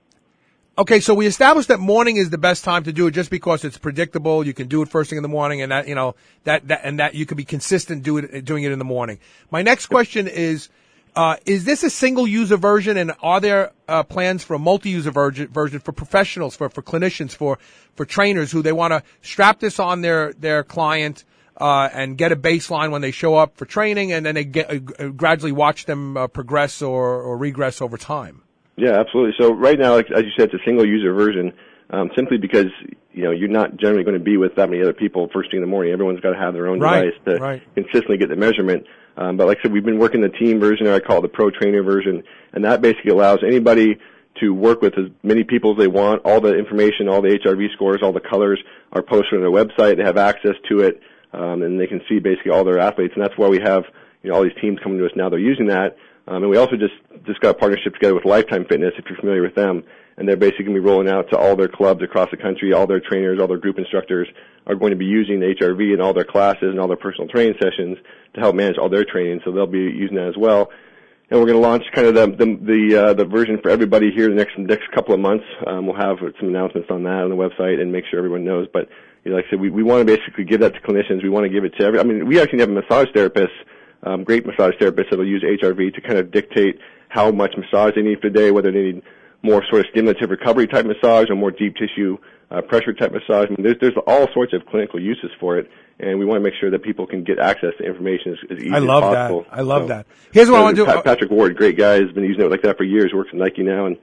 Speaker 2: okay, so we established that morning is the best time to do it just because it's predictable. You can do it first thing in the morning, and that, you know, that, that, and that you can be consistent do it, doing it in the morning. My next question is, uh, is this a single user version, and are there, uh, plans for a multi-user version, version for professionals, for, for clinicians, for, for trainers who they want to strap this on their, their client, Uh, and get a baseline when they show up for training, and then they get, uh, gradually watch them uh, progress or, or regress over time?
Speaker 11: Yeah, absolutely. So right now, like, as you said, it's a single-user version, um, simply because, you know, you're not generally going to be with that many other people first thing in the morning. Everyone's got to have their own
Speaker 2: right,
Speaker 11: device to
Speaker 2: right.
Speaker 11: consistently get the measurement. Um, but like I said, we've been working the team version, or I call it the pro trainer version, and that basically allows anybody to work with as many people as they want. All the information, all the H R V scores, all the colors are posted on their website. They have access to it. Um, and they can see basically all their athletes, and that's why we have, you know, all these teams coming to us now. They're using that, um, and we also just just got a partnership together with Lifetime Fitness, if you're familiar with them, and they're basically going to be rolling out to all their clubs across the country. All their trainers, all their group instructors are going to be using H R V in all their classes and all their personal training sessions to help manage all their training. So they'll be using that as well. And we're going to launch kind of the the the, uh, the version for everybody here the next next couple of months. Um, we'll have some announcements on that on the website and make sure everyone knows, but. You know, like I said, we, we want to basically give that to clinicians. We want to give it to every, I mean, we actually have a massage therapist, um, great massage therapists that will use H R V to kind of dictate how much massage they need for the day, whether they need more sort of stimulative recovery type massage or more deep tissue, uh, pressure type massage. I mean, there's, there's all sorts of clinical uses for it, and we want to make sure that people can get access to information as, as easy
Speaker 2: I love
Speaker 11: as possible.
Speaker 2: That. I love
Speaker 11: so,
Speaker 2: that. Here's what
Speaker 11: so
Speaker 2: I want to do.
Speaker 11: Pat, Patrick Ward, great guy, has been using it like that for years, works at Nike now, and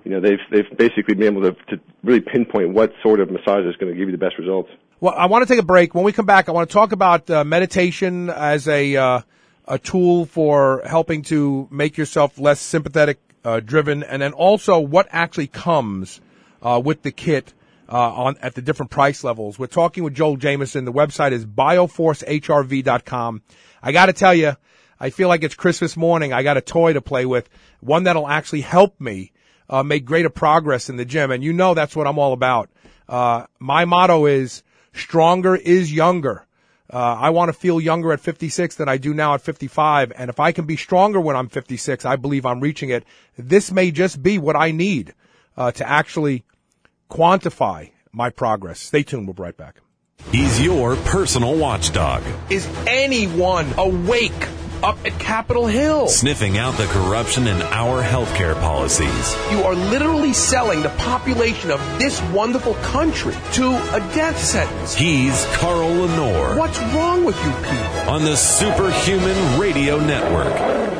Speaker 11: you know, they've they've basically been able to, to really pinpoint what sort of massage is going to give you the best results.
Speaker 2: Well, I want to take a break. When we come back, I want to talk about uh, meditation as a uh, a tool for helping to make yourself less sympathetic uh, driven, and then also what actually comes uh, with the kit uh, on at the different price levels. We're talking with Joel Jamieson. The website is bioforce H R V dot com. I got to tell you, I feel like it's Christmas morning. I got a toy to play with, one that'll actually help me uh, make greater progress in the gym, and you know that's what I'm all about. Uh, my motto is stronger is younger. Uh, I want to feel younger at fifty-six than I do now at fifty-five. And if I can be stronger when I'm fifty-six, I believe I'm reaching it. This may just be what I need uh, to actually quantify my progress. Stay tuned. We'll be right back.
Speaker 4: He's your personal watchdog.
Speaker 7: Is anyone awake up at Capitol Hill?
Speaker 4: Sniffing out the corruption in our healthcare policies.
Speaker 7: You are literally selling the population of this wonderful country to a death sentence.
Speaker 4: He's Carl Lenore.
Speaker 7: What's wrong with you people?
Speaker 4: On the Superhuman Radio Network.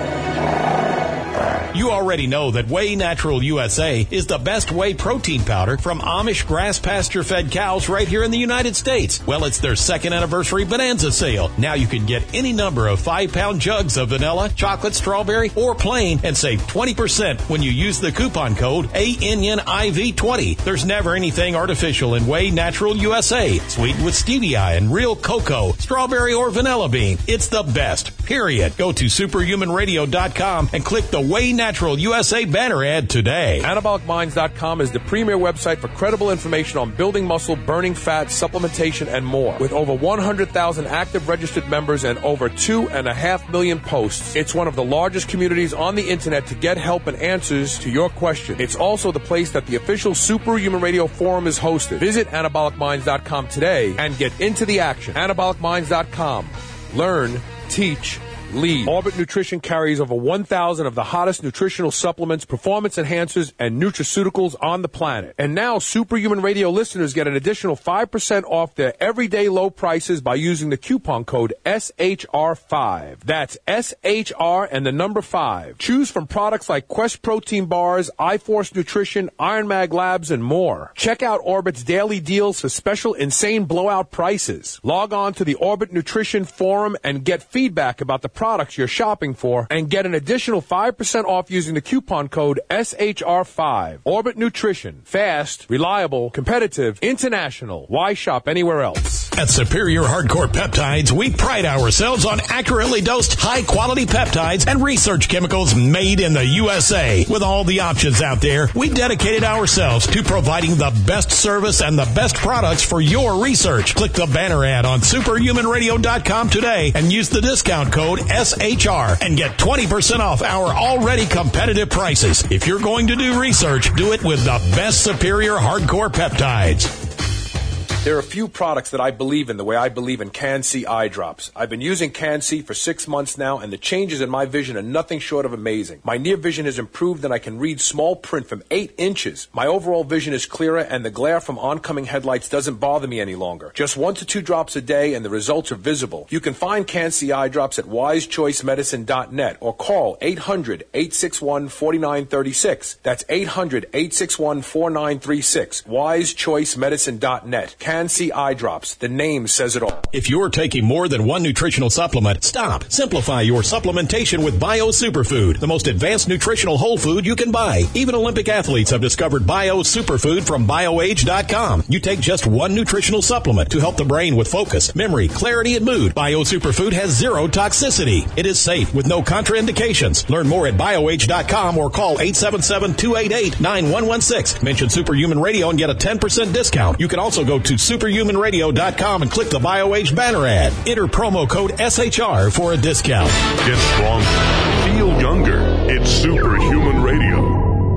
Speaker 5: You already know that Whey Natural U S A is the best whey protein powder from Amish grass pasture fed cows right here in the United States. Well, it's their second anniversary bonanza sale. Now you can get any number of five pound jugs of vanilla, chocolate, strawberry, or plain and save twenty percent when you use the coupon code A N N I V twenty. There's never anything artificial in Whey Natural U S A. Sweetened with stevia and real cocoa, strawberry, or vanilla bean. It's the best, period. Go to superhuman radio dot com and click the Whey Natural U S A banner ad today.
Speaker 7: anabolic minds dot com is the premier website for credible information on building muscle, burning fat, supplementation, and more. With over one hundred thousand active registered members and over two and a half million posts, it's one of the largest communities on the internet to get help and answers to your question. It's also the place that the official Superhuman Radio Forum is hosted. Visit anabolic minds dot com today and get into the action. anabolic minds dot com. Learn, teach, lead. Orbit Nutrition carries over one thousand of the hottest nutritional supplements, performance enhancers, and nutraceuticals on the planet. And now Superhuman Radio listeners get an additional five percent off their everyday low prices by using the coupon code S H R five. That's S H R and the number five. Choose from products like Quest Protein Bars, iForce Nutrition, Iron Mag Labs, and more. Check out Orbit's daily deals for special insane blowout prices. Log on to the Orbit Nutrition Forum and get feedback about the products you're shopping for and get an additional five percent off using the coupon code S H R five. Orbit Nutrition. Fast, reliable, competitive, international. Why shop anywhere else?
Speaker 5: At Superior Hardcore Peptides, we pride ourselves on accurately dosed, high-quality peptides and research chemicals made in the U S A. With all the options out there, we dedicated ourselves to providing the best service and the best products for your research. Click the banner ad on superhuman radio dot com today and use the discount code S H R and get twenty percent off our already competitive prices. If you're going to do research, do it with the best Superior Hardcore Peptides.
Speaker 7: There are a few products that I believe in the way I believe in Can-C eye drops. I've been using Can-C for six months now, and the changes in my vision are nothing short of amazing. My near vision has improved, and I can read small print from eight inches. My overall vision is clearer, and the glare from oncoming headlights doesn't bother me any longer. Just one to two drops a day, and the results are visible. You can find Can-C eye drops at wise choice medicine dot net or call eight hundred, eight six one, four nine three six. That's eight hundred, eight six one, four nine three six. wise choice medicine dot net. Can-C eye drops. The name says it all.
Speaker 5: If you're taking more than one nutritional supplement, stop. Simplify your supplementation with Bio Superfood, the most advanced nutritional whole food you can buy. Even Olympic athletes have discovered Bio Superfood from bio age dot com. You take just one nutritional supplement to help the brain with focus, memory, clarity, and mood. Bio Superfood has zero toxicity. It is safe with no contraindications. Learn more at bio age dot com or call eight seven seven, two eight eight, nine one one six. Mention Superhuman Radio and get a ten percent discount. You can also go to superhuman radio dot com and click the BioAge banner ad. Enter promo code S H R for a discount.
Speaker 14: Get stronger. Feel younger. It's Superhuman Radio.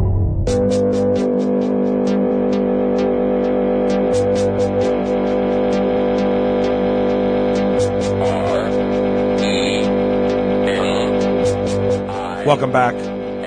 Speaker 2: Welcome back.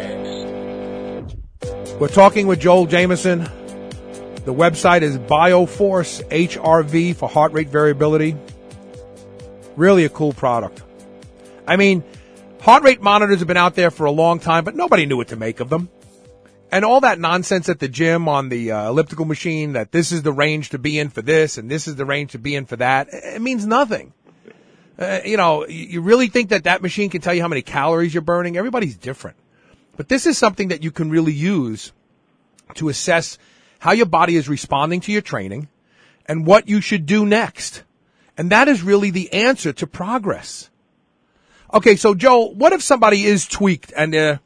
Speaker 2: We're talking with Joel Jamieson. The website is Bioforce H R V for heart rate variability. Really a cool product. I mean, heart rate monitors have been out there for a long time, but nobody knew what to make of them. And all that nonsense at the gym on the uh, elliptical machine that this is the range to be in for this and this is the range to be in for that, it means nothing. Uh, you know, you really think that that machine can tell you how many calories you're burning? Everybody's different. But this is something that you can really use to assess how your body is responding to your training and what you should do next. And that is really the answer to progress. Okay, so Joe, what if somebody is tweaked and they're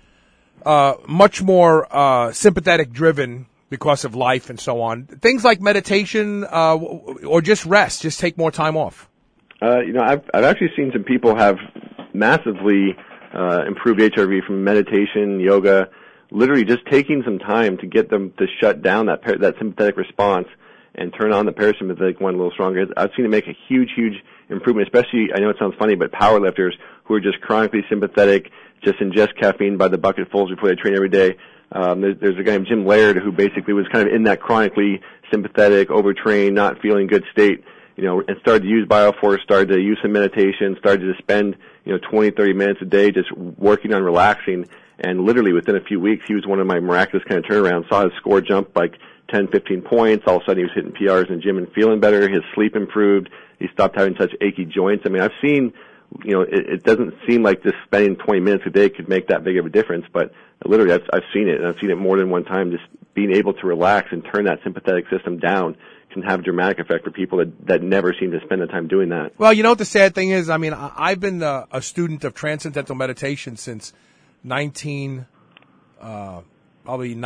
Speaker 2: uh, much more uh, sympathetic driven because of life and so on? Things like meditation uh, or just rest, just take more time off.
Speaker 11: Uh, you know, I've I've actually seen some people have massively uh, improved H R V from meditation, yoga, literally just taking some time to get them to shut down that par- that sympathetic response and turn on the parasympathetic one a little stronger. I've seen it make a huge, huge improvement, especially, I know it sounds funny, but power lifters who are just chronically sympathetic, just ingest caffeine by the bucketfuls before they train every day. Um, there's, there's a guy named Jim Laird who basically was kind of in that chronically sympathetic, overtrained, not feeling good state, you know, and started to use Bioforce, started to use some meditation, started to spend, you know, twenty, thirty minutes a day just working on relaxing. And literally within a few weeks, he was one of my miraculous kind of turnarounds, saw his score jump like ten, fifteen points. All of a sudden he was hitting P Rs in the gym and feeling better. His sleep improved. He stopped having such achy joints. I mean, I've seen, you know, it, it doesn't seem like just spending twenty minutes a day could make that big of a difference, but literally I've, I've seen it, and I've seen it more than one time. Just being able to relax and turn that sympathetic system down can have a dramatic effect for people that, that never seem to spend the time doing that.
Speaker 2: Well, you know what the sad thing is? I mean, I, I've been a, a student of transcendental meditation since nineteen, uh, probably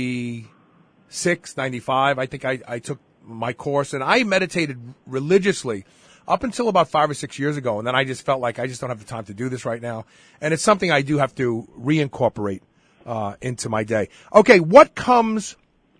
Speaker 2: ninety-six, ninety-five. I think I, I took my course, and I meditated religiously up until about five or six years ago, and then I just felt like I just don't have the time to do this right now. And it's something I do have to reincorporate uh, into my day. Okay, what comes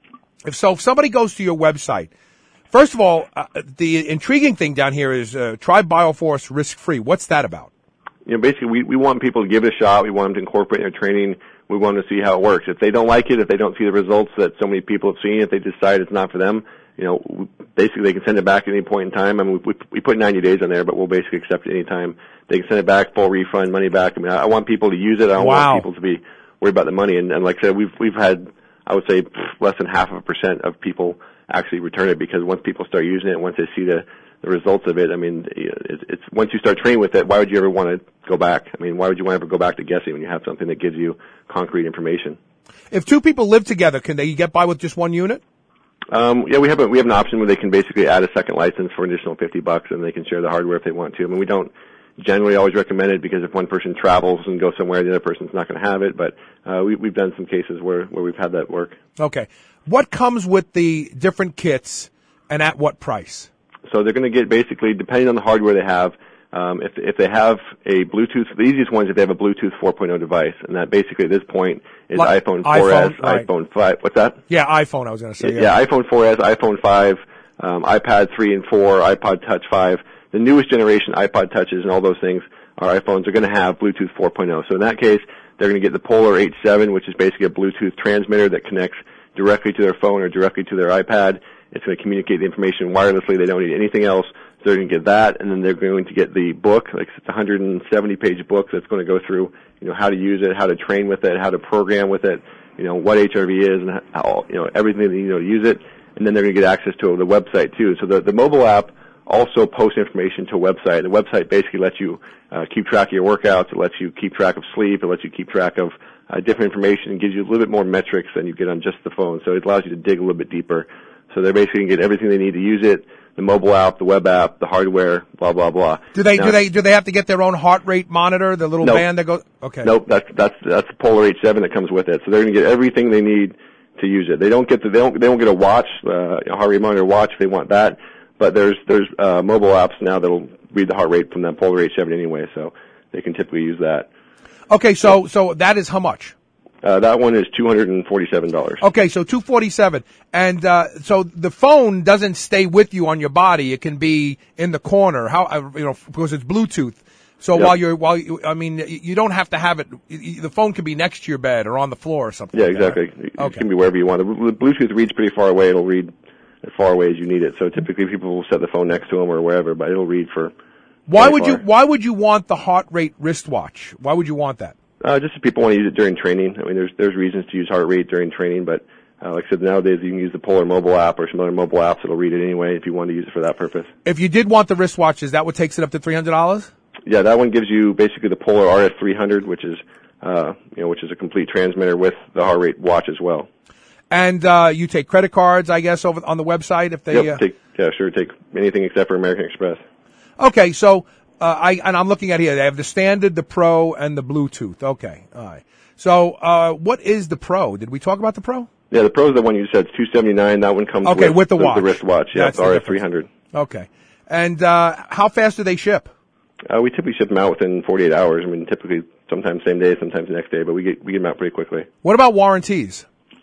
Speaker 2: if so? If somebody goes to your website, first of all, uh, the intriguing thing down here is uh, try Bioforce risk-free. What's that about?
Speaker 11: You know, basically, we, we want people to give it a shot. We want them to incorporate in their training. We want them to see how it works. If they don't like it, if they don't see the results that so many people have seen, if they decide it's not for them, you know, basically they can send it back at any point in time. I mean, we, we put ninety days on there, but we'll basically accept it any time. They can send it back, full refund, money back. I mean, I, I want people to use it. I don't
Speaker 2: wow.
Speaker 11: want people to be worried about the money. And, and like I said, we've we've had, I would say, less than half of a percent of people actually return it, because once people start using it, once they see the the results of it, I mean, it's, it's once you start training with it, why would you ever want to go back? I mean, why would you want to ever go back to guessing when you have something that gives you concrete information?
Speaker 2: If two people live together, can they get by with just one unit?
Speaker 11: Um, yeah, we have a, we have an option where they can basically add a second license for an additional fifty bucks, and they can share the hardware if they want to. I mean, we don't generally always recommend it, because if one person travels and goes somewhere, the other person's not going to have it. But uh, we, we've done some cases where, where we've had that work.
Speaker 2: Okay. What comes with the different kits, and at what price?
Speaker 11: So they're going to get, basically, depending on the hardware they have, um, if if they have a Bluetooth, the easiest one is if they have a Bluetooth four point oh device, and that basically at this point is like iPhone four S, iPhone, right. iPhone five. What's that?
Speaker 2: Yeah, iPhone, I was going to say.
Speaker 11: Yeah,
Speaker 2: yeah.
Speaker 11: yeah, iPhone four S, iPhone five, um, iPad three and four, iPod Touch five. The newest generation iPod Touches and all those things, our iPhones, are going to have Bluetooth four point oh. So in that case, they're going to get the Polar H seven, which is basically a Bluetooth transmitter that connects directly to their phone or directly to their iPad. It's going to communicate the information wirelessly. They don't need anything else. So they're going to get that, and then they're going to get the book. Like, it's a one hundred seventy page book that's going to go through, you know, how to use it, how to train with it, how to program with it, you know, what H R V is, and how, you know, everything that you know to use it. And then they're going to get access to the website too. So the, the mobile app also posts information to a website. The website basically lets you uh, keep track of your workouts. It lets you keep track of sleep. It lets you keep track of uh, different information, and gives you a little bit more metrics than you get on just the phone. So it allows you to dig a little bit deeper. So they're basically going to get everything they need to use it. The mobile app, the web app, the hardware, blah blah blah.
Speaker 2: Do they
Speaker 11: now,
Speaker 2: do they do they have to get their own heart rate monitor? The little
Speaker 11: nope.
Speaker 2: band that goes. Okay.
Speaker 11: Nope. That's that's that's the Polar H seven that comes with it. So they're going to get everything they need to use it. They don't get the they don't they don't get a watch, uh, a heart rate monitor watch if they want that. But there's there's uh, mobile apps now that'll read the heart rate from that Polar H seven anyway, so they can typically use that.
Speaker 2: Okay, so so that is how much?
Speaker 11: Uh, that one is two hundred and forty-seven dollars.
Speaker 2: Okay, so two forty-seven, and uh, so the phone doesn't stay with you on your body; it can be in the corner. How you know because it's Bluetooth. So yep. while you're while you, I mean, you don't have to have it. The phone can be next to your bed or on the floor or something.
Speaker 11: Yeah,
Speaker 2: like
Speaker 11: exactly.
Speaker 2: That, right?
Speaker 11: It
Speaker 2: okay.
Speaker 11: can be wherever you want. The Bluetooth reads pretty far away. It'll read as far away as you need it. So typically, people will set the phone next to them or wherever, but it'll read for.
Speaker 2: Why would
Speaker 11: far.
Speaker 2: you Why would you want the heart rate wristwatch? Why would you want that?
Speaker 11: Uh, just if people want to use it during training. I mean, there's there's reasons to use heart rate during training, but uh, like I said, nowadays you can use the Polar mobile app or some other mobile apps that'll read it anyway if you want to use it for that purpose.
Speaker 2: If you did want the wristwatch, is that what takes it up to three hundred dollars?
Speaker 11: Yeah, that one gives you basically the Polar R S three hundred, which is uh, you know which is a complete transmitter with the heart rate watch as well.
Speaker 2: And uh, you take credit cards, I guess, over on the website if they.
Speaker 11: Yep,
Speaker 2: uh,
Speaker 11: take, yeah, sure. Take anything except for American Express.
Speaker 2: Okay, so uh, I and I'm looking at here. They have the standard, the Pro, and the Bluetooth. Okay, all right. So uh, what is the Pro? Did we talk about the Pro?
Speaker 11: Yeah, the Pro is the one you said. It's two seventy-nine. That one comes
Speaker 2: okay,
Speaker 11: with,
Speaker 2: with the
Speaker 11: the,
Speaker 2: watch,
Speaker 11: the wristwatch. Yeah,
Speaker 2: That's
Speaker 11: it's R S three hundred.
Speaker 2: Okay, and uh, how fast do they ship?
Speaker 11: Uh, we typically ship them out within forty-eight hours. I mean, typically sometimes same day, sometimes the next day, but we get we get them out pretty quickly.
Speaker 2: What about warranties?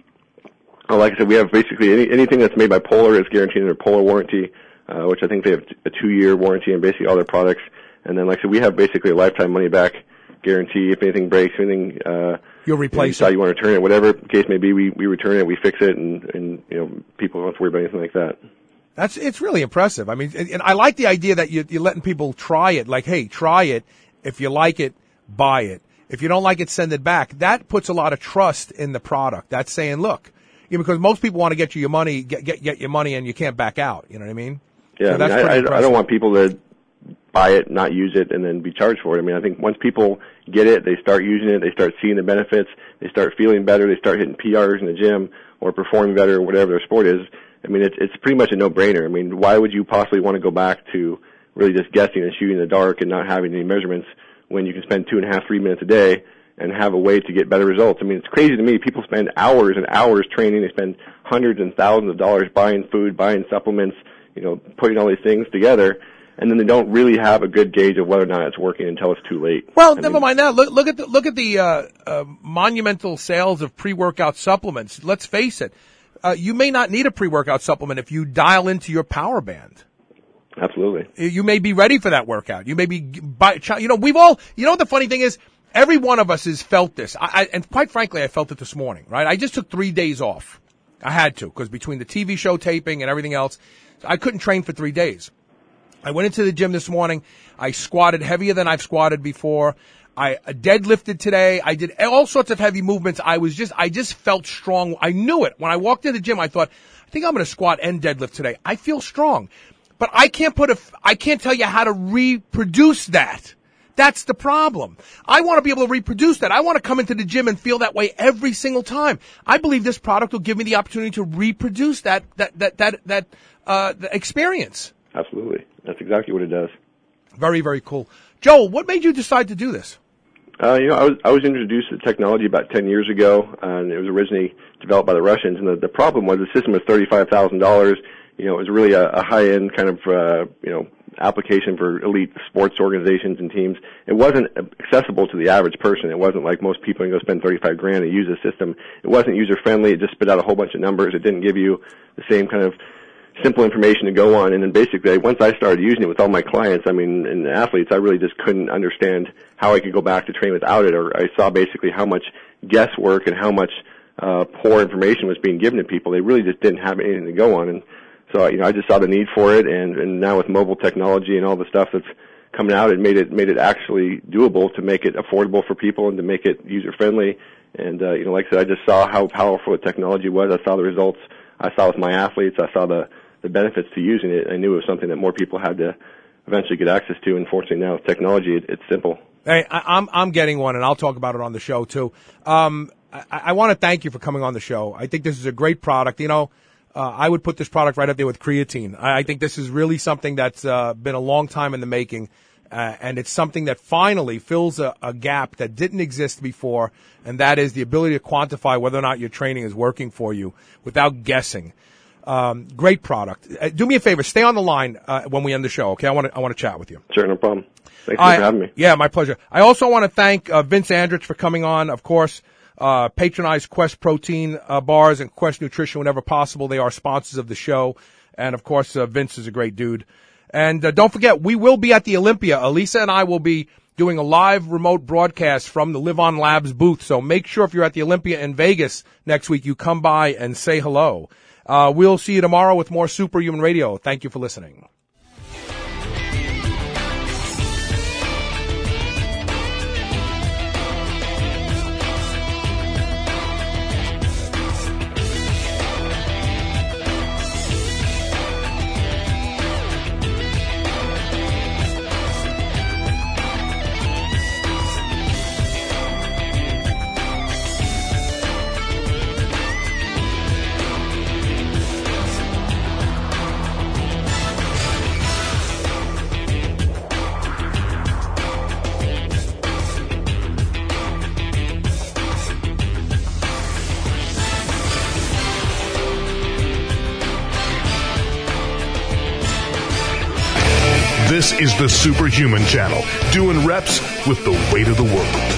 Speaker 11: Oh, like I said, we have basically any, anything that's made by Polar is guaranteed under Polar warranty, uh, which I think they have a two-year warranty on basically all their products. And then, like I said, we have basically a lifetime money-back guarantee. If anything breaks, anything, uh,
Speaker 2: you'll replace
Speaker 11: you
Speaker 2: it.
Speaker 11: You want to return it, whatever the case may be, we, we return it, we fix it, and, and you know, people don't have to worry about anything like that.
Speaker 2: That's it's really impressive. I mean, and I like the idea that you, you're letting people try it. Like, hey, try it. If you like it, buy it. If you don't like it, send it back. That puts a lot of trust in the product. That's saying, look, you know, because most people want to get you your money, get get, get your money, and you can't back out. You know what I mean?
Speaker 11: Yeah,
Speaker 2: so that's
Speaker 11: I, mean,
Speaker 2: pretty
Speaker 11: I, I don't want people to buy it, not use it, and then be charged for it. I mean, I think once people get it, they start using it, they start seeing the benefits, they start feeling better, they start hitting P Rs in the gym or performing better, or whatever their sport is. I mean, it's it's pretty much a no-brainer. I mean, why would you possibly want to go back to really just guessing and shooting in the dark and not having any measurements when you can spend two and a half, three minutes a day and have a way to get better results? I mean, it's crazy to me. People spend hours and hours training. They spend hundreds and thousands of dollars buying food, buying supplements, you know, putting all these things together, and then they don't really have a good gauge of whether or not it's working until it's too late.
Speaker 2: Well,
Speaker 11: I
Speaker 2: never
Speaker 11: mean,
Speaker 2: mind that. Look, look at the, look at the uh, uh, monumental sales of pre-workout supplements. Let's face it. Uh, you may not need a pre-workout supplement if you dial into your power band.
Speaker 11: Absolutely.
Speaker 2: You may be ready for that workout. You may be, by, you know, we've all, you know what the funny thing is? Every one of us has felt this. I, I, and quite frankly, I felt it this morning, right? I just took three days off. I had to, because between the T V show taping and everything else, I couldn't train for three days. I went into the gym this morning. I squatted heavier than I've squatted before. I deadlifted today. I did all sorts of heavy movements. I was just, I just felt strong. I knew it. When I walked into the gym, I thought, I think I'm going to squat and deadlift today. I feel strong. But I can't put a, I can't tell you how to reproduce that. That's the problem. I want to be able to reproduce that. I want to come into the gym and feel that way every single time. I believe this product will give me the opportunity to reproduce that, that, that, that, that, uh, experience.
Speaker 11: Absolutely. That's exactly what it does.
Speaker 2: Very, very cool. Joel, what made you decide to do this?
Speaker 11: Uh, you know, I was I was introduced to the technology about ten years ago, and it was originally developed by the Russians. And the, the problem was the system was thirty-five thousand dollars. You know, it was really a, a high-end kind of uh, you know application for elite sports organizations and teams. It wasn't accessible to the average person. It wasn't like most people can go spend thirty-five grand to use the system. It wasn't user-friendly. It just spit out a whole bunch of numbers. It didn't give you the same kind of simple information to go on. And then basically, once I started using it with all my clients, I mean, and athletes, I really just couldn't understand how I could go back to train without it. Or I saw basically how much guesswork and how much uh, poor information was being given to people. They really just didn't have anything to go on. And so, you know, I just saw the need for it. And, and now with mobile technology and all the stuff that's coming out, it made it made it actually doable to make it affordable for people and to make it user friendly. And uh, you know, like I said, I just saw how powerful the technology was. I saw the results. I saw with my athletes. I saw the the benefits to using it. I knew it was something that more people had to eventually get access to. Unfortunately, now with technology, it, it's simple.
Speaker 2: Hey, I, I'm I'm getting one, and I'll talk about it on the show too. Um, I, I want to thank you for coming on the show. I think this is a great product. You know, uh, I would put this product right up there with creatine. I, I think this is really something that's uh, been a long time in the making, uh, and it's something that finally fills a, a gap that didn't exist before, and that is the ability to quantify whether or not your training is working for you without guessing. Um, great product. Uh, do me a favor. Stay on the line uh, when we end the show, okay? I want to I want to chat with you.
Speaker 11: Sure, no problem. Thanks
Speaker 2: I,
Speaker 11: for having me.
Speaker 2: Yeah, my pleasure. I also want to thank uh, Vince Andrich for coming on. Of course, uh, patronize Quest Protein uh, bars and Quest Nutrition whenever possible. They are sponsors of the show. And, of course, uh, Vince is a great dude. And uh, don't forget, we will be at the Olympia. Elisa and I will be doing a live remote broadcast from the Live On Labs booth. So make sure if you're at the Olympia in Vegas next week, you come by and say hello. Uh, we'll see you tomorrow with more Superhuman Radio. Thank you for listening.
Speaker 14: This is the Superhuman Channel, doing reps with the weight of the world.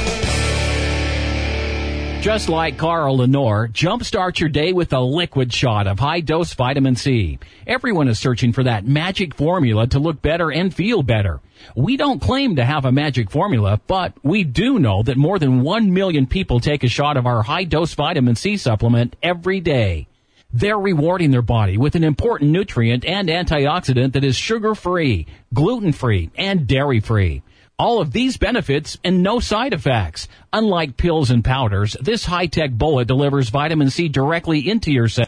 Speaker 8: Just like Carl Lenore, jumpstart your day with a liquid shot of high-dose vitamin C. Everyone is searching for that magic formula to look better and feel better. We don't claim to have a magic formula, but we do know that more than one million people take a shot of our high-dose vitamin C supplement every day. They're rewarding their body with an important nutrient and antioxidant that is sugar-free, gluten-free, and dairy-free. All of these benefits and no side effects. Unlike pills and powders, this high-tech bullet delivers vitamin C directly into your cells.